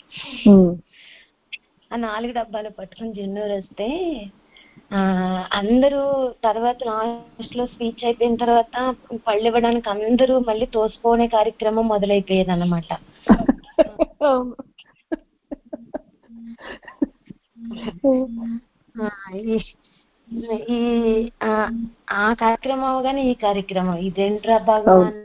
ఆ నాలుగు డబ్బాలు పట్టుకుని జెన్నూరు వస్తే ఆ అందరూ తర్వాత లాస్ట్ లో స్పీచ్ అయిపోయిన తర్వాత పళ్ళు ఇవ్వడానికి అందరూ మళ్ళీ తోసిపోనే కార్యక్రమం మొదలైపోయేది అన్నమాట. ఈ ఆ కార్యక్రమం అవగానే ఈ కార్యక్రమం ఇదేంట్రా భగవాన్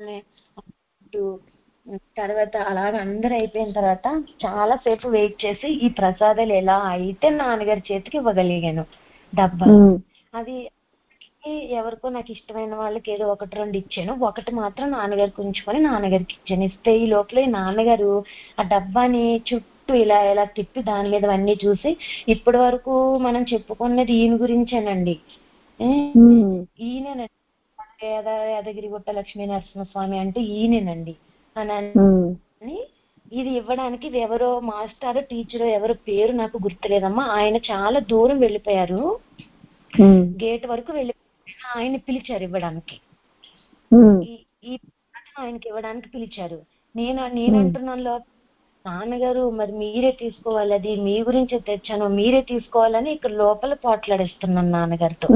తర్వాత అలాగ అందరూ అయిపోయిన తర్వాత చాలా సేపు వెయిట్ చేసి ఈ ప్రసాదాలు ఎలా అయితే నాన్నగారి చేతికి ఇవ్వగలిగాను డబ్బా. అది ఎవరికో నాకు ఇష్టమైన వాళ్ళకి ఏదో ఒకటి రెండు ఇచ్చాను, ఒకటి మాత్రం నాన్నగారికి ఉంచుకొని నాన్నగారికి ఇచ్చాను. ఇస్తే ఈ లోపల నాన్నగారు ఆ డబ్బాని చుట్టూ ఇలా ఇలా తిప్పి దాని మీద అన్ని చూసి ఇప్పటి వరకు మనం చెప్పుకున్నది ఈయన గురించేనండి, ఈయనేనండి యాదగిరిగుట్ట లక్ష్మీ నరసింహస్వామి అంటే ఈయనేనండి అని ఇది ఇవ్వడానికి ఎవరో మాస్టర్ టీచర్ ఎవరో పేరు నాకు గుర్తులేదమ్మా. ఆయన చాలా దూరం వెళ్ళిపోయారు, గేట్ వరకు వెళ్ళి ఆయన పిలిచారు ఇవ్వడానికి, ఈ ఆయనకి ఇవ్వడానికి పిలిచారు. నేను నేనంటున్నాను నాన్నగారు మరి మీరే తీసుకోవాలి, అది మీ గురించి తెచ్చాను మీరే తీసుకోవాలని ఇక్కడ లోపల పోట్లాడేస్తున్నాను నాన్నగారితో.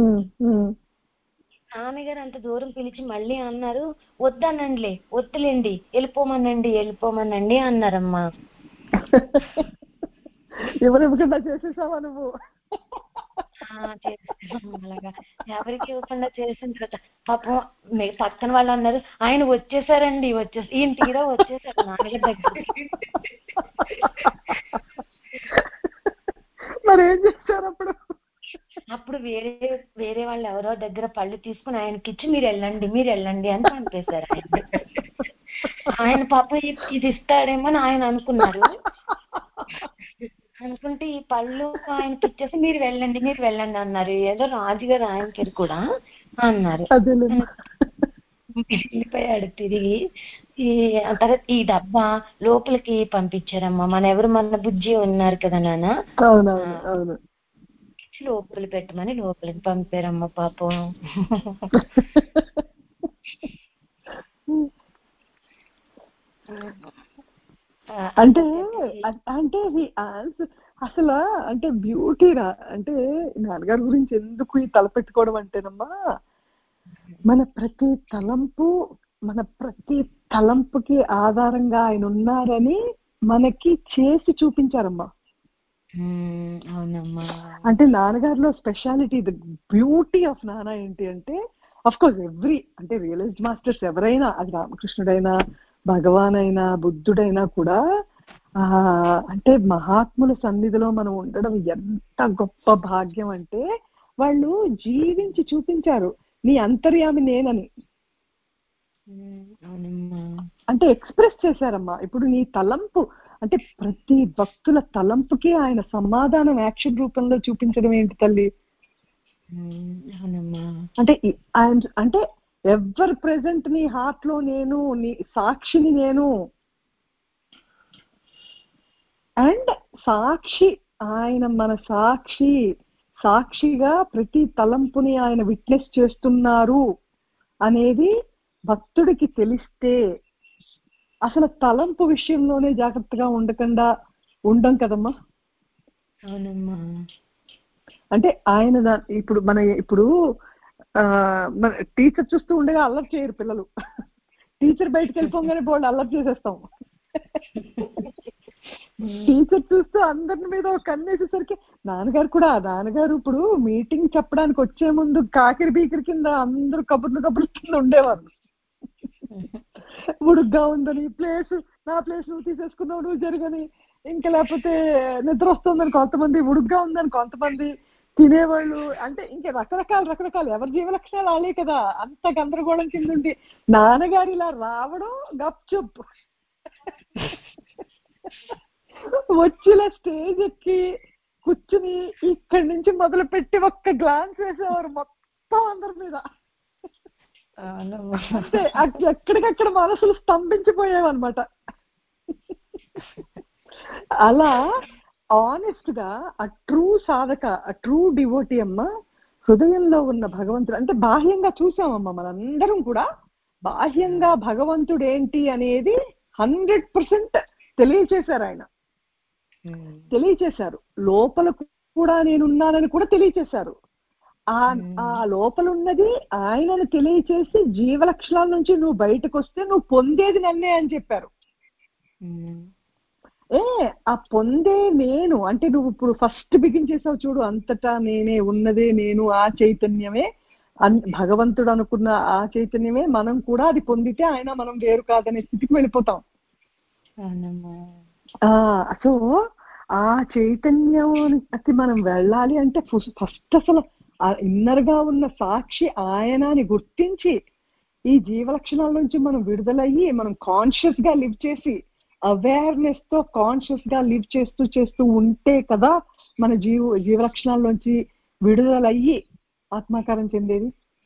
నాన్నగారు అంత దూరం పిలిచి మళ్ళీ అన్నారు వద్దనండిలే వద్దులేండి వెళ్ళిపోమనండి వెళ్ళిపోమనండి అన్నారమ్మా. ఎవరివ్వకుండా చేసేసావా నువ్వు? అలాగా ఎవరికి ఇవ్వకుండా చేసిన తర్వాత పాపం పక్కన వాళ్ళు అన్నారు ఆయన వచ్చేసారండి వచ్చేసి ఈయన తీరా వచ్చేసారు నాన్నగారి దగ్గరికి. మరి ఏం చేస్తారు అప్పుడు? అప్పుడు వేరే వేరే వాళ్ళు ఎవరో దగ్గర పళ్ళు తీసుకుని ఆయనకి ఇచ్చి మీరు వెళ్ళండి మీరు వెళ్ళండి అని పంపేశారు ఆయన. ఆయన పాపం ఇది ఇస్తాడేమో అని ఆయన అనుకున్నారు, అనుకుంటే ఈ పళ్ళు ఆయనకి ఇచ్చేసి మీరు వెళ్ళండి మీరు వెళ్ళండి అన్నారు. ఏదో రాజుగారు ఆయనకి కూడా అన్నారు. వెళ్ళిపోయాడు తిరిగి. ఈ తర్వాత ఈ డబ్బా లోపలికి పంపించారమ్మా. మన ఎవరు మన బుజ్జి ఉన్నారు కదా నాన్న, లోపలి పెట్టమని లోపలికి పంపారమ్మ పాపం. అంటే అంటే అసలు అంటే బ్యూటీరా అంటే నాన్నగారి గురించి ఎందుకు ఈ తలపెట్టుకోవడం అంటేనమ్మా మన ప్రతి తలంపు మన ప్రతి తలంపుకి ఆధారంగా ఆయన ఉన్నారని మనకి చేసి చూపించారమ్మా. ఉమ్, అవునమ్మా. అంటే నాన్నగారిలో స్పెషాలిటీ, ద బ్యూటీ ఆఫ్ నాన్న ఏంటి అంటే, అఫ్ కోర్స్ ఎవ్రీ అంటే రియలైజ్డ్ మాస్టర్స్ ఎవరైనా, అది రామకృష్ణుడైనా భగవాన్ అయినా బుద్ధుడైనా కూడా ఆ అంటే మహాత్ముల సన్నిధిలో మనం ఉండడం ఎంత గొప్ప భాగ్యం అంటే, వాళ్ళు జీవించి చూపించారు నీ అంతర్యామి నేనని. ఉమ్, అవునమ్మా. అంటే ఎక్స్ప్రెస్ చేశారమ్మా. ఇప్పుడు నీ తలంపు అంటే ప్రతి భక్తుల తలంపుకి ఆయన సమాధానం యాక్షన్ రూపంలో చూపించడం ఏంటి తల్లి? ఉమ్, అవునమ్మా. అంటే ఈ- ఆయన అంటే ఎవర్ ప్రెసెంట్ నీ హార్ట్ లో నేను, నీ సాక్షిని నేను. అండ్ సాక్షి ఆయన, మన సాక్షి సాక్షిగా ప్రతి తలంపుని ఆయన విట్నెస్ చేస్తున్నారు అనేది భక్తుడికి తెలిస్తే అసలు తలంపు విషయంలోనే జాగ్రత్తగా ఉండకుండా ఉండం కదమ్మా. అవునమ్మా. అంటే ఆయన దా- ఇప్పుడు మన ఇప్పుడు ఆ మన టీచర్ చూస్తూ ఉండగా అల్లరి చేయరు పిల్లలు. టీచర్ బయటకు వెళ్ళిపోగానే బోర్డు అల్లరి చేసేస్తాం. టీచర్ చూస్తూ అందరి మీద ఒక కన్నేసేసరికి నాన్నగారు కూడా, నాన్నగారు ఇప్పుడు మీటింగ్ చెప్పడానికి వచ్చే ముందు కాకిరి బీకిరి కింద అందరూ కబుర్లు కబుర్లు కింద ఉండేవారు. ఉడుగ్గా ఉందని, ప్లేస్ నా ప్లేస్ నువ్వు తీసేసుకున్నావు నువ్వు జరగని, ఇంకా లేకపోతే నిద్ర వస్తుందని కొంతమంది, ఉడుగ్గా ఉందని కొంతమంది, తినేవాళ్ళు అంటే ఇంకా రకరకాల రకరకాలు ఎవరి జీవలక్షణాలు ఆలే కదా. అంత గందరగోళం కింద ఉండి నాన్నగారు ఇలా రావడం గప్చుప్ వచ్చిన స్టేజ్ ఎక్కి కూర్చుని ఇక్కడి నుంచి మొదలు పెట్టి ఒక్క గ్లాన్స్ వేసేవారు మొత్తం అందరి మీద. అంటే ఎక్కడికక్కడ మనసులు స్తంభించిపోయావన్నమాట. అలా ఆనెస్ట్ గా ఆ ట్రూ సాధక, ఆ ట్రూ డివోటీ అమ్మ హృదయంలో ఉన్న భగవంతుడు. అంటే బాహ్యంగా చూసామమ్మా మనందరం కూడా, బాహ్యంగా భగవంతుడు ఏంటి అనేది హండ్రెడ్ పర్సెంట్ తెలియచేశారు ఆయన. తెలియచేశారు లోపల కూడా నేనున్నానని కూడా తెలియచేశారు. ఆ ఆ లోపల ఉన్నది ఆయనను తెలియచేసి జీవలక్షణాల నుంచి నువ్వు బయటకు వస్తే నువ్వు పొందేది నన్నే అని చెప్పారు. ఏ ఆ పొందే నేను అంటే నువ్వు ఇప్పుడు ఫస్ట్ బిగిన్ చేసావు చూడు, అంతటా నేనే, ఉన్నదే నేను, ఆ చైతన్యమే భగవంతుడు అనుకున్న ఆ చైతన్యమే మనం కూడా. అది పొందితే ఆయన మనం వేరు కాదనే స్థితికి వెళ్ళిపోతాం. సో ఆ చైతన్యానికి మనం వెళ్ళాలి అంటే ఫస్ట్ అసలు ఆ ఇన్నర్ గా ఉన్న సాక్షి ఆయన అని గుర్తించి ఈ జీవలక్షణాల నుంచి మనం విడుదలయ్యి మనం కాన్షియస్ గా లివ్ చేసి అవేర్నెస్ తో కాన్షియస్ గా లివ్ చేస్తూ చేస్తూ ఉంటే కదా మన జీవ జీవలక్షణాల నుంచి విడుదలయ్యి ఆత్మాకారం చెందేది.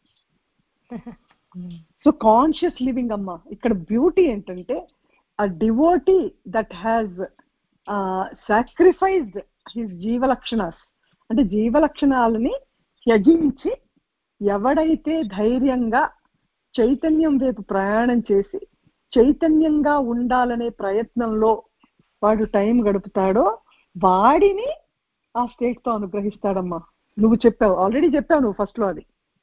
సో కాన్షియస్ లివింగ్ అమ్మా ఇక్కడ బ్యూటీ ఏంటంటే, a devotee that has uh, sacrificed his జీవలక్షణాస్ అంటే జీవలక్షణాలని త్యజించి ఎవడైతే ధైర్యంగా చైతన్యం వైపు ప్రయాణం చేసి చైతన్యంగా ఉండాలనే ప్రయత్నంలో వాడు టైం గడుపుతాడో వాడిని ఆ స్టేట్ తో అనుగ్రహిస్తాడమ్మా. నువ్వు చెప్పావు, ఆల్రెడీ చెప్పావు నువ్వు ఫస్ట్ లో, అది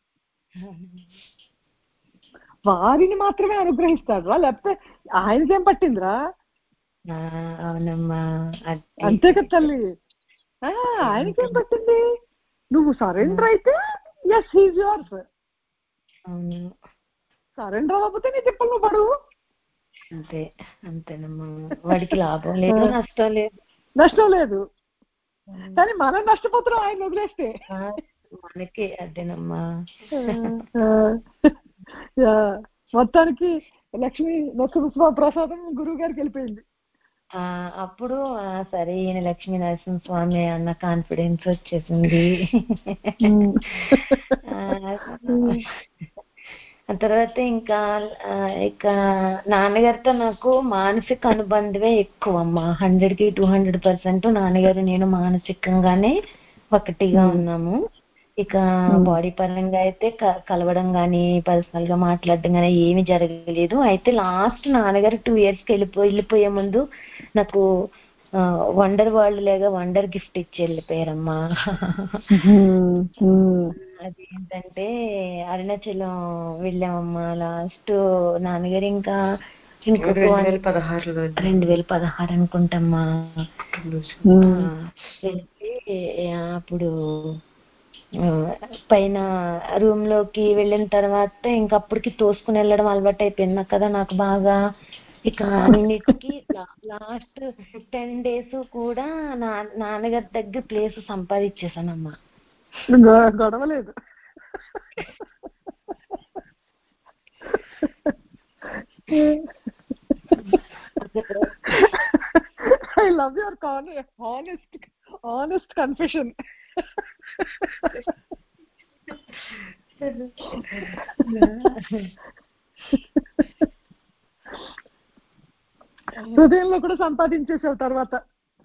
వారిని మాత్రమే అనుగ్రహిస్తాడు రా, లేకపోతే ఆయనకేం పట్టిందిరా. అవునమ్మా, అంతే కదా తల్లి, ఆయనకేం పట్టింది. నువ్వు సరెండర్ అయితే ఎస్ హీజ్ యువర్స్, సరెండర్ అవ్వకపోతే నీ తిప్పలు నువ్వు పడు. అంతే అంతేనమ్మా, వాడికి లాభం లేదు నష్టం లేదు. నష్టం లేదు, కానీ మనం నష్టపోతున్నాం ఆయన వదిలేస్తే. మనకి అదేనమ్మా. మొత్తానికి లక్ష్మీ నరసింహ ప్రసాదం గురువు గారికి వెళ్ళిపోయింది. అప్పుడు సరే ఈయన లక్ష్మీ నరసింహ స్వామి అన్న కాన్ఫిడెన్స్ వచ్చేసింది. ఆ తర్వాత ఇంకా ఇక నాన్నగారితో నాకు మానసిక అనుబంధమే ఎక్కువ అమ్మా. హండ్రెడ్ కి టూ హండ్రెడ్ పర్సెంట్ నాన్నగారు నేను మానసికంగానే ఒకటిగా ఉన్నాము. ఇక బాడీ పరంగా అయితే కలవడం గానీ పర్సనల్ గా మాట్లాడడం గానీ ఏమి జరగలేదు. అయితే లాస్ట్ నాన్నగారు టూ ఇయర్స్ కి వెళ్ళిపోయి వెళ్ళిపోయే ముందు నాకు వండర్ వరల్డ్ లేగా వండర్ గిఫ్ట్ ఇచ్చి వెళ్ళిపోయారమ్మా. అది ఏంటంటే అరుణాచలం వెళ్ళామమ్మా. లాస్ట్ నాన్నగారు ఇంకా ఇంకొక రెండు one- వేల పదహారులో రెండు వేల పదహారు అనుకుంటామ్మా. వెళ్తే అప్పుడు ఆ, పైన రూమ్ లోకి వెళ్ళిన తర్వాత ఇంక అప్పటికి తోసుకుని వెళ్ళడం అలవాటు అయిపోయింది కదా నాకు బాగా. ఇక అన్నిటికీ లాస్ట్ టెన్ డేస్ కూడా నా నాన్నగారి దగ్గర ప్లేస్ సంపాదించేసానమ్మా. గొడవలేదు. I love your honest honest confession. హృదయంలో కూడా సంపాదించేసావు తర్వాత.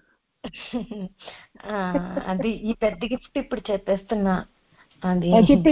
అది ఈ పెద్ద గిఫ్ట్ ఇప్పుడు చెప్పేస్తున్నా. అది చెప్పి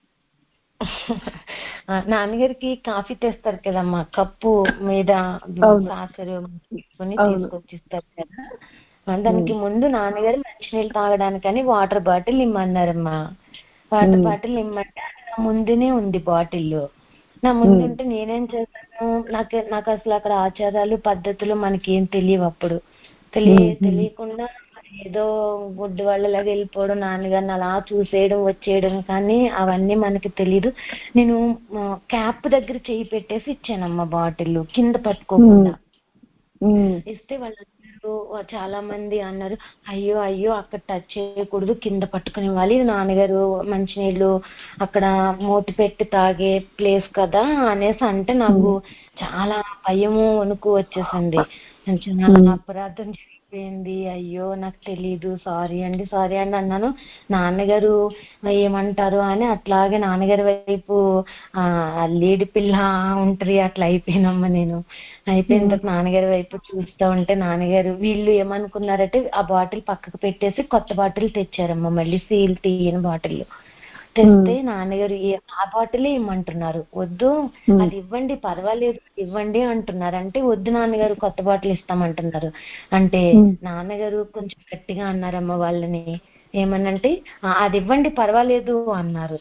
నాన్నగారికి కాఫీ తెస్తారు కదమ్మా, కప్పు మీద సాసరు తీసుకొని తీసుకొచ్చిస్తారు కదా. దానికి ముందు నాన్నగారు మంచినీళ్ళు తాగడానికని వాటర్ బాటిల్ ఇమ్మన్నారమ్మా. వాటర్ బాటిల్ ఇమ్మంటే నా ముందునే ఉంది బాటిల్. నా ముందుంటే నేనేం చేశాను, నాకు నాకు అసలు అక్కడ ఆచారాలు పద్ధతులు మనకేం తెలియవు అప్పుడు. తెలియ తెలియకుండా ఏదో గుడ్డి వాళ్ళలాగా వెళ్ళిపోవడం, నాన్నగారిని అలా చూసేయడం వచ్చేయడం, కానీ అవన్నీ మనకి తెలీదు. నేను క్యాప్ దగ్గర చేయి పెట్టేసి ఇచ్చానమ్మా బాటిల్, కింద పట్టుకోకుండా ఇస్తే వాళ్ళందరూ చాలా మంది అన్నారు, అయ్యో అయ్యో అక్కడ టచ్ చేయకూడదు, కింద పట్టుకుని ఇవ్వాలి, నాన్నగారు మంచినీళ్ళు అక్కడ మూతి పెట్టి తాగే ప్లేస్ కదా అనేసి అంటే నాకు చాలా భయము వణుకు వచ్చేసింది. చాలా అపరాధం జరిగిపోయింది, అయ్యో నాకు తెలీదు, సారీ అండి సారీ అండి అన్నాను. నాన్నగారు ఏమంటారు అని అట్లాగే నాన్నగారి వైపు ఆ లేడి పిల్ల ఉంటది అట్లా అయిపోయినమ్మా నేను. అయిపోయిన తర్వాత నాన్నగారి వైపు చూస్తూ ఉంటే నాన్నగారు వీళ్ళు ఏమనుకున్నారంటే ఆ బాటిల్ పక్కకు పెట్టేసి కొత్త బాటిల్ తెచ్చారమ్మా, మళ్ళీ సీల్ తీయని బాటిల్ తెస్తే నాన్నగారు ఆ బాటిలే ఇమ్మంటున్నారు. వద్దు అది ఇవ్వండి పర్వాలేదు ఇవ్వండి అంటున్నారు. అంటే వద్దు నాన్నగారు కొత్త బాటిల్ ఇస్తామంటున్నారు. అంటే నాన్నగారు కొంచెం గట్టిగా అన్నారమ్మ వాళ్ళని, ఏమనంటే అది ఇవ్వండి పర్వాలేదు అన్నారు.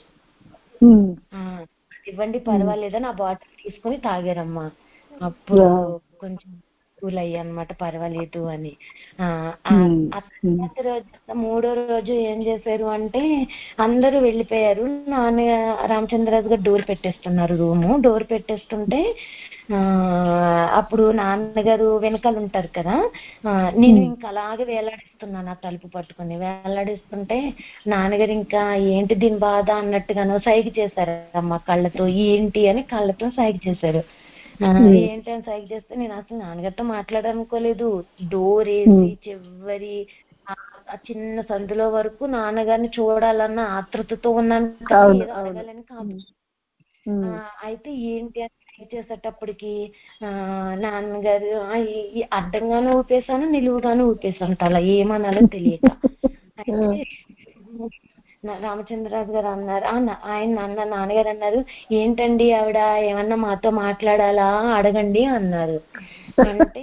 ఇవ్వండి పర్వాలేదని ఆ బాటిల్ తీసుకుని తాగారమ్మా. అప్పుడు కొంచెం కూల్ అయ్యా అనమాట, పర్వాలేదు అని. ఆ తర్వాత రోజు మూడో రోజు ఏం చేశారు అంటే అందరూ వెళ్ళిపోయారు. నాన్న రామచంద్రరాజు గారు డోర్ పెట్టేస్తున్నారు, రూము డోర్ పెట్టేస్తుంటే ఆ అప్పుడు నాన్నగారు వెనకాల ఉంటారు కదా, నేను ఇంకా అలాగే వేలాడిస్తున్నాను ఆ తలుపు పట్టుకుని. వేలాడిస్తుంటే నాన్నగారు ఇంకా ఏంటి దీని బాధ అన్నట్టుగానో సైగ చేశారు అమ్మ కళ్ళతో, ఏంటి అని కళ్ళతో సైగ చేశారు. ఏంటి అని సైగ చేస్తే నేను అసలు నాన్నగారితో మాట్లాడాలనుకోలేదు. డోర్ వేసి చివరి ఆ చిన్న సందులో వరకు నాన్నగారిని చూడాలన్న ఆతృతతో ఉన్నాను, ఏదో అడగాలని కాదు. అయితే ఏంటి అని సైగ చేసేటప్పటికి ఆ నాన్నగారు అడ్డంగాను ఊపేశాను, నిలువుగాను ఊపేశాను తల, ఏమనాలో తెలియక. అయితే రామచంద్రరాజు గారు అన్నారు, ఆయన అన్న నాన్నగారు అన్నారు, ఏంటండి ఆవిడ ఏమన్నా మాతో మాట్లాడాలా అడగండి అన్నారు. అంటే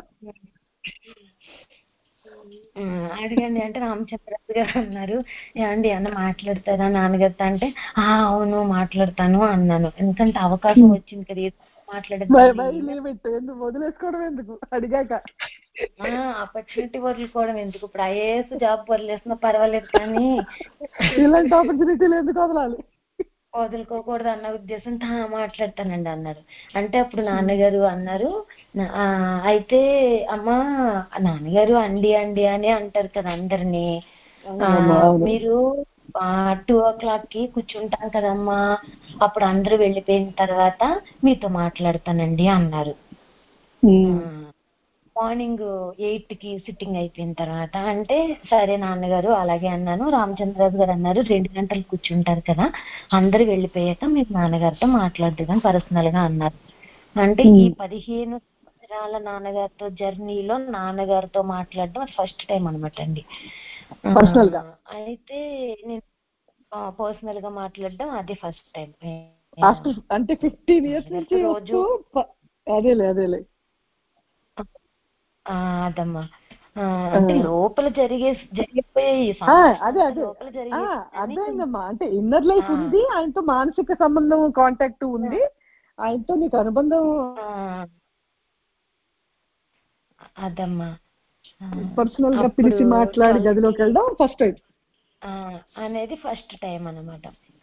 అడగండి అంటే రామచంద్రరాజు గారు అన్నారు, ఏమండి అన్న మాట్లాడతారా నాన్నగారితో అంటే అవును మాట్లాడతాను అన్నాను. ఎందుకంటే అవకాశం వచ్చింది కదా మాట్లాడేది, వదిలేసుకోవడం ఎందుకు అడిగాక, ఆపర్చునిటీ వదులుకోవడం ఎందుకు. ఇప్పుడు ఐఏఎస్ జాబ్ వదిలేసినా పర్వాలేదు కానీ ఇలాంటి ఆపర్చునిటీలు ఎందుకు వదలాలి, వదులుకోకూడదు అన్న ఉద్దేశంతో మాట్లాడతానండి అన్నారు. అంటే అప్పుడు నాన్నగారు అన్నారు, అయితే అమ్మా నాన్నగారు అండి అండి అని అంటారు కదా అందరినీ, మీరు టూ ఓ క్లాక్ కి కూర్చుంటాం కదమ్మా, అప్పుడు అందరూ వెళ్ళిపోయిన తర్వాత మీతో మాట్లాడతానండి అన్నారు. మార్నింగ్ ఎయిట్ కి సిట్టింగ్ అయిపోయిన తర్వాత అంటే సరే నాన్నగారు అలాగే అన్నాను. రామచంద్రరాజు గారు అన్నారు, రెండు గంటలు కూర్చుంటారు కదా, అందరు వెళ్ళిపోయాక మీరు నాన్నగారితో మాట్లాడుదాం పర్సనల్ గా అన్నారు. అంటే ఈ పదిహేను సంవత్సరాల నాన్నగారితో జర్నీలో నాన్నగారితో మాట్లాడడం ఫస్ట్ టైం అనమాట అండి. అయితే నేను పర్సనల్ గా మాట్లాడడం అది ఫస్ట్ టైం. అంటే ఫిఫ్టీన్ ఇయర్స్ నుంచి రోజు అదేలే అదేలే అదమ్మా, అంటే లోపల జరిగే జరిగిపోయి అదే అదే అర్థమైందమ్మా. అంటే ఇన్నర్ లైఫ్ ఉంది, ఆయనతో మానసిక సంబంధం కాంటాక్ట్ ఉంది, ఆయనతో నీకు అనుబంధం అదమ్మా పర్సనల్ గా పిలిచి మాట్లాడి గదిలోకి వెళ్ళడం ఫస్ట్ టైం అనేది ఫస్ట్ టైం అన్నమాట.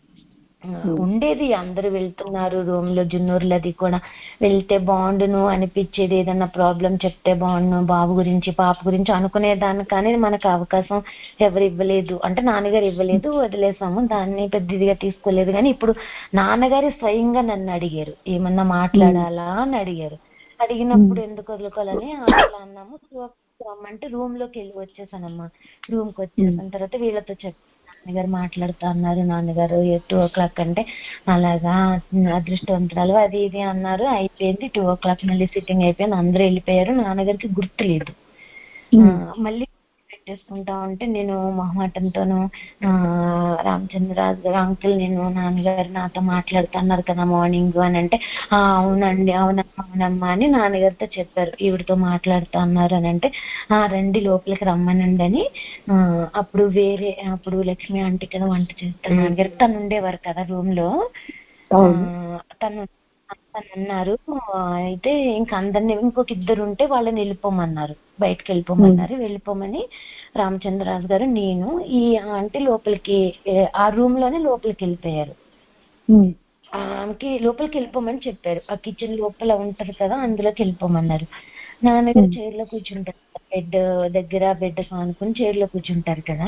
ఉండేది అందరూ వెళ్తున్నారు రూమ్ లో, జున్నూర్లది కూడా వెళ్తే బాగుండును అనిపించేది. ఏదన్నా ప్రాబ్లం చెప్తే బాగుండును బాబు గురించి పాప గురించి అనుకునేదాన్ని, కానీ మనకు అవకాశం ఎవరు ఇవ్వలేదు. అంటే నాన్నగారు ఇవ్వలేదు, వదిలేసాము, దాన్ని పెద్దదిగా తీసుకోలేదు. కానీ ఇప్పుడు నాన్నగారు స్వయంగా నన్ను అడిగారు ఏమన్నా మాట్లాడాలా అని అడిగారు. అడిగినప్పుడు ఎందుకు వదులుకోవాలని అట్లా అన్నాము. రమ్మంటే రూమ్ లోకి వెళ్ళి వచ్చేసానమ్మా. రూమ్ కి వచ్చేసిన తర్వాత వీళ్ళతో చెప్పి నాన్నగారు మాట్లాడుతా అన్నారు. నాన్నగారు టూ ఓ క్లాక్ అంటే అలాగా అదృష్టవంతురాలు అది ఇది అన్నారు. అయిపోయింది టూ ఓ క్లాక్ మళ్ళీ సిట్టింగ్ అయిపోయింది, అందరూ వెళ్ళిపోయారు. నాన్నగారికి గుర్తులేదు. మళ్ళీ పెట్టేసుకుంటా ఉంటే నేను మొహమాటంతోనూ ఆ రామచంద్రరాజు గారు అంకుల్ నేను నాన్నగారు నాతో మాట్లాడుతున్నారు కదా మార్నింగ్ అని అంటే ఆ అవునండి అవునమ్మా అవునమ్మా అని నాన్నగారితో చెప్పారు. ఈవిడితో మాట్లాడుతూ అన్నారు అని అంటే ఆ రండి లోపలికి రమ్మనండి అని. ఆ అప్పుడు వేరే అప్పుడు లక్ష్మి ఆంటీ కదా వంట చేస్తాను నాన్నగారు, తను ఉండేవారు కదా రూమ్ లో. తను తను అన్నారు అయితే ఇంక అందరిని ఇంకొక ఇద్దరు ఉంటే వాళ్ళని వెళ్ళిపోమన్నారు, బయటకు వెళ్ళిపోమన్నారు. వెళ్ళిపోమని రామచంద్రరాజు గారు నేను ఈ ఆంటీ లోపలికి ఆ రూమ్ లోనే లోపలికి వెళ్ళిపోయారు. ఆమెకి లోపలికి వెళ్ళిపోమని చెప్పారు. ఆ కిచెన్ లోపల ఉంటారు కదా అందులోకి వెళ్ళిపోమన్నారు. నాన్నగారు చైర్ లో కూర్చుంటారు, బెడ్ దగ్గర బెడ్ కానుకుని చైర్ లో కూర్చుంటారు కదా.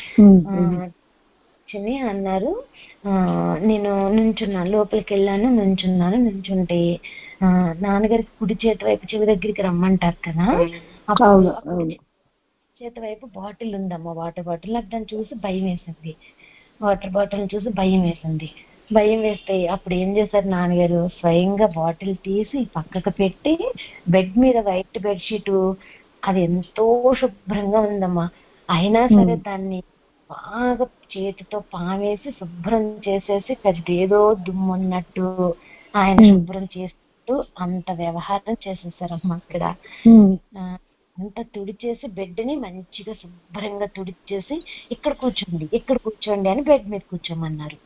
కూర్చుని అన్నారు ఆ నేను నుంచున్నాను, లోపలికి వెళ్ళాను, నుంచున్నాను. నుంచుంటే ఆ నాన్నగారికి కుడి చేతి వైపు చెవి దగ్గరికి రమ్మంటారు కదా, అప్పుడు చేతి వైపు బాటిల్ ఉందమ్మా, వాటర్ బాటిల్. నాకు దాన్ని చూసి భయం వేసింది, వాటర్ బాటిల్ చూసి భయం వేసింది. భయం వేస్తే అప్పుడు ఏం చేశారు నాన్నగారు, స్వయంగా బాటిల్ తీసి పక్కకు పెట్టి బెడ్ మీద వైట్ బెడ్షీట్ అది ఎంతో శుభ్రంగా ఉందమ్మా, అయినా సరే దాన్ని బాగా చేతితో పామేసి శుభ్రం చేసేసి పెద్దేదో దుమ్మున్నట్టు ఆయన శుభ్రం చేస్తూ అంత వ్యవహారం చేసేసారమ్మా అక్కడ. అంతా తుడిచేసి బెడ్ ని మంచిగా శుభ్రంగా తుడిచేసి ఇక్కడ కూర్చోండి ఇక్కడ కూర్చోండి అని బెడ్ మీద కూర్చోమన్నారు,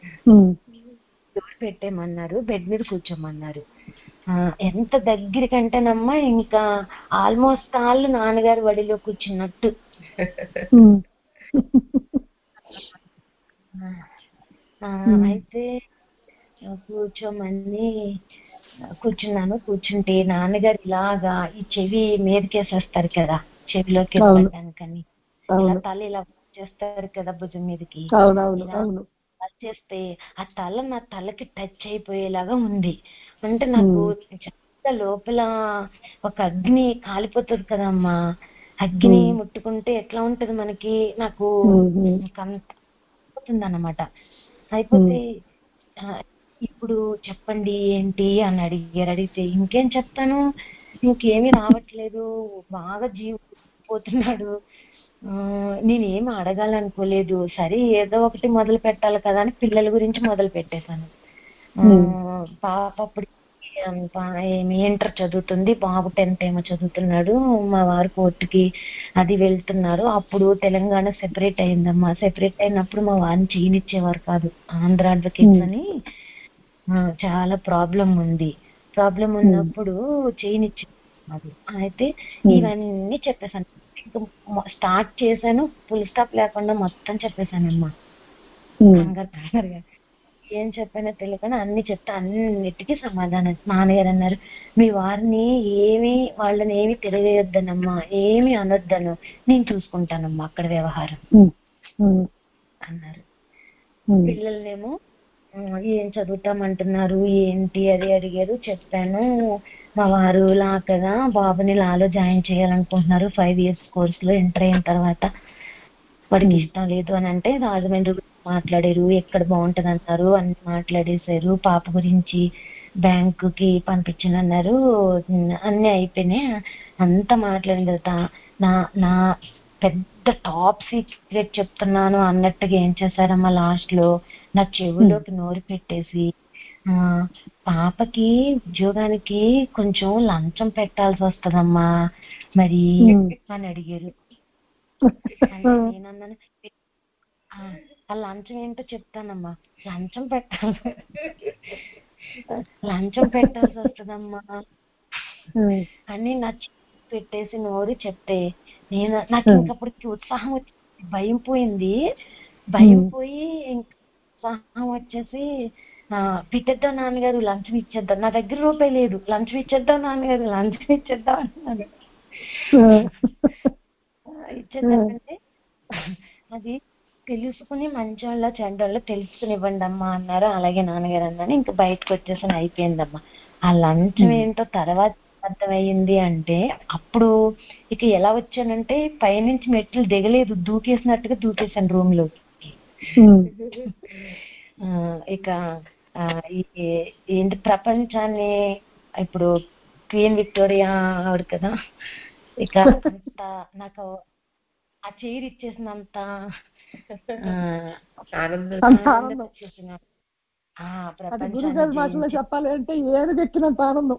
డోర్ పెట్టేమన్నారు, బెడ్ మీద కూర్చోమన్నారు. ఎంత దగ్గరికంటేనమ్మా ఇంకా ఆల్మోస్ట్ కాళ్ళు నాన్నగారు వడిలో కూర్చున్నట్టు. అయితే కూర్చోమని కూర్చున్నాను. కూర్చుంటే నాన్నగారు ఇలాగా ఈ చెవి మీదకేసేస్తారు కదా, చెవిలోకి వెళ్ళడానికని ఇలా తల ఇలా చేస్తారు కదా భుజం మీదకి, చేస్తే ఆ తల నా తలకి టచ్ అయిపోయేలాగా ఉంది. అంటే నాకు చాలా లోపల ఒక అగ్ని కాలిపోతుంది కదమ్మా, అగ్ని ముట్టుకుంటే ఎట్లా ఉంటది మనకి, నాకు అయిపోతుంది అన్నమాట. అయిపోతే ఇప్పుడు చెప్పండి ఏంటి అని అడిగారు. అడిగితే ఇంకేం చెప్తాను, ఇంకేమీ రావట్లేదు, బాగా జీవ పోతున్నాడు, నేనేమి అడగాలనుకోలేదు, సరే ఏదో ఒకటి మొదలు పెట్టాలి కదా అని పిల్లల గురించి మొదలు పెట్టేశాను. పాప అప్పుడు ఏమి ఇంటర్ చదువుతుంది, బాబు టెన్త్ ఏమో చదువుతున్నాడు, మా వారు కోర్టుకి అది వెళ్తున్నారు. అప్పుడు తెలంగాణ సెపరేట్ అయిందమ్మా. సెపరేట్ అయినప్పుడు మా వారిని చేయనిచ్చేవారు కాదు, ఆంధ్ర అడ్వకేట్స్ అని చాలా ప్రాబ్లం ఉంది. ప్రాబ్లం ఉన్నప్పుడు చేయనిచ్చే అయితే ఇవన్నీ చెప్పేశాను. స్టార్ట్ చేశాను, ఫుల్ స్టాప్ లేకుండా మొత్తం చెప్పేశానమ్మా. ఏం చెప్పానో తెలియకుండా అన్ని చెప్తే అన్నిటికీ సమాధానం. నాన్నగారు అన్నారు మీ వారిని ఏమి వాళ్ళని ఏమి తెలియజేయొద్దనమ్మా, ఏమి అనొద్దను, నేను చూసుకుంటానమ్మా అక్కడ వ్యవహారం అన్నారు. పిల్లలనేమో ఏం చదువుతామంటున్నారు ఏంటి అది అడిగారు. చెప్పాను మా వారు లాకగా బాబుని లాలో జాయిన్ చేయాలనుకుంటున్నారు, ఫైవ్ ఇయర్స్ కోర్స్ లో ఎంటర్ అయిన తర్వాత వాడికి ఇష్టం లేదు అని అంటే రాజమండ్రి మాట్లాడారు, ఎక్కడ బాగుంటది అన్నారు, అన్ని మాట్లాడేశారు. పాప గురించి బ్యాంకుకి పంపించనన్నారు, అన్ని అయిపోయినాయి. అంతా మాట్లాడిన తర్వాత నా నా పెద్ద టాప్ సీక్రెట్ చెప్తున్నాను అన్నట్టుగా ఏం చేశారమ్మా లాస్ట్ లో నా చెవిలోకి నోరు పెట్టేసి ఆ పాపకి ఉద్యోగానికి కొంచెం లంచం పెట్టాల్సి వస్తుందమ్మా మరి అని అడిగారు. అంటే నేనన్నాను ఆ లంచం ఏంటో చెప్తానమ్మా, లంచం పెట్టాలి లంచం పెట్టాల్సి వస్తుందమ్మా అని నా పెట్టేసి నోరు చెప్తే నేను నాకు ఇంకప్పటికి ఉత్సాహం వచ్చి భయం పోయింది. భయం పోయి ఇంకా ఉత్సాహం వచ్చేసి పెట్టేద్దాం నాన్నగారు లంచం ఇచ్చేద్దాం, నా దగ్గర రూపాయి లేదు, లంచం ఇచ్చేద్దాం నాన్నగారు లంచం ఇచ్చేద్దాం అంటున్నాను. ఇచ్చేద్దామంటే అది తెలుసుకుని మంచోళ్ళ చెడ్డోళ్ళ తెలుసుకుని ఇవ్వండి అమ్మా అన్నారు. అలాగే నాన్నగారు అన్నాను. ఇంకా బయటకు వచ్చేసాను, అయిపోయిందమ్మా. ఆ లంచం ఏంటో తర్వాత అర్థమయ్యింది అంటే అప్పుడు ఇక ఎలా వచ్చానంటే పైనుంచి మెట్లు దిగలేదు, దూకేసినట్టుగా దూకేశాను రూమ్ లోకి. ఇక ఏంటి ప్రపంచాన్ని ఇప్పుడు క్వీన్ విక్టోరియా ఆవిడ కదా, ఇక అంత నాకు ఆ చైర్ ఇచ్చేసినంత వచ్చేసిన ప్రపంచాన్ని చెప్పాలి అంటే ఏనుగెక్కినంత ఆనందం.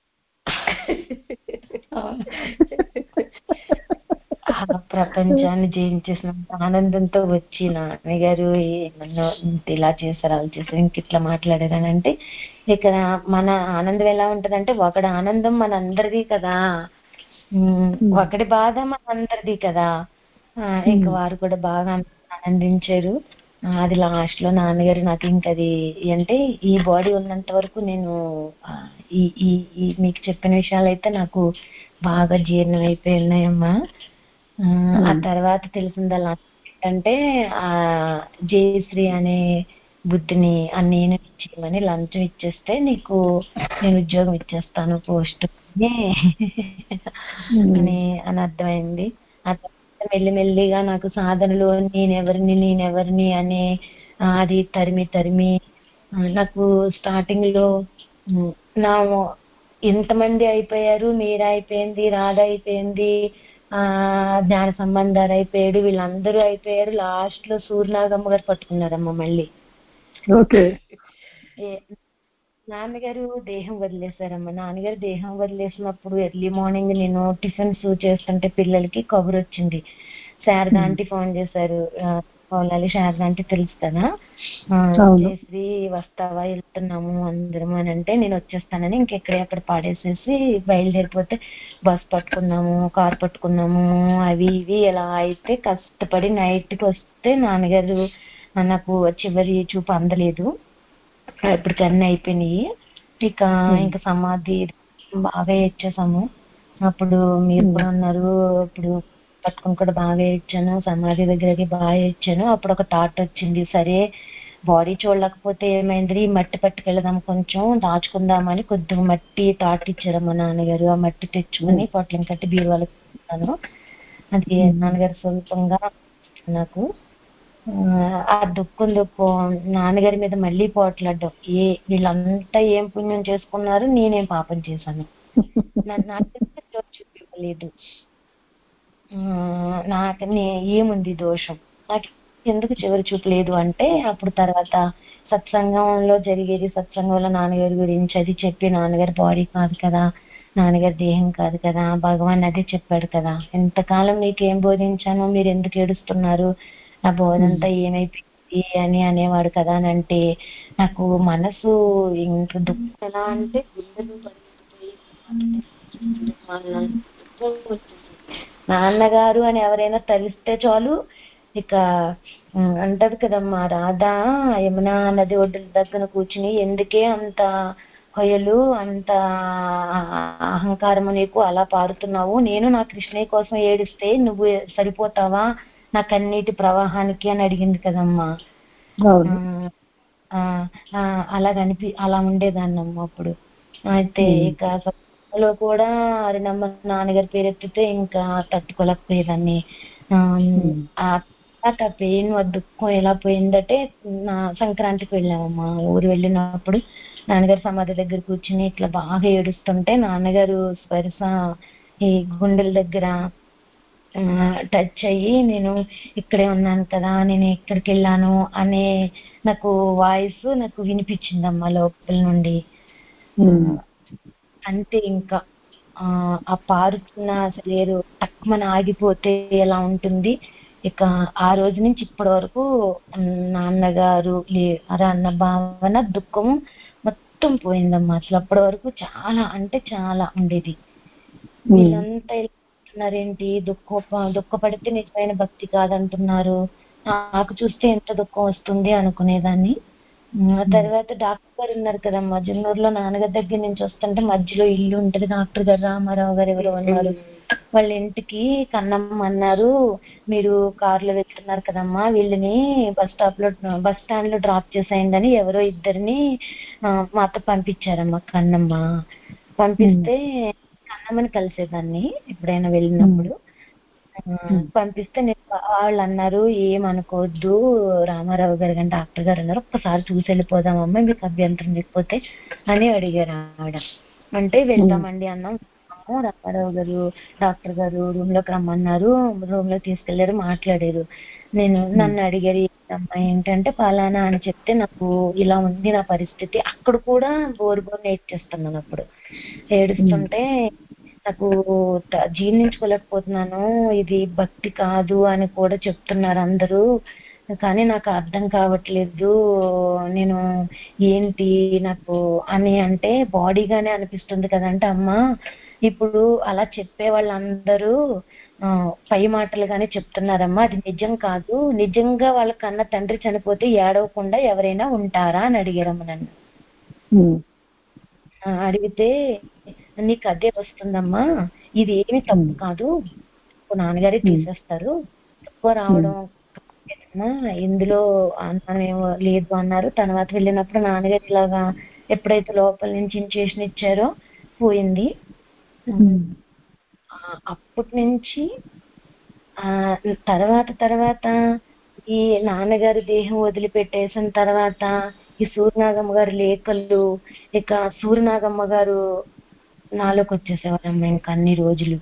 ప్రపంచాన్ని జయించేసినంత ఆనందంతో వచ్చి నాన్నగారు నన్ను ఇలా చేశారు అలా చేశారు ఇంక ఇట్లా మాట్లాడారని అంటే ఇక్కడ మన ఆనందం ఎలా ఉంటదంటే ఒకటి ఆనందం మన అందరిది కదా, ఒకటి బాధ మన అందరిది కదా. ఇంకా వారు కూడా బాగా ఆనందించారు. అది లాస్ట్ లో నాన్నగారు నాకు ఇంకది అంటే ఈ బాడీ ఉన్నంత వరకు నేను ఈ ఈ మీకు చెప్పిన విషయాలు అయితే నాకు బాగా జీర్ణం అయిపోయి ఉన్నాయమ్మా. ఆ తర్వాత తెలిసిందల్లా అంటే ఆ జయశ్రీ అనే బుద్ధిని ఆ నేను ఇచ్చేయమని లంచం ఇచ్చేస్తే నీకు నేను ఉద్యోగం ఇచ్చేస్తాను పోస్ట్ అని అని అర్థమైంది. ఆ తర్వాత మెల్లిమెల్లిగా నాకు సాధనలో నేనెవరిని నేనెవరిని అనే అది తరిమి తరిమి నాకు స్టార్టింగ్ లో నా ఇంతమంది అయిపోయారు, మీరా అయిపోయింది, రాధ అయిపోయింది, ఆ జ్ఞాన సంబంధాలు అయిపోయాడు, వీళ్ళందరూ అయిపోయారు. లాస్ట్ లో సూర్యనాగమ్మ గారు పట్టుకున్నారమ్మ మళ్ళీ. ఓకే నాన్నగారు దేహం వదిలేశారమ్మ. నాన్నగారు దేహం వదిలేసినప్పుడు ఎర్లీ మార్నింగ్ నేను టిఫిన్స్ చేస్తుంటే పిల్లలకి కబురు వచ్చింది. శారదా ఆంటీ ఫోన్ చేశారు, పౌలాలి శారదా ఆంటీ తెలుసు కదా, జయశ్రీ వస్తావా వెళ్తున్నాము అందరము అని అంటే నేను వచ్చేస్తానని ఇంకెక్కడే అక్కడ పాడేసేసి బయలుదేరిపోతే బస్ పట్టుకున్నాము, కార్ పట్టుకున్నాము, అవి ఇవి ఎలా అయితే కష్టపడి నైట్కి వస్తే నాన్నగారు నాకు చివరి చూపు అందలేదు. ఇప్పటికన్నీ అయిపోయినాయి. ఇక ఇంకా సమాధి బాగా ఇచ్చేసాము. అప్పుడు మీరు కూడా ఉన్నారు, ఇప్పుడు పట్టుకుని కూడా బాగా ఇచ్చాను, సమాధి దగ్గరకి బాగా ఇచ్చాను. అప్పుడు ఒక థాట్ వచ్చింది, సరే బాడీ చూడలేకపోతే ఏమైంది, మట్టి పట్టుకెళ్దాం కొంచెం దాచుకుందామని కొద్దిగా మట్టి థాట్ ఇచ్చారమ్మా నాన్నగారు. ఆ మట్టి తెచ్చుకుని పొట్లం కట్టి బీరువాళ్ళకి పెట్టాను. అది నాన్నగారు స్వల్పంగా నాకు ఆ దుఃఖం దుఃఖం నాన్నగారి మీద మళ్ళీ పోట్లాడడం, ఏ వీళ్ళంతా ఏం పుణ్యం చేసుకున్నారు, నేనేం పాపం చేశాను, నాకు చూపించలేదు, నాకు ఏముంది దోషం, నాకు ఎందుకు చివరి చూపు లేదు అంటే అప్పుడు తర్వాత సత్సంగంలో జరిగేది, సత్సంగంలో నాన్నగారి గురించి అది చెప్పి నాన్నగారి బాడీ కాదు కదా, నాన్నగారి దేహం కాదు కదా, భగవాన్ అదే చెప్పాడు కదా, ఎంతకాలం మీకేం బోధించానో మీరు ఎందుకు ఏడుస్తున్నారు, నా బోధంతా ఏమైపోయింది అని అనేవాడు కదా అని అంటే నాకు మనసు ఇంక దుఃఖం ఎలా అంటే గుండెలు పరిగెత్తిపోయి నాన్నగారు అని ఎవరైనా తలిస్తే చాలు ఇక అంటది కదమ్మా రాధా యమునా నది ఒడ్డు దగ్గర కూర్చుని ఎందుకే అంత హొయలు అంత అహంకారము నీకు అలా పారుతున్నావు, నేను నా కృష్ణయ్య కోసం ఏడిస్తే నువ్వు సరిపోతావా నా కన్నీటి ప్రవాహానికి అని అడిగింది కదమ్మా. అలాగనిపి అలా ఉండేదాన్నమ్మా అప్పుడు. అయితే ఇక లో కూడా అరినమ్మ నాన్నగారి పేరు ఎత్తితే ఇంకా తట్టుకోలేకపోయేదాన్ని. ఆ పెయిన్ దుఃఖం ఎలా పోయిందంటే నా సంక్రాంతికి వెళ్ళామమ్మా. ఊరు వెళ్ళినప్పుడు నాన్నగారు సమాధి దగ్గర కూర్చుని ఇట్లా బాగా ఏడుస్తుంటే నాన్నగారు స్పర్శ ఈ గుండెల దగ్గర టచ్ అయ్యి నేను ఇక్కడే ఉన్నాను కదా, నేను ఇక్కడికి వెళ్ళాను అనే నాకు వాయిస్ నాకు వినిపించిందమ్మా లోపల నుండి. అంతే ఇంకా ఆ పారుతున్న అసలేరు తక్కువన ఆగిపోతే ఎలా ఉంటుంది, ఇక ఆ రోజు నుంచి ఇప్పటి వరకు నాన్నగారు లేరా అన్న భావన దుఃఖం మొత్తం పోయిందమ్మా. అసలు అప్పటి వరకు చాలా అంటే చాలా ఉండేది. వీళ్ళంతా ఉన్నారేంటి, దుఃఖ దుఃఖపడితే నిజమైన భక్తి కాదంటున్నారు, నాకు చూస్తే ఎంత దుఃఖం వస్తుంది అనుకునేదాన్ని. ఆ తర్వాత డాక్టర్ గారు ఉన్నారు కదమ్మా, జున్నూరులో నాన్నగారి దగ్గర నుంచి వస్తుంటే మధ్యలో ఇల్లు ఉంటది, డాక్టర్ గారు రామారావు గారు ఎవరో ఉన్నారు, వాళ్ళ ఇంటికి కన్నమ్మ అన్నారు, మీరు కారులో వెళ్తున్నారు కదమ్మా, వీళ్ళని బస్ స్టాప్ లో బస్ స్టాండ్ లో డ్రాప్ చేసేయండి ఎవరో ఇద్దరిని మాతో పంపించారమ్మా. కన్నమ్మ పంపిస్తే కన్నమ్మని కలిసేదాన్ని ఎప్పుడైనా వెళ్ళినప్పుడు. పంపిస్తే నేను వాళ్ళు అన్నారు, ఏమనుకోవద్దు రామారావు గారు కానీ డాక్టర్ గారు అన్నారు, ఒక్కసారి చూసి వెళ్ళిపోదామమ్మా మీకు అభ్యంతరం లేకపోతే అని అడిగారు ఆవిడ. అంటే వెళ్తామండి అన్నాం. రామారావు గారు డాక్టర్ గారు రూమ్ లోకి రమ్మన్నారు, రూమ్ లో తీసుకెళ్లారు, మాట్లాడారు. నేను నన్ను అడిగారు అమ్మాయి ఏంటంటే పలానా అని చెప్తే నాకు ఇలా ఉంది నా పరిస్థితి. అక్కడ కూడా బోరు బోరు నేర్చేస్తున్నాను. అప్పుడు ఏడుస్తుంటే నాకు జీర్ణించుకోలేకపోతున్నాను, ఇది భక్తి కాదు అని కూడా చెప్తున్నారు అందరూ, కానీ నాకు అర్థం కావట్లేదు, నేను ఏంటి నాకు అని అంటే బాడీగానే అనిపిస్తుంది కదంటే అమ్మా ఇప్పుడు అలా చెప్పే వాళ్ళందరూ ఆ పై మాటలుగానే చెప్తున్నారమ్మా, అది నిజం కాదు, నిజంగా వాళ్ళ కన్న తండ్రి చనిపోతే ఏడవకుండా ఎవరైనా ఉంటారా అని అడిగారమ్మ నన్ను. అడిగితే నీకు అదే వస్తుందమ్మా, ఇది ఏమి తప్పు కాదు, నాన్నగారే తీసేస్తారు, తక్కువ రావడం ఇందులో అనుమానం లేదు అన్నారు. తర్వాత వెళ్ళినప్పుడు నాన్నగారు ఇలాగా ఎప్పుడైతే లోపల నుంచి ఇంజెక్షన్ ఇచ్చారో పోయింది. అప్పటి నుంచి ఆ తర్వాత తర్వాత ఈ నాన్నగారి దేహం వదిలిపెట్టేసిన తర్వాత ఈ సూర్యనాగమ్మ గారి లేఖలు, ఇక సూర్యనాగమ్మ గారు నాలోకి వచ్చేసేవారమ్మ. ఇంకా అన్ని రోజులు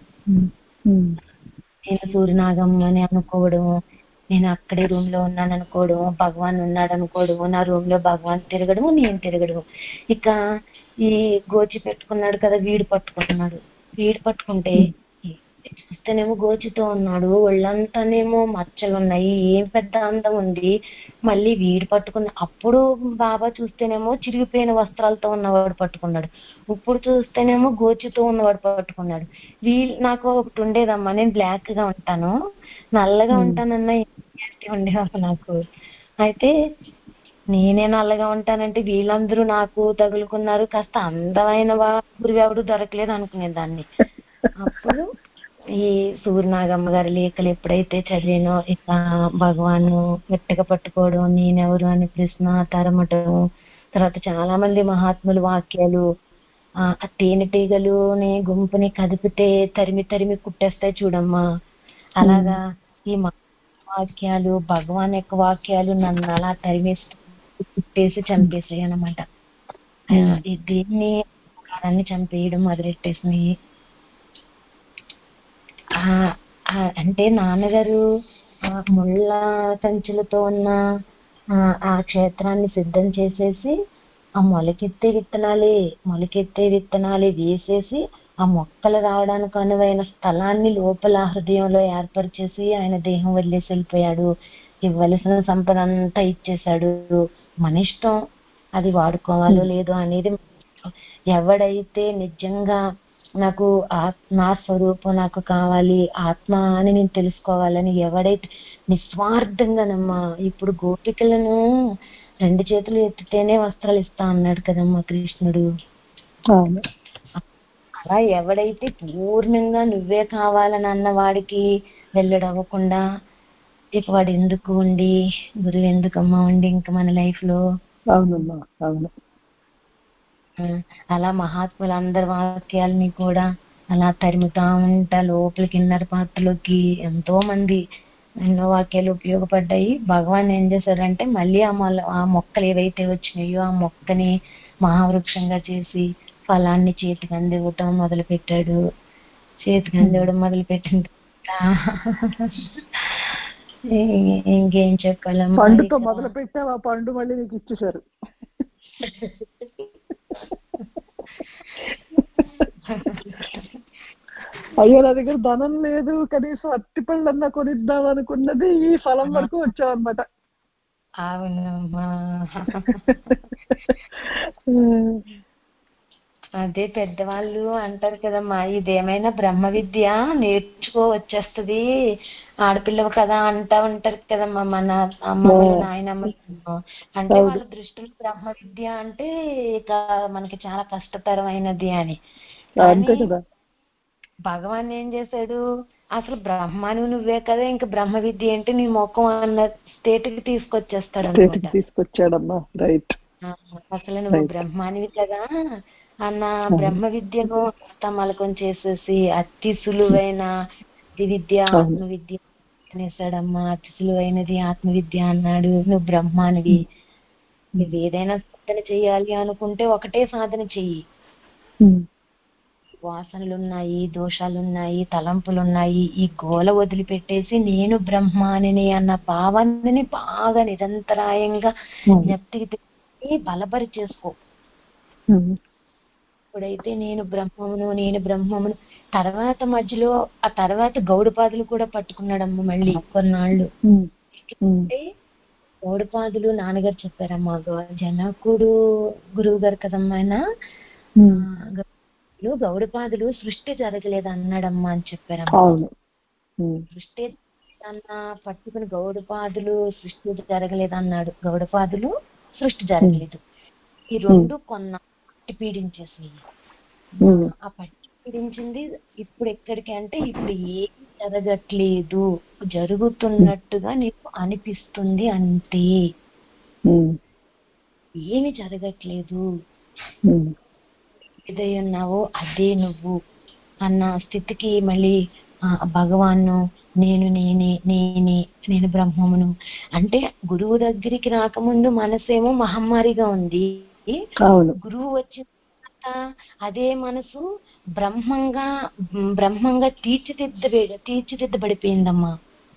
నేను సూర్యనాగమ్మని అనుకోవడము, నేను అక్కడే రూమ్ లో ఉన్నాను అనుకోవడము, భగవాన్ ఉన్నాడు అనుకోవడము, నా రూమ్ లో భగవాన్ తిరగడము, నేను తిరగడము. ఇక ఈ గోచి పెట్టుకున్నాడు కదా, వీడు పట్టుకుంటున్నాడు, వీడు పట్టుకుంటే చూస్తేనేమో గోచితో ఉన్నాడు, ఒళ్ళంతానేమో మచ్చలు ఉన్నాయి, ఏం పెద్ద అందం ఉంది. మళ్ళీ వీడు పట్టుకున్న అప్పుడు బాబా చూస్తేనేమో చిరిగిపోయిన వస్త్రాలతో ఉన్నవాడు పట్టుకున్నాడు, ఇప్పుడు చూస్తేనేమో గోచితో ఉన్నవాడు పట్టుకున్నాడు. వీళ్ళు నాకు ఒకటి ఉండేదమ్మా, నేను బ్లాక్ గా ఉంటాను, నల్లగా ఉంటానన్న ఉండేవాళ్ళు నాకు. అయితే నేనే నల్లగా ఉంటానంటే వీళ్ళందరూ నాకు తగులుకున్నారు, కాస్త అందమైన గురువు ఎవడు దొరకలేదు అనుకునేదాన్ని. అప్పుడు ఈ సూర్యనాగమ్మ గారి లేఖలు ఎప్పుడైతే చదివానో ఇక భగవాను గట్టిగా పట్టుకోవడం, నేనెవరు అని ప్రశ్న తరమటం, తర్వాత చాలా మంది మహాత్ముల వాక్యాలు, ఆ తేనెటీగలుని గుంపుని కదిపితే తరిమి తరిమి కుట్టేస్తాయి చూడమ్మా, అలాగా ఈ వాక్యాలు భగవాన్ యొక్క వాక్యాలు నన్ను అలా తరిమేసి కుట్టేసి చంపేసాయి అన్నమాట. దీన్ని కాలాన్ని చంపేయడం మొదలెట్టేసినాయి. అంటే నాన్నగారు ముళ్ళ కంచెలతో ఉన్న ఆ క్షేత్రాన్ని సిద్ధం చేసేసి ఆ మొలకెత్తే విత్తనాలే మొలకెత్తే విత్తనాలే వేసేసి ఆ మొక్కలు రావడానికి అనువైన స్థలాన్ని లోపల హృదయంలో ఏర్పరిచేసి ఆయన దేహం వదిలేసి వెళ్ళిపోయాడు. ఇవ్వలసిన సంపద అంతా ఇచ్చేశాడు. మన ఇష్టం అది వాడుకోవాలో లేదో అనేది. ఎవడైతే నిజంగా నాకు నా స్వరూపం నాకు కావాలి, ఆత్మ అని నేను తెలుసుకోవాలని ఎవడైతే నిస్వార్థంగానమ్మా, ఇప్పుడు గోపికలను రెండు చేతులు ఎత్తితేనే వస్త్రాలు ఇస్తా అన్నాడు కదమ్మా కృష్ణుడు. అలా ఎవడైతే పూర్ణంగా నువ్వే కావాలని అన్న వాడికి వెళ్ళడవ్వకుండా ఇక వాడు ఎందుకు ఉండి, గురువు ఎందుకమ్మా ఉండి ఇంకా మన లైఫ్ లో. అవునమ్మా అవును. అలా మహాత్ములందరి వాక్యాలని కూడా అలా తరిముతా ఉంటా లోపలికి కిన్నర పాత్రలోకి. ఎంతో మంది ఎన్నో వాక్యాలు ఉపయోగపడ్డాయి. భగవాన్ ఏం చేశారంటే మళ్ళీ ఆ మొల ఆ మొక్కలు ఏవైతే వచ్చినాయో ఆ మొక్కని మహావృక్షంగా చేసి ఫలాన్ని చేతికి అందివ్వటం మొదలు పెట్టాడు. చేతికి అందివ్వడం మొదలు పెట్టిన ఇంకేం చెప్పాలమ్మా. పండుతో మొదలు పెట్టావు, ఆ పండు మళ్ళీ నీకు ఇచ్చేసారు. అయ్యో నా దగ్గర ధనం లేదు, కనీసం అట్టి పళ్ళన్నా కొనిద్దాం అనుకున్నది ఈ ఫలం వరకు వచ్చావన్నమాట. అవునమ్మా అదే పెద్దవాళ్ళు అంటారు కదమ్మా, ఇదేమైనా బ్రహ్మ విద్య నేర్చుకో వచ్చేస్తుంది ఆడపిల్లవు కదా అంటా ఉంటారు కదమ్మా మన అమ్మమ్మలు నాయనమ్మలు. అంటే వాళ్ళ దృష్టిలో బ్రహ్మ విద్య అంటే ఇక మనకి చాలా కష్టతరమైనది అని. కానీ భగవాన్ ఏం చేశాడు, అసలు బ్రహ్మాను నువ్వే కదా, ఇంకా బ్రహ్మ విద్య ఏంటి నీ మొఖం అన్న స్టేట్కి తీసుకొచ్చేస్తాడు అనమాట. తీసుకొచ్చాడమ్మా. రైట్. అసలు నువ్వు బ్రహ్మానివి కదా అన్న బ్రహ్మ విద్యను తమలకం చేసేసి అతి సులువైన విద్య ఆత్మ విద్య అనేసాడమ్మా. అతి సులువైనది ఆత్మ విద్య అన్నాడు. నువ్వు బ్రహ్మానివి, నువ్వు ఏదైనా సాధన చెయ్యాలి అనుకుంటే ఒకటే సాధన చెయ్యి. వాసనలున్నాయి, దోషాలున్నాయి, తలంపులున్నాయి, ఈ గోల వదిలిపెట్టేసి నేను బ్రహ్మానిని అన్న భావాన్ని బాగా నిరంతరాయంగా జ్ఞప్తికి బలపరి చేసుకో. ఇప్పుడైతే నేను బ్రహ్మమును నేను బ్రహ్మమును తర్వాత మధ్యలో ఆ తర్వాత గౌడపాదులు కూడా పట్టుకున్నాడమ్మ మళ్ళీ కొన్నాళ్ళు. అంటే గౌడపాదులు నాన్నగారు చెప్పారమ్మా, జనకుడు గురువు గారు కదమ్మా ఆయన, గౌడపాదులు సృష్టి జరగలేదు అన్నాడమ్మా అని చెప్పారమ్మా. సృష్టి అన్న పట్టుకుని గౌడపాదులు సృష్టి జరగలేదు అన్నాడు, గౌడపాదులు సృష్టి జరగలేదు. ఈ రెండు కొన్న పట్టి పీడించేసినాయి. ఆ పట్టి పీడించింది ఇప్పుడు ఎక్కడికి అంటే ఇప్పుడు ఏమి జరగట్లేదు, జరుగుతున్నట్టుగా నీకు అనిపిస్తుంది అంతే, ఏమి జరగట్లేదు, ఏదై ఉన్నావో అదే నువ్వు అన్న స్థితికి మళ్ళీ భగవాను నేను నేనే నేనే నేను బ్రహ్మమును అంటే గురువు దగ్గరికి రాకముందు మనసేమో మహమ్మారిగా ఉంది. గురువు వచ్చిన తర్వాత అదే మనసు బ్రహ్మంగా బ్రహ్మంగా తీర్చిదిద్ద తీర్చిదిద్దబడిపోయిందమ్మా.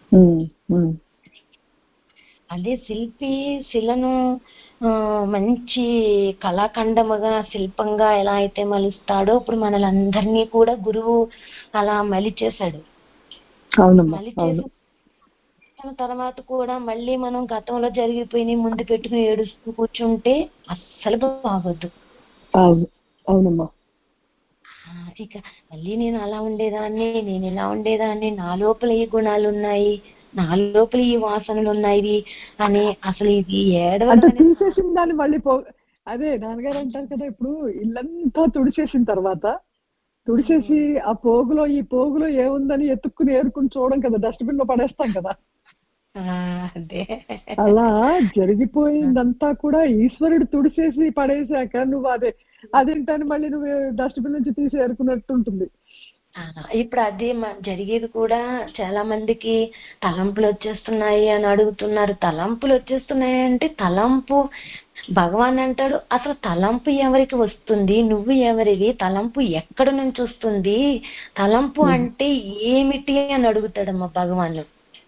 అదే శిల్పి శిలను ఆ మంచి కళాఖండముగా శిల్పంగా ఎలా అయితే మలుస్తాడో ఇప్పుడు మనలందరినీ కూడా గురువు అలా మలిచేశాడు. మలిచేసిన తర్వాత కూడా మళ్ళీ మనం గతంలో జరిగిపోయి ముందు పెట్టుకుని ఏడుస్తూ కూర్చుంటే అస్సలు బాగోద్దు. అవునమ్మా. ఇక మళ్ళీ నేను అలా ఉండేదాన్ని, నేను ఇలా ఉండేదాన్ని, నా లోపల ఈ గుణాలు ఉన్నాయి, నా లోపల ఈ వాసనలు ఉన్నాయి అని అసలు ఇది ఏడవడం తీసేసిన దాన్ని మళ్ళీ పో అదే నాన్నగారు అంటారు కదా, ఇప్పుడు ఇల్లంతా తుడిచేసిన తర్వాత తుడిచేసి ఆ పోగులో ఈ పోగులో ఏముందని ఎత్తుక్కుని ఏరుకుని చూడం కదా, డస్ట్బిన్ లో పడేస్తాం కదా. అదే అలా జరిగిపోయిందంతా కూడా ఈశ్వరుడు తుడిచేసి పడేసాక నువ్వు అదే అదేంటని మళ్ళీ నువ్వు డస్ట్బిన్ నుంచి తీసి ఏరుకున్నట్టు ఉంటుంది. ఇప్పుడు అదే జరిగేది కూడా. చాలా మందికి తలంపులు వచ్చేస్తున్నాయి అని అడుగుతున్నారు. తలంపులు వచ్చేస్తున్నాయి అంటే తలంపు భగవాన్ అంటాడు అసలు తలంపు ఎవరికి వస్తుంది, నువ్వు ఎవరివి, తలంపు ఎక్కడి నుంచి వస్తుంది, తలంపు అంటే ఏమిటి అని అడుగుతాడమ్మా భగవాన్.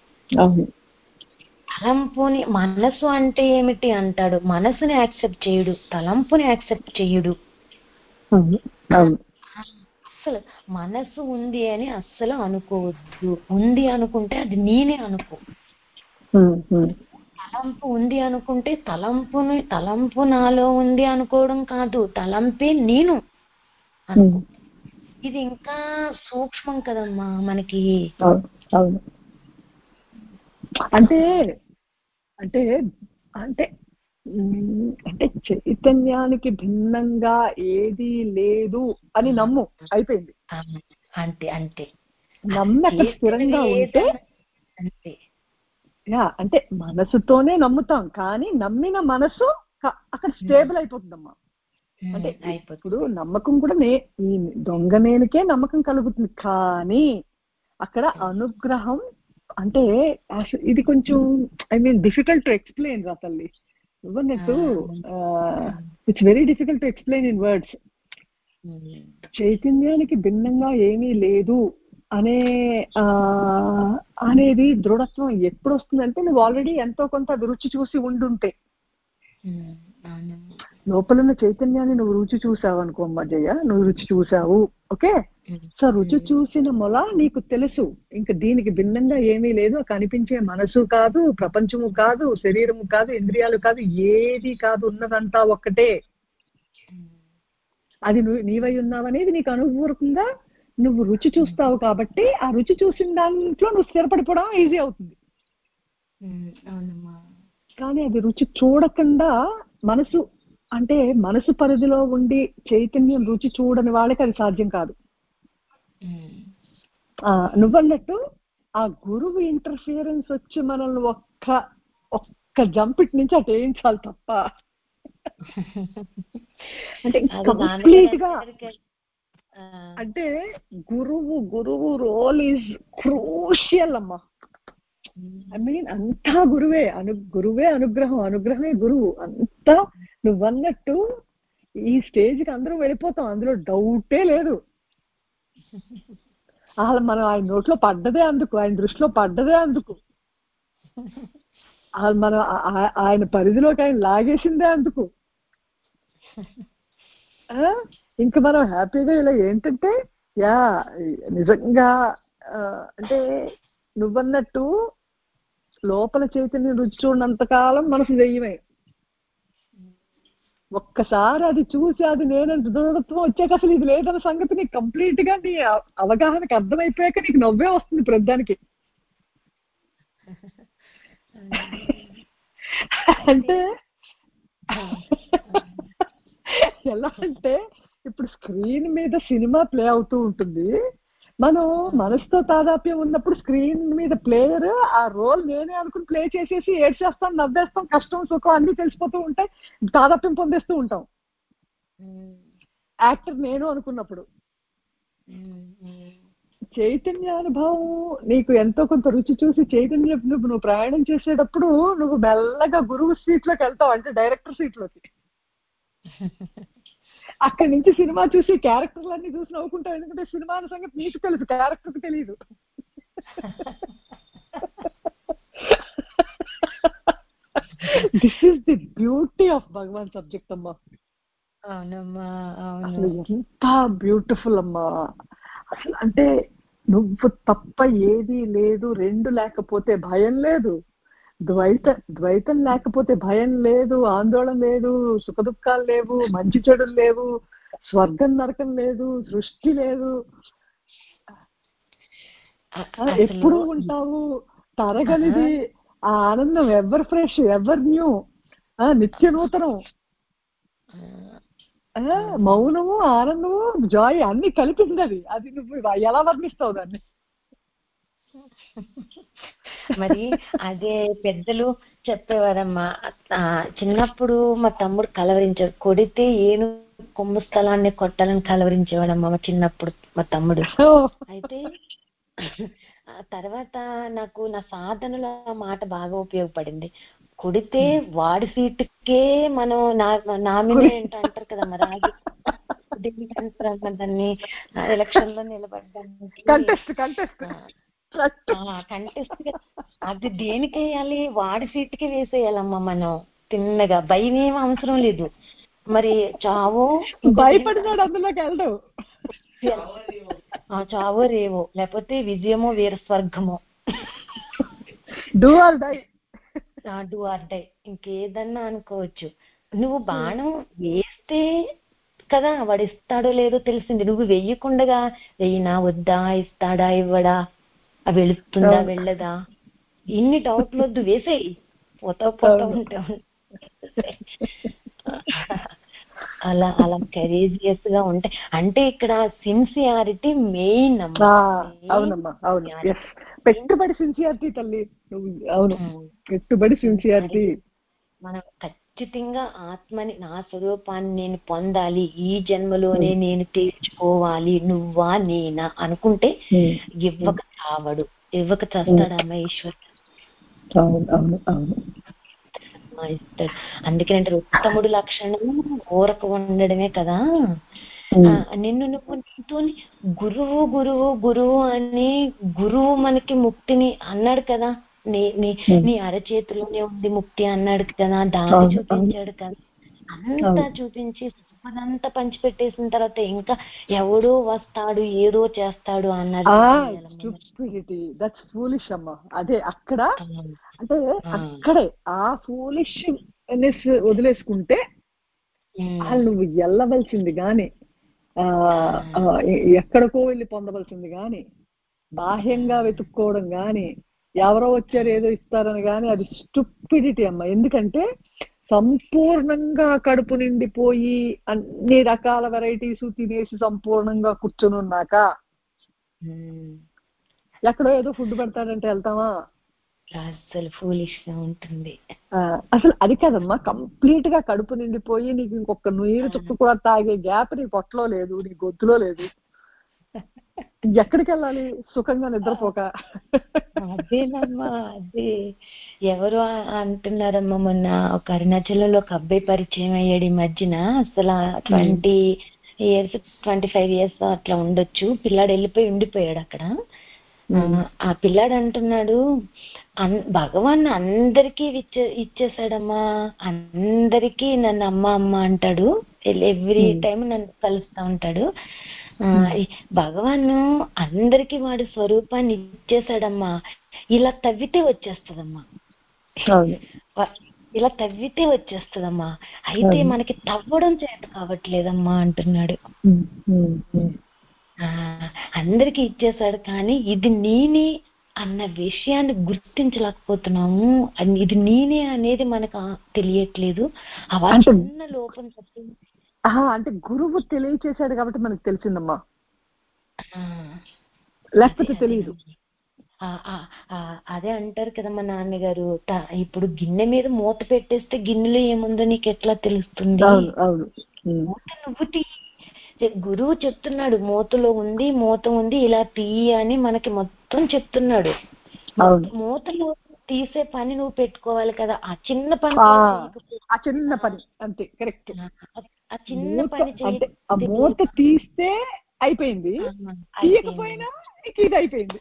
తలంపుని మనసు అంటే ఏమిటి అంటాడు, మనసుని యాక్సెప్ట్ చేయడు, తలంపుని యాక్సెప్ట్ చేయడు. అసలు మనసు ఉంది అని అస్సలు అనుకోవద్దు, ఉంది అనుకుంటే అది నేనే అనుకో. తలంపు ఉంది అనుకుంటే తలంపుని తలంపు నాలో ఉంది అనుకోవడం కాదు, తలంపే నేను అనుకో. ఇది ఇంకా సూక్ష్మం కదమ్మా మనకి. అవును. అంటే అంటే అంటే అంటే చైతన్యానికి భిన్నంగా ఏది లేదు అని నమ్ము, అయిపోయింది. అంతే అంతే నమ్మక స్థిరంగా ఉంటే అంతే. యా అంటే మనసుతోనే నమ్ముతాం, కానీ నమ్మిన మనసు అక్కడ స్టేబుల్ అయిపోతుందమ్మా. అంటే ఇప్పుడు నమ్మకం కూడా నే ఈ దొంగ నేనుకే నమ్మకం కలుగుతుంది, కానీ అక్కడ అనుగ్రహం అంటే ఇది కొంచెం I mean difficult to explain రా తల్లి. ఇవ్వనట్టు it's very difficult to explain in words. చైతన్యానికి భిన్నంగా ఏమీ లేదు అనే అనేది దృఢత్వం ఎప్పుడు వస్తుందంటే నువ్వు ఆల్రెడీ ఎంతో కొంత రుచి చూసి ఉండుంటే. లోపలున్న చైతన్యాన్ని నువ్వు రుచి చూసావు అనుకో అమ్మజయ్య, నువ్వు రుచి చూసావు, ఓకే. సో రుచి చూసిన మొల నీకు తెలుసు ఇంకా దీనికి భిన్నంగా ఏమీ లేదు, కనిపించే మనసు కాదు, ప్రపంచము కాదు, శరీరము కాదు, ఇంద్రియాలు కాదు, ఏది కాదు, ఉన్నదంతా ఒక్కటే. అది నువ్వు నీవై ఉన్నావనేది నీకు అనుభవపూర్వకంగా నువ్వు రుచి చూస్తావు కాబట్టి ఆ రుచి చూసిన దాంట్లో నువ్వు స్థిరపడిపోవడం ఈజీ అవుతుంది. అవునమ్మా. కానీ అది రుచి చూడకుండా మనసు అంటే మనసు పరిధిలో ఉండి చైతన్యం రుచి చూడని వాళ్ళకి అది సాధ్యం కాదు. ఆ నువ్వన్నట్టు ఆ గురువు ఇంటర్ఫియరెన్స్ వచ్చి మనల్ని ఒక్క ఒక్క జంపిట్ నుంచి అటు వేయించాలి తప్ప అంటే కంప్లీట్ గా అంటే గురువు గురువు రోల్ ఈజ్ క్రూషియల్ అమ్మా. ఐ మీన్ అంతా గురువే అను గురువే అనుగ్రహం, అనుగ్రహమే గురువు. అంతా నువ్వన్నట్టు ఈ స్టేజ్కి అందరూ వెళ్ళిపోతాం, అందులో డౌటే లేదు. అసలు మనం ఆయన నోట్లో పడ్డదే అందుకు, ఆయన దృష్టిలో పడ్డదే అందుకు, అసలు మనం ఆయన పరిధిలోకి ఆయన లాగేసిందే అందుకు. ఇంకా మనం హ్యాపీగా ఇలా ఏంటంటే యా నిజంగా అంటే నువ్వన్నట్టు లోపల చైతన్యం రుచి చూడనంతకాలం మనసు దెయ్యమే. ఒక్కసారి అది చూసి అది నేనంత దృఢత్వం వచ్చాక అసలు ఇది లేదన్న సంగతి నీకు కంప్లీట్ గా నీ అవగాహనకి అర్థమైపోయాక నీకు నవ్వే వస్తుంది ప్రతిదానికి. అంటే ఎలా అంటే ఇప్పుడు స్క్రీన్ మీద సినిమా ప్లే అవుతూ ఉంటుంది, మనం మనసుతో తాదాప్యం ఉన్నప్పుడు స్క్రీన్ మీద ప్లేయర్ ఆ రోల్ నేనే అనుకుని ప్లే చేసేసి ఏడ్చేస్తాం, నవ్వేస్తాం, కష్టం సుఖం అన్ని తెలిసిపోతూ ఉంటాయి, తాదాప్యం పొందేస్తూ ఉంటాం యాక్టర్ నేను అనుకున్నప్పుడు. చైతన్యానుభవం నీకు ఎంతో కొంత రుచి చూసి చైతన్య నువ్వు నువ్వు ప్రయాణం చేసేటప్పుడు నువ్వు మెల్లగా గురువు సీట్ లోకి వెళ్తావు, అంటే డైరెక్టర్ సీట్ లోకి. అక్కడి నుంచి సినిమా చూసి క్యారెక్టర్లన్నీ చూసి నవ్వుకుంటావు, ఎందుకంటే సినిమా అనే సంగతి నీకు తెలుసు, క్యారెక్టర్కి తెలియదు. This is the beauty of Bhagavan subject అమ్మా. అవునమ్మా. అసలు ఎంత బ్యూటిఫుల్ అమ్మా. అసలు అంటే నువ్వు తప్ప ఏది లేదు, రెండు లేకపోతే భయం లేదు, ద్వైత ద్వైతం లేకపోతే భయం లేదు, ఆందోళన లేదు, సుఖ దుఃఖాలు లేవు, మంచి చెడులు లేవు, స్వర్గం నరకం లేదు, సృష్టి లేదు, ఎప్పుడు ఉంటావు, తరగనిది, ఆ ఆనందం ఎవర్ ఫ్రెష్ ఎవర్ న్యూ, నిత్య నూతనం, మౌనము ఆనందము జాయ్ అన్ని కలిపింది అది. అది నువ్వు ఎలా వర్ణిస్తావు దాన్ని? మరి అదే పెద్దలు చెప్పేవారమ్మా, చిన్నప్పుడు మా తమ్ముడు కలవరించాడు, కొడితే ఏను కొమ్ము స్థలాన్ని కొట్టాలని కలవరించేవాడమ్మా మా చిన్నప్పుడు మా తమ్ముడు. అయితే తర్వాత నాకు నా సాధనలో ఆ మాట బాగా ఉపయోగపడింది. కొడితే వాడి సీటుకే మనం నామినేట్ అంటారు కదా, మరి అది దాన్ని ఎలక్షన్ లో నిలబడ్డానికి కంటెస్ట్ అది దేనికి వేయాలి, వాడి సీటుకే వేసేయాలమ్మా మనం తిన్నగా, భయం ఏం అవసరం లేదు. మరి చావో భయపడినాడు అందులోకి వెళ్ళడు, చావో రేవో లేకపోతే విజయమో వీర స్వర్గమో, do or die, do or die, ఇంకేదన్నా అనుకోవచ్చు. నువ్వు బాణం వేస్తే కదా వాడు ఇస్తాడో లేదో తెలిసింది, నువ్వు వెయ్యకుండగా వెయ్యినా వద్దా, ఇస్తాడా ఇవ్వడా, వెళుతుందా వెళ్ళదా, ఇన్ని డౌట్లు వద్దు, వేసేయి, పోతా పోతా ఉంటే అలా అలా కరేజియస్ గా ఉంటాయి. అంటే ఇక్కడ సిన్సియారిటీ మెయిన్ అమ్మా. అవునమ్మా, అవును, పెట్టుబడి సిన్సియారిటీ తల్లి. అవును, పెట్టుబడి సిన్సియారిటీ. మనం ఖచ్చితంగా ఆత్మని, నా స్వరూపాన్ని నేను పొందాలి, ఈ జన్మలోనే నేను తీర్చుకోవాలి, నువ్వా నేనా అనుకుంటే ఇవ్వక చావడు, ఇవ్వక చేస్తాడమ్మా ఈశ్వరుడు. ఇస్తాడు. అందుకేనంటే ఉత్తముడు లక్షణం ఊరక ఉండడమే కదా. నిన్ను నువ్వు నీతో గురువు గురువు గురువు అని, గురువు మనకి ముక్తిని అన్నాడు కదా, నీ నీ నీ అరచేతిలోనే ఉంది ముక్తి అన్నాడు కదా, దాన్ని చూపించాడు కదా. అంతా చూపించి సంపదంతా పంచిపెట్టేసిన తర్వాత ఇంకా ఎవడో వస్తాడు ఏదో చేస్తాడు అన్నది. అదే అక్కడ అంటే అక్కడే ఆ ఫూలిష్నెస్ వదిలేసుకుంటే అసలు నువ్వు వెళ్ళవలసింది గాని ఆ ఎక్కడికో వెళ్ళి పొందవలసింది కానీ, బాహ్యంగా వెతుక్కోవడం కానీ, ఎవరో వచ్చారు ఏదో ఇస్తారని కానీ అది స్టూపిడిటీ అమ్మ. ఎందుకంటే సంపూర్ణంగా కడుపు నిండిపోయి అన్ని రకాల వెరైటీస్ తినేసి సంపూర్ణంగా కూర్చొని ఉన్నాక ఎక్కడో ఏదో ఫుడ్ పెడతాడంటే వెళ్తామా? అసలు ఫూలిష్ గా ఉంటుంది. అసలు అది కాదమ్మా, కంప్లీట్ గా కడుపు నిండిపోయి నీకు ఇంకొక నీరు చుక్క కూడా తాగే గ్యాప్ నీ పొట్టలో లేదు, నీ గొంతులో లేదు. ఎక్కడికి వెళ్ళాలి సుఖంగా నిద్రపోక? అదేనమ్మా, అదే ఎవరు అంటున్నారమ్మా, మొన్న ఒక అరుణాచలంలో ఒక అబ్బాయి పరిచయం అయ్యాడు ఈ మధ్యన. అసలు twenty years twenty five years అట్లా ఉండొచ్చు. పిల్లాడు వెళ్ళిపోయి ఉండిపోయాడు అక్కడ. ఆ పిల్లాడు అంటున్నాడు, అన్ భగవాన్ అందరికీ ఇచ్చే ఇచ్చేసాడమ్మా, అందరికీ నన్ను అమ్మ అమ్మ అంటాడు, ఎవ్రీ టైం నన్ను కలుస్తా ఉంటాడు. భగవాన్ అందరికీ వాడి స్వరూపాన్ని ఇచ్చేసాడమ్మా, ఇలా తవ్వితే వచ్చేస్తదమ్మా, ఇలా తవ్వితే వచ్చేస్తదమ్మా, అయితే మనకి తవ్వడం చేత కావట్లేదమ్మా అంటున్నాడు. అందరికీ ఇచ్చేసాడు కానీ ఇది నేనే అన్న విషయాన్ని గుర్తించలేకపోతున్నాము, ఇది నేనే అనేది మనకు తెలియట్లేదు. ఆ చిన్న లోపం చెప్పింది. అంటే గురువు తెలియచేశాడు కాబట్టి మనకు తెలిసిందమ్మా, లేకపోతే తెలియదు. అదే అంటారు కదమ్మా నాన్నగారు, ఇప్పుడు గిన్నె మీద మూత పెట్టేస్తే గిన్నెలో ఏముందో నీకు ఎట్లా తెలుస్తుంది? మూత నువ్వు తీ, గురువు చెప్తున్నాడు మూతలో ఉంది మూత ఉంది ఇలా తీయ అని మనకి మొత్తం చెప్తున్నాడు. మూతలో తీసే పని నువ్వు పెట్టుకోవాలి కదా, ఆ చిన్న పని ఆ చిన్న పని అంతే కరెక్ట్. ఆ చిన్న పని అంటే ఆ మూత తీస్తే అయిపోయింది, తీయకపోయినా ఇది అయిపోయింది.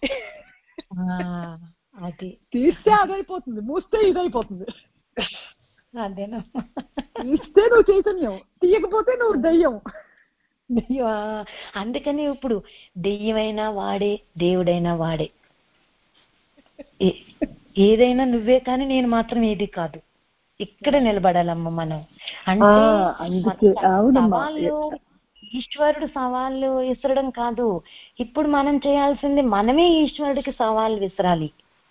అది తీస్తే అదైపోతుంది, మూస్తే ఇదైపోతుంది. అదేనా, తీస్తే నువ్వు చైతన్యం, తీయకపోతే నువ్వు దయ్యం. అందుకని ఇప్పుడు దెయ్యమైనా వాడే, దేవుడైనా వాడే, ఏదైనా నువ్వే కానీ నేను మాత్రం ఏది కాదు. ఇక్కడ నిలబడాలమ్మ మనం. అంటే సవాళ్ళు ఈశ్వరుడు సవాళ్ళు విసరడం కాదు, ఇప్పుడు మనం చేయాల్సింది మనమే ఈశ్వరుడికి సవాళ్ళు విసరాలి.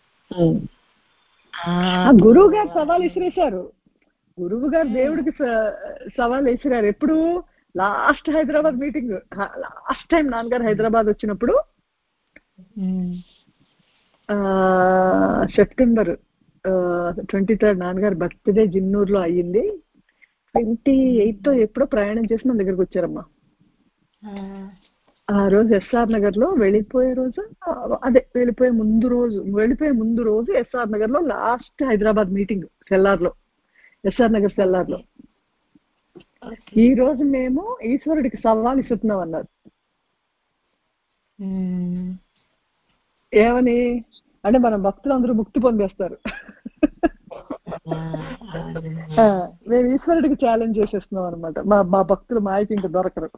గురువు గారు సవాల్ విసిరేశారు, గురువు గారు దేవుడికి సవాల్ విసిరారు. ఎప్పుడు? Last Hyderabad meeting, last time నాన్నగారు హైదరాబాద్ వచ్చినప్పుడు సెప్టెంబర్ ట్వంటీ థర్డ్ నాన్నగారు బర్త్డే జిన్నూరులో అయ్యింది. ట్వంటీ ఎయిత్ ఎప్పుడో ప్రయాణం చేసి మన దగ్గరకు వచ్చారమ్మా. ఆ రోజు ఎస్ఆర్ నగర్ లో వెళ్ళిపోయే రోజు, అదే వెళ్ళిపోయే ముందు రోజు వెళ్ళిపోయే ముందు రోజు ఎస్ఆర్ నగర్ లో లాస్ట్ హైదరాబాద్ మీటింగ్ సెల్లార్ లో, ఎస్ఆర్ నగర్ సెల్లార్ లో. ఈ రోజు మేము ఈశ్వరుడికి సవాల్ ఇస్తున్నాం అన్నారు. ఏమని అంటే మన భక్తులందరూ ముక్తి పొందేస్తారు, మేము ఈశ్వరుడికి ఛాలెంజ్ చేసేస్తున్నాం అనమాట. మా మా భక్తులు మాయకి ఇంకా దొరకరు.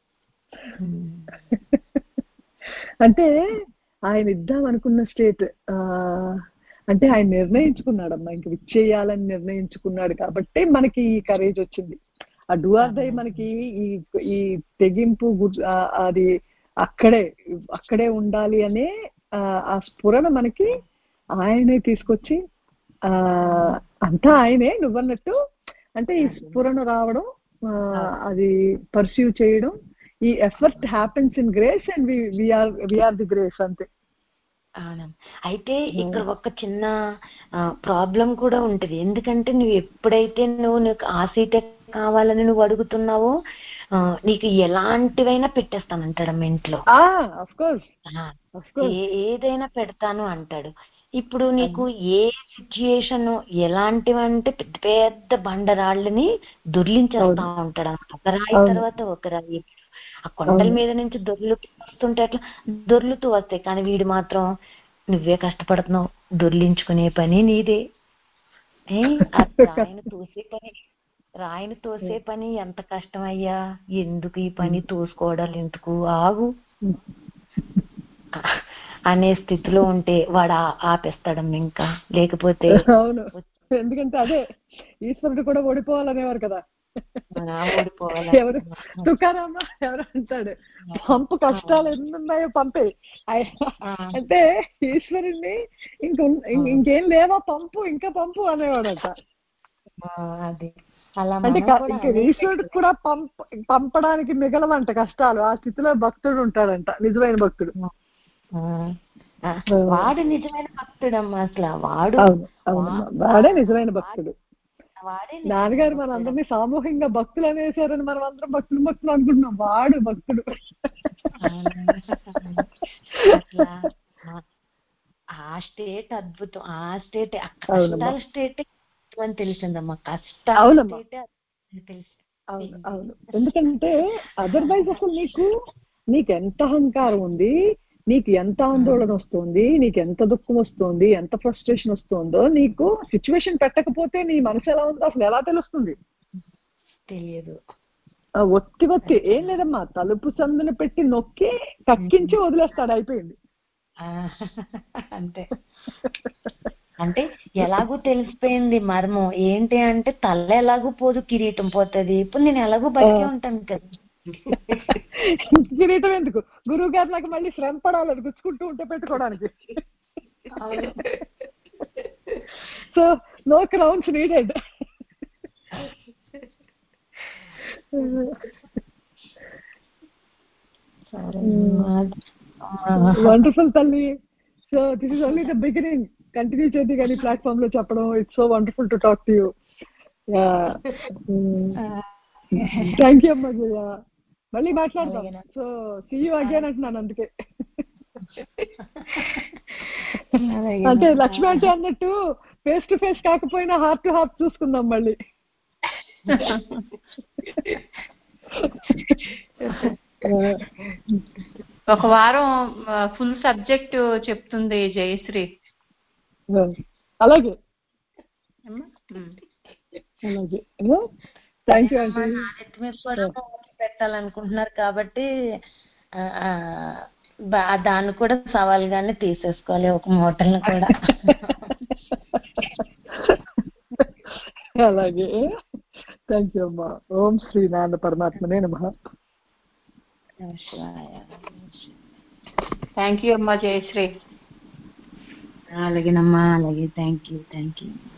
అంటే ఆయన ఇద్దాం అనుకున్న స్టేట్, అంటే ఆయన నిర్ణయించుకున్నాడమ్మా, ఇంక విచ్చేయాలని నిర్ణయించుకున్నాడు కాబట్టి మనకి ఈ కరేజ్ వచ్చింది. ఆ డూ ఆర్ డై మనకి ఈ ఈ తెగింపు అది అక్కడే అక్కడే ఉండాలి అనే ఆ స్ఫురణ మనకి ఆయనే తీసుకొచ్చి, ఆ అంతా ఆయనే నువ్వన్నట్టు. అంటే ఈ స్ఫురణ రావడం, అది పర్సీవ్ చేయడం, ఈ effort happens in grace and we are we are the grace అంతే. అయితే ఇక్కడ ఒక చిన్న ప్రాబ్లం కూడా ఉంటది. ఎందుకంటే నువ్వు ఎప్పుడైతే నువ్వు నీకు ఆ సీటే కావాలని నువ్వు అడుగుతున్నావో నీకు ఎలాంటివైనా పెట్టేస్తానంటాడు ఇంట్లో, ఏదైనా పెడతాను అంటాడు. ఇప్పుడు నీకు ఏ సిచ్యుయేషన్ ఎలాంటివంటే పెద్ద పెద్ద బండరాళ్ళని దొర్లించేస్తా ఉంటాడు, ఒక రాయి తర్వాత ఒక రాయి. ఆ కొండల మీద నుంచి దొర్లుతూ వస్తుంటే అట్లా దొర్లుతూ వస్తాయి, కానీ వీడు మాత్రం నువ్వే కష్టపడుతున్నావు, దొర్లించుకునే పని నీదే. రాయిని తోసే పని రాయిని తోసే పని ఎంత కష్టం అయ్యా, ఎందుకు ఈ పని తోసుకోవడాలు ఎందుకు, ఆగు అనే స్థితిలో ఉంటే వాడు ఆపేస్తాడమ్మ. ఇంకా లేకపోతే అవును, ఎందుకంటే అదే ఈశ్వరుడు కూడా ఓడిపోవాలనేవారు కదా, ఎవరు తుకారామా ఎవరు అంటాడు, పంపు కష్టాలు ఎన్నున్నాయో పంపే అంటే ఈశ్వరుణ్ణి ఇంక ఇంకేం లేవా పంపు ఇంకా పంపు అనేవాడట. అది అలా అంటే ఇంకా ఈశ్వరుడికి కూడా పంప పంపడానికి మిగలవంట కష్టాలు. ఆ స్థితిలో భక్తుడు ఉంటాడంట, నిజమైన భక్తుడు. వాడు నిజమైన భక్తుడమ్మా, అసలు వాడు వాడే నిజమైన భక్తుడు. నాన్నగారు మన అందరినీ సామూహికంగా భక్తులు అనేసారని మనం అందరం భక్తులు భక్తులు అనుకుంటున్నాం. వాడు భక్తుడు. ఆ స్టేట్ అద్భుతం. ఆ స్టేట్ కష్టాల స్టేట్ అని తెలిసిందమ్మా. కష్టాల తెలుసు. అవును అవును ఎందుకంటే అదర్వైజ్ అసలు నీకు నీకు ఎంత అహంకారం ఉంది, నీకు ఎంత ఆందోళన వస్తుంది, నీకు ఎంత దుఃఖం వస్తుంది, ఎంత ఫ్రస్ట్రేషన్ వస్తుందో నీకు సిచ్యువేషన్ పెట్టకపోతే నీ మనసు ఎలా ఉందో అసలు ఎలా తెలుస్తుంది? తెలియదు. ఒత్తి ఒత్తి ఏం లేదమ్మా, తలుపు సందుని పెట్టి నొక్కి కక్కించి వదిలేస్తాడు, అయిపోయింది. అంతే. అంటే ఎలాగూ తెలిసిపోయింది మర్మం ఏంటి అంటే, తల ఎలాగూ పోదు, కిరీటం పోతుంది. ఇప్పుడు నేను ఎలాగూ బతికే ఉంటాను కదా. కిరీటం ఎందుకు, గురువు గారు నాకు మళ్ళీ శ్రమ పడాలి అది గుచ్చుకుంటూ ఉంటే పెట్టుకోవడానికి. So no crowns needed. Wonderful తల్లి. So this is only the beginning. Continue చేద్ది కానీ ప్లాట్ఫామ్ లో చెప్పడం. It's so wonderful to talk to you. Thank you అమ్మా. మళ్ళీ మాట్లాడదాం. సో సీ యూ అగైన్ అంటున్నాను అందుకే. అంటే లక్ష్మి అంటే అన్నట్టు ఫేస్ టు ఫేస్ కాకపోయినా హార్ట్ టు హార్ట్ చూసుకుందాం మళ్ళీ. ఒక వారం ఫుల్ సబ్జెక్ట్ చెప్తుంది జయశ్రీ. అలాగే అలాగే థ్యాంక్ యూ అండి. పెట్టాలనుకుంటున్నారు కాబట్టి దాన్ని కూడా సవాల్గానే తీసేసుకోవాలి, ఒక మోటల్ని కూడా. అలాగే థ్యాంక్ యూ అమ్మా. ఓం శ్రీ నారాయణ పరమాత్మనే నమః. థ్యాంక్ యూ అమ్మా జయశ్రీ. అలాగేనమ్మా. అలాగే థ్యాంక్ యూ థ్యాంక్ యూ.